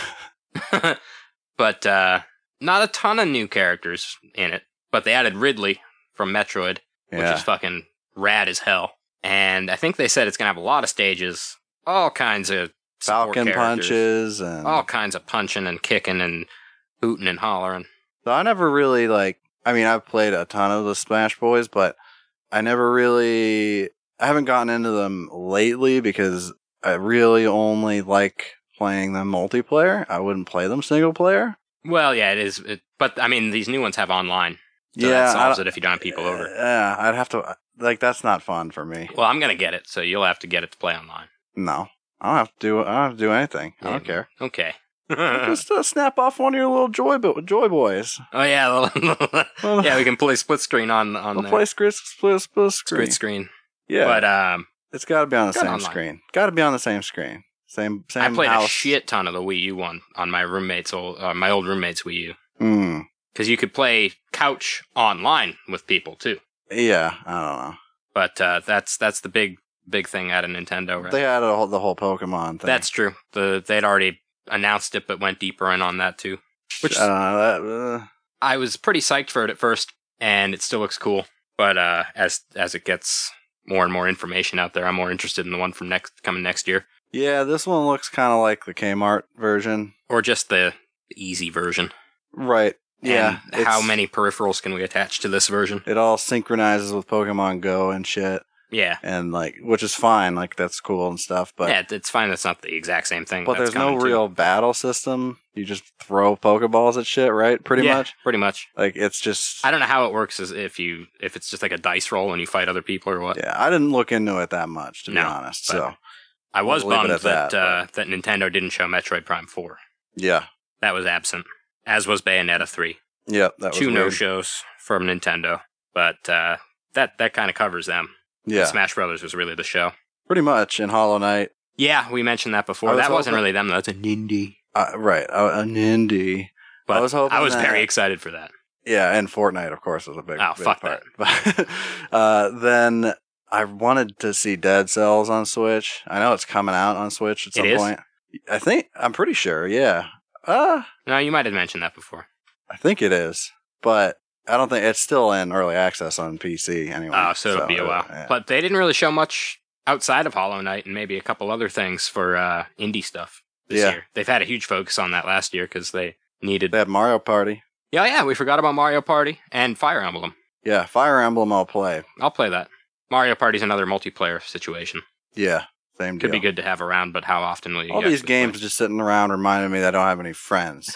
[SPEAKER 2] But uh, not a ton of new characters in it. But they added Ridley from Metroid, which
[SPEAKER 1] Yeah.
[SPEAKER 2] is fucking rad as hell. And I think they said it's going to have a lot of stages, all kinds of support
[SPEAKER 1] Falcon
[SPEAKER 2] characters,
[SPEAKER 1] punches and
[SPEAKER 2] all kinds of punching and kicking and hooting and hollering.
[SPEAKER 1] So I never really like. I mean, I've played a ton of the Smash Boys, but I never really. I haven't gotten into them lately because I really only like playing them multiplayer. I wouldn't play them single player.
[SPEAKER 2] Well, yeah, it is. It, but I mean, these new ones have online. So
[SPEAKER 1] yeah,
[SPEAKER 2] that solves
[SPEAKER 1] I-
[SPEAKER 2] it if you don't have people over.
[SPEAKER 1] Yeah, I'd have to. Like, that's not fun for me.
[SPEAKER 2] Well, I'm gonna get it, so you'll have to get it to play online.
[SPEAKER 1] No, I don't have to do. I don't have to do anything. I don't care.
[SPEAKER 2] Okay.
[SPEAKER 1] Just uh, snap off one of your little joy bo- joy boys.
[SPEAKER 2] Oh yeah, yeah. We can play split screen on on
[SPEAKER 1] We'll
[SPEAKER 2] the
[SPEAKER 1] play split split split screen.
[SPEAKER 2] split screen.
[SPEAKER 1] Yeah,
[SPEAKER 2] But um,
[SPEAKER 1] it's got to be on the
[SPEAKER 2] Got
[SPEAKER 1] same
[SPEAKER 2] online.
[SPEAKER 1] screen. Got to be on the same screen. Same same.
[SPEAKER 2] I played
[SPEAKER 1] house.
[SPEAKER 2] a shit ton of the Wii U one on my roommate's old, uh, my old roommate's Wii U,
[SPEAKER 1] Mm.
[SPEAKER 2] because you could play couch online with people too.
[SPEAKER 1] Yeah, I don't know.
[SPEAKER 2] But uh, that's that's the big big thing out of Nintendo, right?
[SPEAKER 1] They had a whole, the whole Pokemon thing.
[SPEAKER 2] That's true. The they'd already announced it, but went deeper in on that too. Which
[SPEAKER 1] I don't know. That, uh,
[SPEAKER 2] I was pretty psyched for it at first, and it still looks cool. But uh, as as it gets more and more information out there, I'm more interested in the one from next coming next year,
[SPEAKER 1] yeah, this one looks kind of like the Kmart version.
[SPEAKER 2] or just the easy version.
[SPEAKER 1] Right. Yeah.
[SPEAKER 2] And how
[SPEAKER 1] it's-
[SPEAKER 2] many peripherals can we attach to this version?
[SPEAKER 1] It all synchronizes with Pokemon Go and shit.
[SPEAKER 2] Yeah.
[SPEAKER 1] And, like, which is fine. Like, that's cool and stuff. But,
[SPEAKER 2] yeah, it's fine. That's not the exact same thing.
[SPEAKER 1] but
[SPEAKER 2] that's
[SPEAKER 1] there's no
[SPEAKER 2] coming, too.
[SPEAKER 1] real battle system. You just throw Pokeballs at shit, right? Pretty
[SPEAKER 2] Yeah,
[SPEAKER 1] much.
[SPEAKER 2] Pretty much.
[SPEAKER 1] Like, it's just.
[SPEAKER 2] I don't know how it works. As if you if it's just like a dice roll and you fight other people or what.
[SPEAKER 1] Yeah, I didn't look into it that much, to be
[SPEAKER 2] No,
[SPEAKER 1] honest.
[SPEAKER 2] but-
[SPEAKER 1] So,
[SPEAKER 2] I was
[SPEAKER 1] We'll leave it
[SPEAKER 2] bummed
[SPEAKER 1] at
[SPEAKER 2] that
[SPEAKER 1] that,
[SPEAKER 2] uh, that Nintendo didn't show Metroid Prime Four.
[SPEAKER 1] yeah.
[SPEAKER 2] That was absent, as was Bayonetta Three.
[SPEAKER 1] Yep. That was
[SPEAKER 2] Two no
[SPEAKER 1] weird.
[SPEAKER 2] shows from Nintendo, but uh, that that kind of covers them.
[SPEAKER 1] Yeah.
[SPEAKER 2] Smash Brothers was really the show.
[SPEAKER 1] Pretty much. In Hollow Knight.
[SPEAKER 2] Yeah, we mentioned that
[SPEAKER 1] I
[SPEAKER 2] before.
[SPEAKER 1] was
[SPEAKER 2] That wasn't
[SPEAKER 1] hoping-
[SPEAKER 2] really them though. That's an indie.
[SPEAKER 1] Uh, right. Uh, an indie.
[SPEAKER 2] But
[SPEAKER 1] I was hoping
[SPEAKER 2] I was
[SPEAKER 1] that-
[SPEAKER 2] very excited for that.
[SPEAKER 1] Yeah, and Fortnite, of course, was a big,
[SPEAKER 2] Oh,
[SPEAKER 1] big
[SPEAKER 2] fuck
[SPEAKER 1] part. But uh, then I wanted to see Dead Cells on Switch. I know it's coming out on Switch at
[SPEAKER 2] It
[SPEAKER 1] some
[SPEAKER 2] is?
[SPEAKER 1] point. I think I'm pretty sure. Yeah. Uh,
[SPEAKER 2] No, you might have mentioned that before.
[SPEAKER 1] I think it is, but I don't think it's still in early access on P C anyway.
[SPEAKER 2] Oh, so it'll be a
[SPEAKER 1] uh,
[SPEAKER 2] while.
[SPEAKER 1] yeah.
[SPEAKER 2] But they didn't really show much outside of Hollow Knight and maybe a couple other things for uh, indie stuff this
[SPEAKER 1] Yeah.
[SPEAKER 2] year. They've had a huge focus on that last year because they needed.
[SPEAKER 1] They had Mario Party.
[SPEAKER 2] Yeah, yeah, we forgot about Mario Party and Fire Emblem.
[SPEAKER 1] Yeah, Fire Emblem. I'll play.
[SPEAKER 2] I'll play that. Mario Party's another multiplayer situation.
[SPEAKER 1] Yeah, same deal.
[SPEAKER 2] Could be good to have around, but how often will you?
[SPEAKER 1] All these
[SPEAKER 2] actually
[SPEAKER 1] games just sitting around reminding me that I don't have any friends.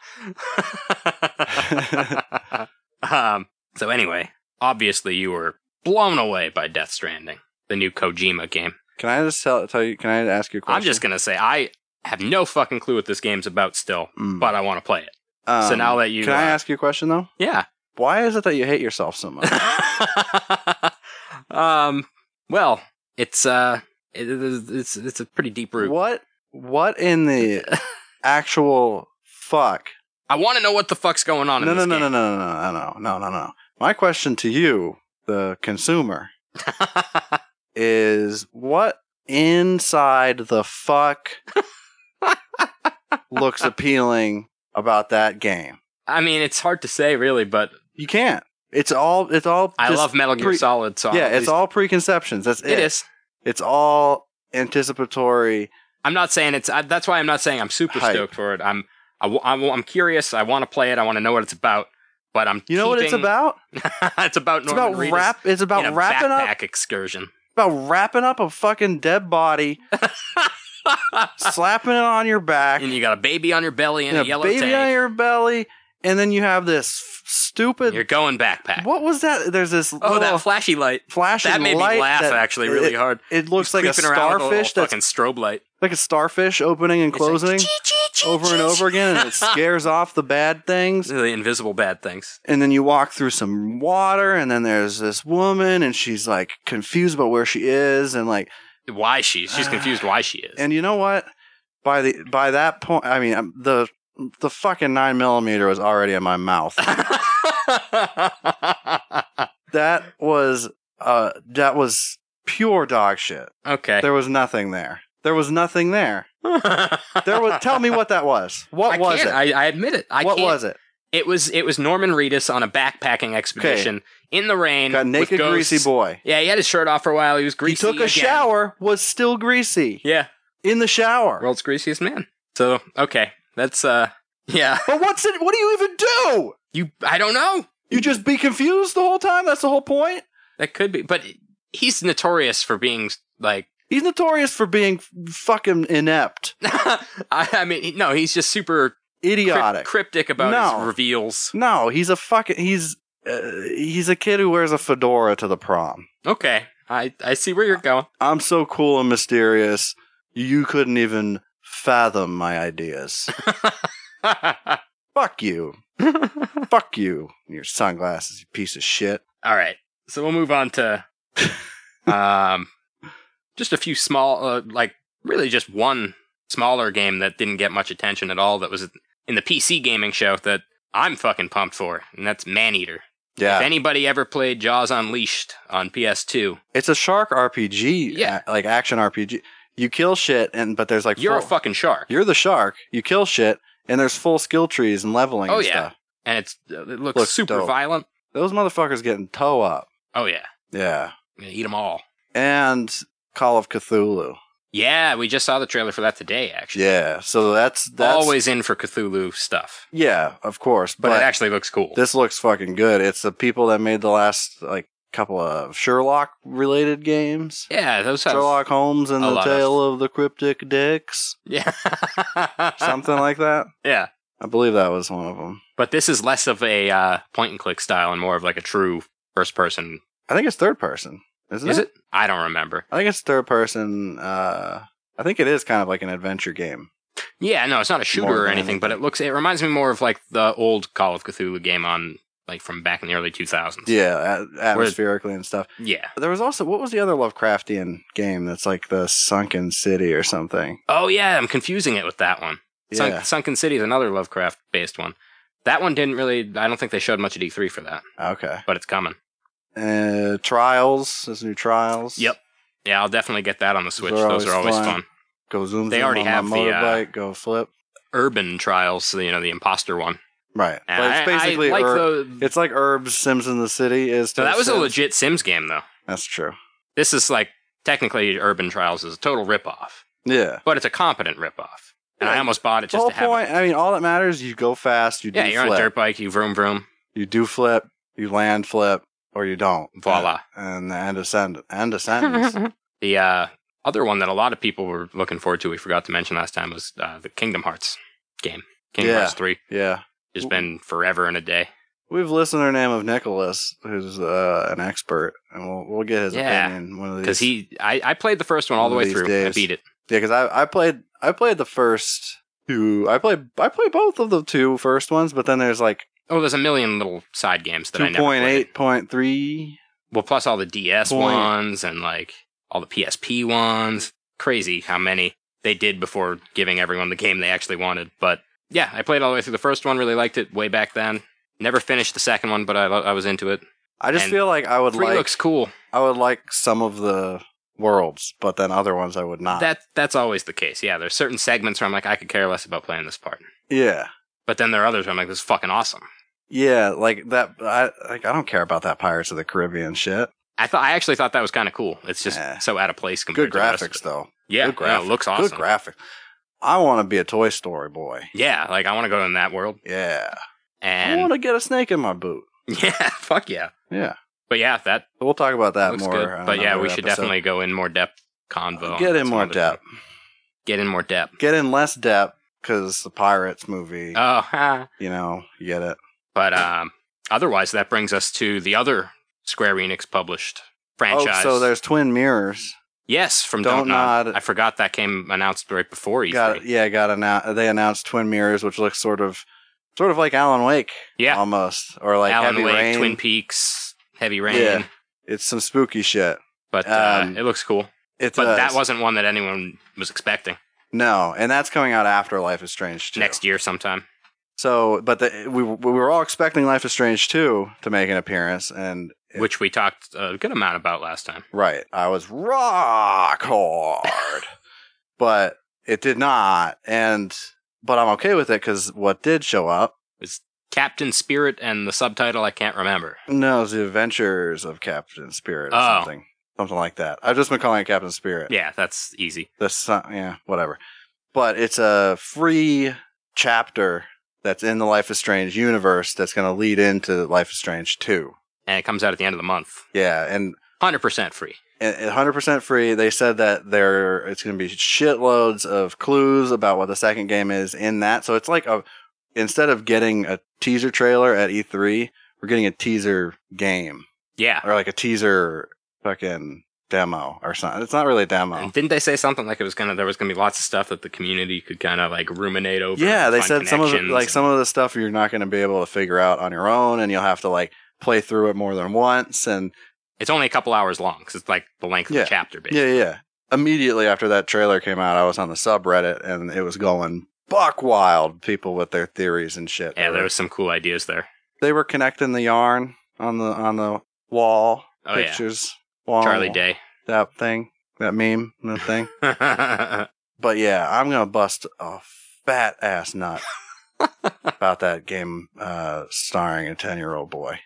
[SPEAKER 2] play? um. So anyway, obviously you were blown away by Death Stranding, the new Kojima game.
[SPEAKER 1] Can I just tell, tell you? Can I ask you a question?
[SPEAKER 2] I'm just gonna say I have no fucking clue what this game's about still,
[SPEAKER 1] Mm.
[SPEAKER 2] but I want to play it.
[SPEAKER 1] Um,
[SPEAKER 2] so now that you,
[SPEAKER 1] Can I
[SPEAKER 2] uh,
[SPEAKER 1] ask you a question though?
[SPEAKER 2] Yeah.
[SPEAKER 1] Why is it that you hate yourself so much?
[SPEAKER 2] um. Well, it's uh, it, it's it's a pretty deep root.
[SPEAKER 1] What? What in the actual fuck?
[SPEAKER 2] I want to know what the fuck's going on
[SPEAKER 1] No,
[SPEAKER 2] in
[SPEAKER 1] no,
[SPEAKER 2] this
[SPEAKER 1] no, no,
[SPEAKER 2] game.
[SPEAKER 1] no, no, no, no, no, no. My question to you, the consumer, is what inside the fuck looks appealing about that game?
[SPEAKER 2] I mean, it's hard to say, really, but
[SPEAKER 1] You can't. It's all. It's all.
[SPEAKER 2] I
[SPEAKER 1] just
[SPEAKER 2] love Metal Gear
[SPEAKER 1] pre-
[SPEAKER 2] Solid, so
[SPEAKER 1] Yeah,
[SPEAKER 2] I'll at
[SPEAKER 1] it's
[SPEAKER 2] least-
[SPEAKER 1] all preconceptions. That's it.
[SPEAKER 2] It is.
[SPEAKER 1] It's all anticipatory.
[SPEAKER 2] I'm not saying it's. I, that's why I'm not saying I'm super
[SPEAKER 1] Hype.
[SPEAKER 2] stoked for it. I'm. I, w- I w- I'm curious. I want to play it. I want to know what it's about. But I'm.
[SPEAKER 1] You know what it's
[SPEAKER 2] keeping-
[SPEAKER 1] about?
[SPEAKER 2] it's about.
[SPEAKER 1] It's
[SPEAKER 2] Norman
[SPEAKER 1] about
[SPEAKER 2] Reedus
[SPEAKER 1] wrap. It's about
[SPEAKER 2] in a
[SPEAKER 1] wrapping
[SPEAKER 2] backpack
[SPEAKER 1] up.
[SPEAKER 2] excursion.
[SPEAKER 1] About wrapping up a fucking dead body, slapping it on your back,
[SPEAKER 2] And you got a baby on your belly and
[SPEAKER 1] and
[SPEAKER 2] a yellow
[SPEAKER 1] baby
[SPEAKER 2] tank.
[SPEAKER 1] on your belly, and then you have this f- stupid.
[SPEAKER 2] You're going backpack.
[SPEAKER 1] What was that? There's this
[SPEAKER 2] Oh,
[SPEAKER 1] little
[SPEAKER 2] that flashy light.
[SPEAKER 1] flashing
[SPEAKER 2] That made me
[SPEAKER 1] light
[SPEAKER 2] laugh
[SPEAKER 1] that-
[SPEAKER 2] actually really
[SPEAKER 1] it,
[SPEAKER 2] hard.
[SPEAKER 1] It looks
[SPEAKER 2] He's
[SPEAKER 1] like a
[SPEAKER 2] creeping around with a little
[SPEAKER 1] starfish that's
[SPEAKER 2] fucking strobe light.
[SPEAKER 1] like a starfish opening and
[SPEAKER 2] It's like,
[SPEAKER 1] closing over and over again, and it scares off the bad things.
[SPEAKER 2] The invisible bad things.
[SPEAKER 1] And then you walk through some water, and then there's this woman, and she's like confused about where she is, and like,
[SPEAKER 2] Why she? She's confused why she is.
[SPEAKER 1] and you know what? By the by that point, I mean um, the the fucking nine millimeter was already in my mouth. That was uh that was pure dog shit.
[SPEAKER 2] okay.
[SPEAKER 1] There was nothing there. There was nothing there. There was. Tell me what that was. What
[SPEAKER 2] I
[SPEAKER 1] was
[SPEAKER 2] can't.
[SPEAKER 1] it?
[SPEAKER 2] I, I admit it. I
[SPEAKER 1] what
[SPEAKER 2] can't.
[SPEAKER 1] was it?
[SPEAKER 2] It was it was Norman Reedus on a backpacking expedition in the rain.
[SPEAKER 1] Got naked,
[SPEAKER 2] with ghosts.
[SPEAKER 1] greasy boy.
[SPEAKER 2] Yeah, he had his shirt off for a while. He was
[SPEAKER 1] He
[SPEAKER 2] greasy.
[SPEAKER 1] took a
[SPEAKER 2] again.
[SPEAKER 1] shower. Was still greasy
[SPEAKER 2] Yeah,
[SPEAKER 1] in the shower.
[SPEAKER 2] world's greasiest man. So okay, that's uh, yeah.
[SPEAKER 1] But what's it? What do you even do?
[SPEAKER 2] You, I don't know.
[SPEAKER 1] You just be confused the whole time. That's the whole point.
[SPEAKER 2] That could be, but he's notorious for being like.
[SPEAKER 1] He's notorious for being f- fucking inept,
[SPEAKER 2] I, I mean, no, he's just super
[SPEAKER 1] idiotic.
[SPEAKER 2] crypt- cryptic about
[SPEAKER 1] No.
[SPEAKER 2] his reveals.
[SPEAKER 1] No, he's a fucking. He's uh, he's a kid who wears a fedora to the prom.
[SPEAKER 2] Okay, I I see where you're going.
[SPEAKER 1] I'm so cool and mysterious. You couldn't even fathom my ideas. Fuck you. Fuck you. and Your sunglasses, you piece of shit.
[SPEAKER 2] All right, so we'll move on to um, just a few small, uh, like really just one smaller game that didn't get much attention at all. That was in the P C gaming show that I'm fucking pumped for, and that's Maneater.
[SPEAKER 1] Yeah.
[SPEAKER 2] If anybody ever played Jaws Unleashed on P S two,
[SPEAKER 1] It's a shark R P G.
[SPEAKER 2] Yeah.
[SPEAKER 1] a- like action R P G. You kill shit, and but there's like
[SPEAKER 2] you're a
[SPEAKER 1] full-
[SPEAKER 2] fucking shark,
[SPEAKER 1] You're the shark. You kill shit, and there's full skill trees and leveling
[SPEAKER 2] Oh,
[SPEAKER 1] and
[SPEAKER 2] yeah.
[SPEAKER 1] stuff.
[SPEAKER 2] and it's uh, it looks,
[SPEAKER 1] Looks
[SPEAKER 2] super
[SPEAKER 1] dope.
[SPEAKER 2] violent.
[SPEAKER 1] Those motherfuckers getting toe up.
[SPEAKER 2] Oh yeah,
[SPEAKER 1] Yeah.
[SPEAKER 2] I'm gonna eat them all.
[SPEAKER 1] And Call of Cthulhu.
[SPEAKER 2] Yeah, we just saw the trailer for that today. Actually,
[SPEAKER 1] Yeah. So that's that's
[SPEAKER 2] always in for Cthulhu stuff,
[SPEAKER 1] Yeah, of course.
[SPEAKER 2] but,
[SPEAKER 1] But,
[SPEAKER 2] it actually looks cool.
[SPEAKER 1] this looks fucking good. It's the people that made the last like couple of Sherlock related games.
[SPEAKER 2] yeah, those have
[SPEAKER 1] Sherlock Holmes and
[SPEAKER 2] a
[SPEAKER 1] the
[SPEAKER 2] lot
[SPEAKER 1] Tale of the Cryptic Dicks.
[SPEAKER 2] yeah,
[SPEAKER 1] Something like that.
[SPEAKER 2] yeah.
[SPEAKER 1] I believe that was one of them.
[SPEAKER 2] But this is less of a uh, point and click style and more of like a true first person.
[SPEAKER 1] I think it's third person. Isn't
[SPEAKER 2] Is
[SPEAKER 1] it?
[SPEAKER 2] it? I don't remember.
[SPEAKER 1] I think it's third person. Uh, I think it is kind of like an adventure game.
[SPEAKER 2] Yeah, no, it's not a shooter
[SPEAKER 1] More
[SPEAKER 2] or
[SPEAKER 1] than
[SPEAKER 2] anything, but it
[SPEAKER 1] anything.
[SPEAKER 2] looks. It reminds me more of like the old Call of Cthulhu game on like from back in the early two thousands.
[SPEAKER 1] Yeah, a- atmospherically and stuff.
[SPEAKER 2] Yeah.
[SPEAKER 1] There was also, what was the other Lovecraftian game that's like the Sunken City or something?
[SPEAKER 2] Oh yeah, I'm confusing it with that one. Sunk,
[SPEAKER 1] Yeah.
[SPEAKER 2] Sunken City is another Lovecraft based one. That one didn't really. I don't think they showed much at E three for that,
[SPEAKER 1] Okay.
[SPEAKER 2] but it's coming.
[SPEAKER 1] Uh, Trials. There's new Trials.
[SPEAKER 2] Yep. Yeah, I'll definitely get that on the Switch.
[SPEAKER 1] Those are
[SPEAKER 2] Those are always
[SPEAKER 1] always
[SPEAKER 2] fun.
[SPEAKER 1] fun. Go zoom,
[SPEAKER 2] They
[SPEAKER 1] zoom
[SPEAKER 2] already
[SPEAKER 1] on
[SPEAKER 2] have
[SPEAKER 1] my
[SPEAKER 2] the, uh,
[SPEAKER 1] motorbike. Go flip.
[SPEAKER 2] Urban Trials, so, you know, the imposter one.
[SPEAKER 1] Right.
[SPEAKER 2] And
[SPEAKER 1] But it's
[SPEAKER 2] I-
[SPEAKER 1] basically
[SPEAKER 2] I like
[SPEAKER 1] Herb-
[SPEAKER 2] the.
[SPEAKER 1] it's like Herb's Sims in the City is. To
[SPEAKER 2] No, that was a
[SPEAKER 1] Sims.
[SPEAKER 2] legit Sims game though.
[SPEAKER 1] That's true.
[SPEAKER 2] This is like technically Urban Trials is a total ripoff,
[SPEAKER 1] Yeah.
[SPEAKER 2] but it's a competent ripoff. And I
[SPEAKER 1] Yeah,
[SPEAKER 2] almost bought it
[SPEAKER 1] The
[SPEAKER 2] just
[SPEAKER 1] whole
[SPEAKER 2] to have.
[SPEAKER 1] point.
[SPEAKER 2] It.
[SPEAKER 1] I mean, all that matters. You go fast. You
[SPEAKER 2] Yeah,
[SPEAKER 1] do
[SPEAKER 2] you're on
[SPEAKER 1] flip.
[SPEAKER 2] a dirt bike, you vroom vroom.
[SPEAKER 1] You do flip. You land flip, or you don't.
[SPEAKER 2] Voila.
[SPEAKER 1] And the end of send end of sentence.
[SPEAKER 2] The uh, other one that a lot of people were looking forward to, we forgot to mention last time, was uh, the Kingdom Hearts game. Kingdom
[SPEAKER 1] Yeah.
[SPEAKER 2] Hearts three.
[SPEAKER 1] Yeah.
[SPEAKER 2] It's been forever and a day.
[SPEAKER 1] We've listener name of Nicholas, who's uh, an expert, and we'll we'll get his
[SPEAKER 2] Yeah,
[SPEAKER 1] opinion one of these.
[SPEAKER 2] Because he, I, I played the first one all the
[SPEAKER 1] One
[SPEAKER 2] way
[SPEAKER 1] of these
[SPEAKER 2] through. I
[SPEAKER 1] days.
[SPEAKER 2] beat it.
[SPEAKER 1] Yeah, because I I played I played the first two. I played I played both of the two first ones, but then there's like
[SPEAKER 2] Oh, there's a million little side games that I
[SPEAKER 1] two
[SPEAKER 2] never
[SPEAKER 1] point
[SPEAKER 2] played.
[SPEAKER 1] eight point three.
[SPEAKER 2] Well, plus all the D S
[SPEAKER 1] Point.
[SPEAKER 2] ones and like all the P S P ones. Crazy how many they did before giving everyone the game they actually wanted. But yeah, I played all the way through the first one. Really liked it way back then. Never finished the second one, but I I was into it.
[SPEAKER 1] I just
[SPEAKER 2] And
[SPEAKER 1] feel like I would
[SPEAKER 2] Three
[SPEAKER 1] like
[SPEAKER 2] looks cool.
[SPEAKER 1] I would like some of the worlds, but then other ones I would not.
[SPEAKER 2] That that's always the case. Yeah, there's certain segments where I'm like, I could care less about playing this part.
[SPEAKER 1] yeah,
[SPEAKER 2] But then there are others where I'm like, this is fucking awesome.
[SPEAKER 1] Yeah, like that. I like. I don't care about that Pirates of the Caribbean shit.
[SPEAKER 2] I thought I actually thought that was kind of cool. It's just
[SPEAKER 1] Eh.
[SPEAKER 2] so out of place compared
[SPEAKER 1] Good
[SPEAKER 2] to the rest of
[SPEAKER 1] graphics
[SPEAKER 2] it.
[SPEAKER 1] though.
[SPEAKER 2] Yeah,
[SPEAKER 1] Good
[SPEAKER 2] yeah,
[SPEAKER 1] graphics.
[SPEAKER 2] it looks awesome.
[SPEAKER 1] Good graphics. I want to be a Toy Story boy.
[SPEAKER 2] Yeah, like I want to go in that world.
[SPEAKER 1] Yeah.
[SPEAKER 2] And
[SPEAKER 1] I want to get a snake in my boot.
[SPEAKER 2] yeah, fuck yeah.
[SPEAKER 1] Yeah.
[SPEAKER 2] But yeah, that
[SPEAKER 1] We'll talk about that
[SPEAKER 2] looks
[SPEAKER 1] more.
[SPEAKER 2] good.
[SPEAKER 1] on
[SPEAKER 2] But yeah,
[SPEAKER 1] another
[SPEAKER 2] we should
[SPEAKER 1] episode.
[SPEAKER 2] definitely go in more depth convo.
[SPEAKER 1] Get
[SPEAKER 2] on
[SPEAKER 1] in
[SPEAKER 2] some
[SPEAKER 1] more
[SPEAKER 2] other
[SPEAKER 1] depth.
[SPEAKER 2] thing. Get in more depth.
[SPEAKER 1] Get in less depth because the Pirates movie.
[SPEAKER 2] Oh, ha.
[SPEAKER 1] You know, you get it.
[SPEAKER 2] But um, otherwise, that brings us to the other Square Enix published franchise.
[SPEAKER 1] Oh, so there's Twin Mirrors.
[SPEAKER 2] yes, from
[SPEAKER 1] Don't
[SPEAKER 2] Don't, Nod.
[SPEAKER 1] Nod.
[SPEAKER 2] I forgot that came announced right before E three.
[SPEAKER 1] Got yeah, got announced. They announced Twin Mirrors, which looks sort of, sort of like Alan Wake.
[SPEAKER 2] Yeah.
[SPEAKER 1] almost, or like
[SPEAKER 2] Alan
[SPEAKER 1] Heavy
[SPEAKER 2] Wake,
[SPEAKER 1] Rain.
[SPEAKER 2] Twin Peaks, Heavy Rain.
[SPEAKER 1] Yeah. It's some spooky shit.
[SPEAKER 2] But uh,
[SPEAKER 1] Um,
[SPEAKER 2] it looks cool.
[SPEAKER 1] It
[SPEAKER 2] But
[SPEAKER 1] does.
[SPEAKER 2] that wasn't one that anyone was expecting.
[SPEAKER 1] no, and that's coming out after Life is Strange two.
[SPEAKER 2] Next year sometime.
[SPEAKER 1] So, but the, we we were all expecting Life is Strange two to make an appearance, and it-
[SPEAKER 2] Which we talked a good amount about last time.
[SPEAKER 1] right, I was rock hard, but it did not, and but I'm okay with it because what did show up?
[SPEAKER 2] It's Captain Spirit and the subtitle I can't remember.
[SPEAKER 1] No, it's the Adventures of Captain Spirit or
[SPEAKER 2] Oh.
[SPEAKER 1] something, something like that. I've just been calling it Captain Spirit.
[SPEAKER 2] Yeah, that's easy.
[SPEAKER 1] The sun, yeah, whatever. But it's a free chapter that's in the Life is Strange universe that's going to lead into Life is Strange two.
[SPEAKER 2] And it comes out at the end of the month.
[SPEAKER 1] Yeah, and
[SPEAKER 2] one hundred percent free.
[SPEAKER 1] and one hundred percent free. They said that there it's going to be shitloads of clues about what the second game is in that. So it's like a instead of getting a teaser trailer at E three, we're getting a teaser game
[SPEAKER 2] Yeah.
[SPEAKER 1] or like a teaser fucking demo or something. It's not really a demo.
[SPEAKER 2] And didn't they say something like it was gonna there was gonna be lots of stuff that the community could kind of like ruminate over?
[SPEAKER 1] Yeah,
[SPEAKER 2] and
[SPEAKER 1] they
[SPEAKER 2] find
[SPEAKER 1] said some of the,
[SPEAKER 2] connections
[SPEAKER 1] like
[SPEAKER 2] and-
[SPEAKER 1] some of the stuff you're not going to be able to figure out on your own, and you'll have to like play through it more than once. And
[SPEAKER 2] It's only a couple hours long because it's like the length
[SPEAKER 1] Yeah.
[SPEAKER 2] of the chapter, basically.
[SPEAKER 1] yeah, yeah, yeah. Immediately after that trailer came out, I was on the subreddit, and it was going buck wild. People with their theories and shit.
[SPEAKER 2] Yeah,
[SPEAKER 1] They
[SPEAKER 2] there
[SPEAKER 1] were-
[SPEAKER 2] was some cool ideas there.
[SPEAKER 1] they were connecting the yarn on the on the wall
[SPEAKER 2] Oh, yeah.
[SPEAKER 1] pictures. Wall,
[SPEAKER 2] Charlie Day.
[SPEAKER 1] that thing, that meme, that thing. But yeah, I'm gonna bust a fat ass nut about that game uh, starring a ten year old boy.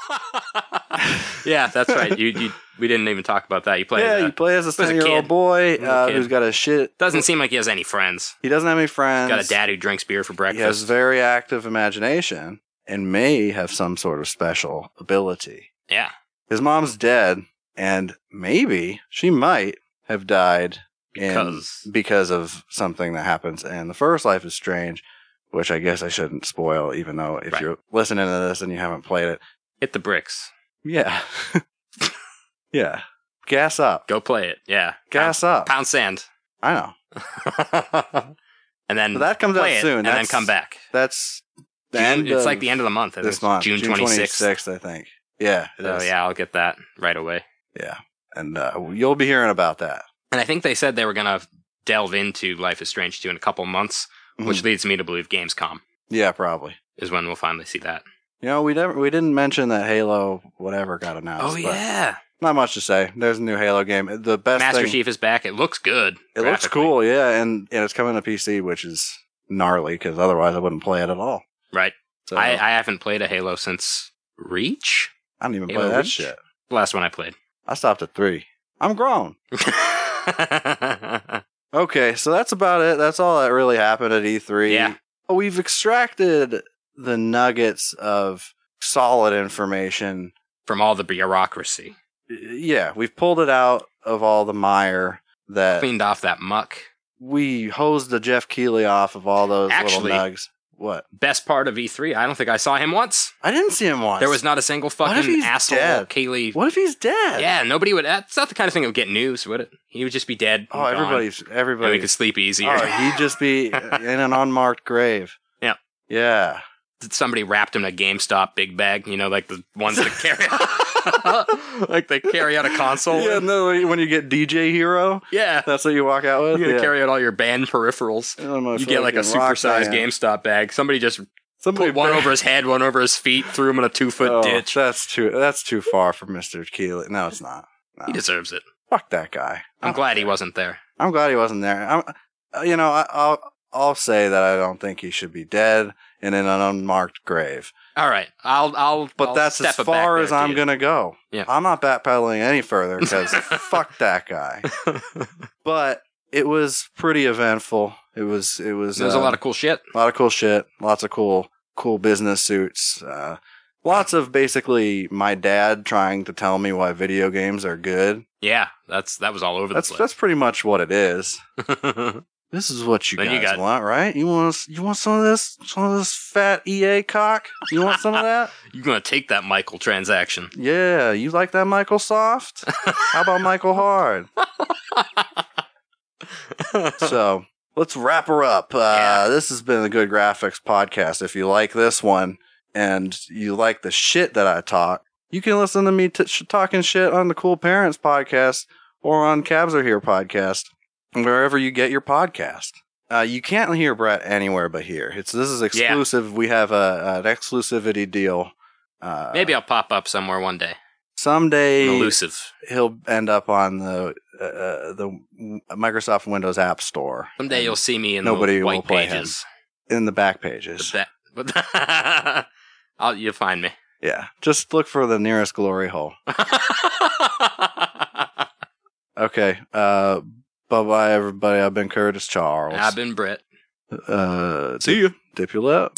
[SPEAKER 2] yeah, that's right. You, you, we didn't even talk about that. You play.
[SPEAKER 1] yeah,
[SPEAKER 2] uh,
[SPEAKER 1] you play as a
[SPEAKER 2] as a
[SPEAKER 1] ten year old
[SPEAKER 2] kid.
[SPEAKER 1] boy
[SPEAKER 2] Little
[SPEAKER 1] uh,
[SPEAKER 2] kid.
[SPEAKER 1] who's got a shit.
[SPEAKER 2] doesn't seem like he has any friends.
[SPEAKER 1] He doesn't have any friends.
[SPEAKER 2] Got a dad who drinks beer for
[SPEAKER 1] He
[SPEAKER 2] breakfast.
[SPEAKER 1] has very active imagination and may have some sort of special ability.
[SPEAKER 2] Yeah.
[SPEAKER 1] His mom's dead, and maybe she might have died in-
[SPEAKER 2] Because-
[SPEAKER 1] because of something that happens in the first Life is Strange, which I guess I shouldn't spoil, even though if
[SPEAKER 2] Right.
[SPEAKER 1] you're listening to this and you haven't played it,
[SPEAKER 2] Hit the bricks.
[SPEAKER 1] yeah, yeah, gas up,
[SPEAKER 2] Go play it. Yeah.
[SPEAKER 1] gas up.
[SPEAKER 2] Pound sand.
[SPEAKER 1] I know.
[SPEAKER 2] and then
[SPEAKER 1] But that comes out
[SPEAKER 2] play it,
[SPEAKER 1] soon.
[SPEAKER 2] and then
[SPEAKER 1] That's-
[SPEAKER 2] come back.
[SPEAKER 1] That's the
[SPEAKER 2] June,
[SPEAKER 1] end
[SPEAKER 2] it's
[SPEAKER 1] of
[SPEAKER 2] like the end of the month. I think
[SPEAKER 1] this
[SPEAKER 2] it's
[SPEAKER 1] month,
[SPEAKER 2] June twenty-sixth.
[SPEAKER 1] I think. Yeah, it
[SPEAKER 2] So
[SPEAKER 1] is.
[SPEAKER 2] yeah, I'll get that right away.
[SPEAKER 1] yeah, and uh, you'll be hearing about that.
[SPEAKER 2] And I think they said they were going to delve into Life is Strange two in a couple months, which
[SPEAKER 1] Mhm.
[SPEAKER 2] leads me to believe Gamescom
[SPEAKER 1] Yeah, probably.
[SPEAKER 2] is when we'll finally see that.
[SPEAKER 1] You know, we never we didn't mention that Halo whatever got announced.
[SPEAKER 2] Oh
[SPEAKER 1] but
[SPEAKER 2] yeah,
[SPEAKER 1] not much to say. There's a new Halo game. The best
[SPEAKER 2] Master
[SPEAKER 1] thing,
[SPEAKER 2] Chief is back. It looks good.
[SPEAKER 1] it looks
[SPEAKER 2] graphically.
[SPEAKER 1] cool, yeah, and, and it's coming to P C, which is gnarly because otherwise I wouldn't play it at all.
[SPEAKER 2] Right.
[SPEAKER 1] So
[SPEAKER 2] I,
[SPEAKER 1] I,
[SPEAKER 2] I haven't played a Halo since Reach.
[SPEAKER 1] don't even
[SPEAKER 2] Halo
[SPEAKER 1] play that
[SPEAKER 2] Reach?
[SPEAKER 1] shit.
[SPEAKER 2] The last one I played.
[SPEAKER 1] I stopped at three. I'm grown. Okay, so that's about it. That's all that really happened at E three.
[SPEAKER 2] Yeah.
[SPEAKER 1] We've extracted the nuggets of solid information.
[SPEAKER 2] From all the bureaucracy.
[SPEAKER 1] Yeah, we've pulled it out of all the mire that
[SPEAKER 2] Cleaned off that muck.
[SPEAKER 1] we hosed the Jeff Keighley off of all those
[SPEAKER 2] Actually-
[SPEAKER 1] little nugs. What?
[SPEAKER 2] Best part of E three, I don't think I saw him once.
[SPEAKER 1] I didn't see him once.
[SPEAKER 2] There was not a single
[SPEAKER 1] What if
[SPEAKER 2] fucking
[SPEAKER 1] he's
[SPEAKER 2] asshole
[SPEAKER 1] dead?
[SPEAKER 2] Kaylee.
[SPEAKER 1] What if he's dead?
[SPEAKER 2] Yeah, nobody would. That's not the kind of thing that would get news, would it? He would just be dead.
[SPEAKER 1] Oh,
[SPEAKER 2] and gone,
[SPEAKER 1] everybody's
[SPEAKER 2] and
[SPEAKER 1] everybody.
[SPEAKER 2] we could sleep easier.
[SPEAKER 1] Oh, he'd just be in an unmarked grave.
[SPEAKER 2] Yeah.
[SPEAKER 1] Yeah.
[SPEAKER 2] Somebody wrapped him in a GameStop big bag, you know, like the ones that carry out, like they carry out a console.
[SPEAKER 1] Yeah,
[SPEAKER 2] in.
[SPEAKER 1] no, when you get D J Hero,
[SPEAKER 2] yeah.
[SPEAKER 1] that's what you walk out with.
[SPEAKER 2] You're gonna
[SPEAKER 1] yeah.
[SPEAKER 2] carry out all your band peripherals.
[SPEAKER 1] Almost
[SPEAKER 2] You get like a
[SPEAKER 1] fucking rock
[SPEAKER 2] supersized
[SPEAKER 1] band.
[SPEAKER 2] GameStop bag. Somebody just
[SPEAKER 1] Somebody
[SPEAKER 2] put one
[SPEAKER 1] bang-
[SPEAKER 2] over his head, one over his feet, threw him in a two foot
[SPEAKER 1] Oh,
[SPEAKER 2] ditch.
[SPEAKER 1] That's too. That's too far for Mister Keeley. No, it's not. No.
[SPEAKER 2] He deserves it.
[SPEAKER 1] Fuck that guy.
[SPEAKER 2] I'm
[SPEAKER 1] Oh,
[SPEAKER 2] glad he wasn't there.
[SPEAKER 1] I'm glad he wasn't there. I'm, uh, you know, I, I'll I'll say that I don't think he should be dead. in an unmarked grave.
[SPEAKER 2] All right, I'll I'll.
[SPEAKER 1] But
[SPEAKER 2] I'll
[SPEAKER 1] that's
[SPEAKER 2] step
[SPEAKER 1] as
[SPEAKER 2] it
[SPEAKER 1] far
[SPEAKER 2] back
[SPEAKER 1] as
[SPEAKER 2] there to
[SPEAKER 1] I'm
[SPEAKER 2] you.
[SPEAKER 1] gonna go.
[SPEAKER 2] Yeah.
[SPEAKER 1] I'm not backpedaling any further because fuck that guy. But it was pretty eventful. It was. It was.
[SPEAKER 2] There's
[SPEAKER 1] uh,
[SPEAKER 2] a lot of cool shit.
[SPEAKER 1] A lot of cool shit. Lots of cool, cool business suits. Uh, lots of basically my dad trying to tell me why video games are good.
[SPEAKER 2] Yeah, that's that was all over
[SPEAKER 1] That's
[SPEAKER 2] the
[SPEAKER 1] that's pretty much what it is.
[SPEAKER 2] place.
[SPEAKER 1] This is what you
[SPEAKER 2] Then
[SPEAKER 1] guys
[SPEAKER 2] you got-
[SPEAKER 1] want, right? You want you want some of this, some of this fat E A cock? You want some of that?
[SPEAKER 2] You're gonna take that Michael transaction.
[SPEAKER 1] Yeah, you like that Michael Soft? How about Michael Hard? So let's wrap her up. Uh,
[SPEAKER 2] Yeah.
[SPEAKER 1] This has been a Good Graphics podcast. If you like this one and you like the shit that I talk, you can listen to me t- sh- talking shit on the Cool Parents podcast or on Cabs Are Here podcast, wherever you get your podcast. Uh, you can't hear Brett anywhere but here. It's this is exclusive. We have a, an exclusivity deal. Uh,
[SPEAKER 2] Maybe I'll pop up somewhere one day.
[SPEAKER 1] someday
[SPEAKER 2] I'm elusive.
[SPEAKER 1] he'll end up on the uh, the Microsoft Windows App Store.
[SPEAKER 2] Someday
[SPEAKER 1] And
[SPEAKER 2] you'll see me in
[SPEAKER 1] nobody
[SPEAKER 2] the
[SPEAKER 1] will
[SPEAKER 2] white
[SPEAKER 1] play
[SPEAKER 2] pages.
[SPEAKER 1] in the back pages.
[SPEAKER 2] The ba- I'll, you'll find me.
[SPEAKER 1] Yeah, just look for the nearest glory hole. Okay, uh, bye bye everybody. I've been Curtis Charles.
[SPEAKER 2] I've been Brett.
[SPEAKER 1] Uh,
[SPEAKER 2] See
[SPEAKER 1] dip,
[SPEAKER 2] you.
[SPEAKER 1] Dip your lip.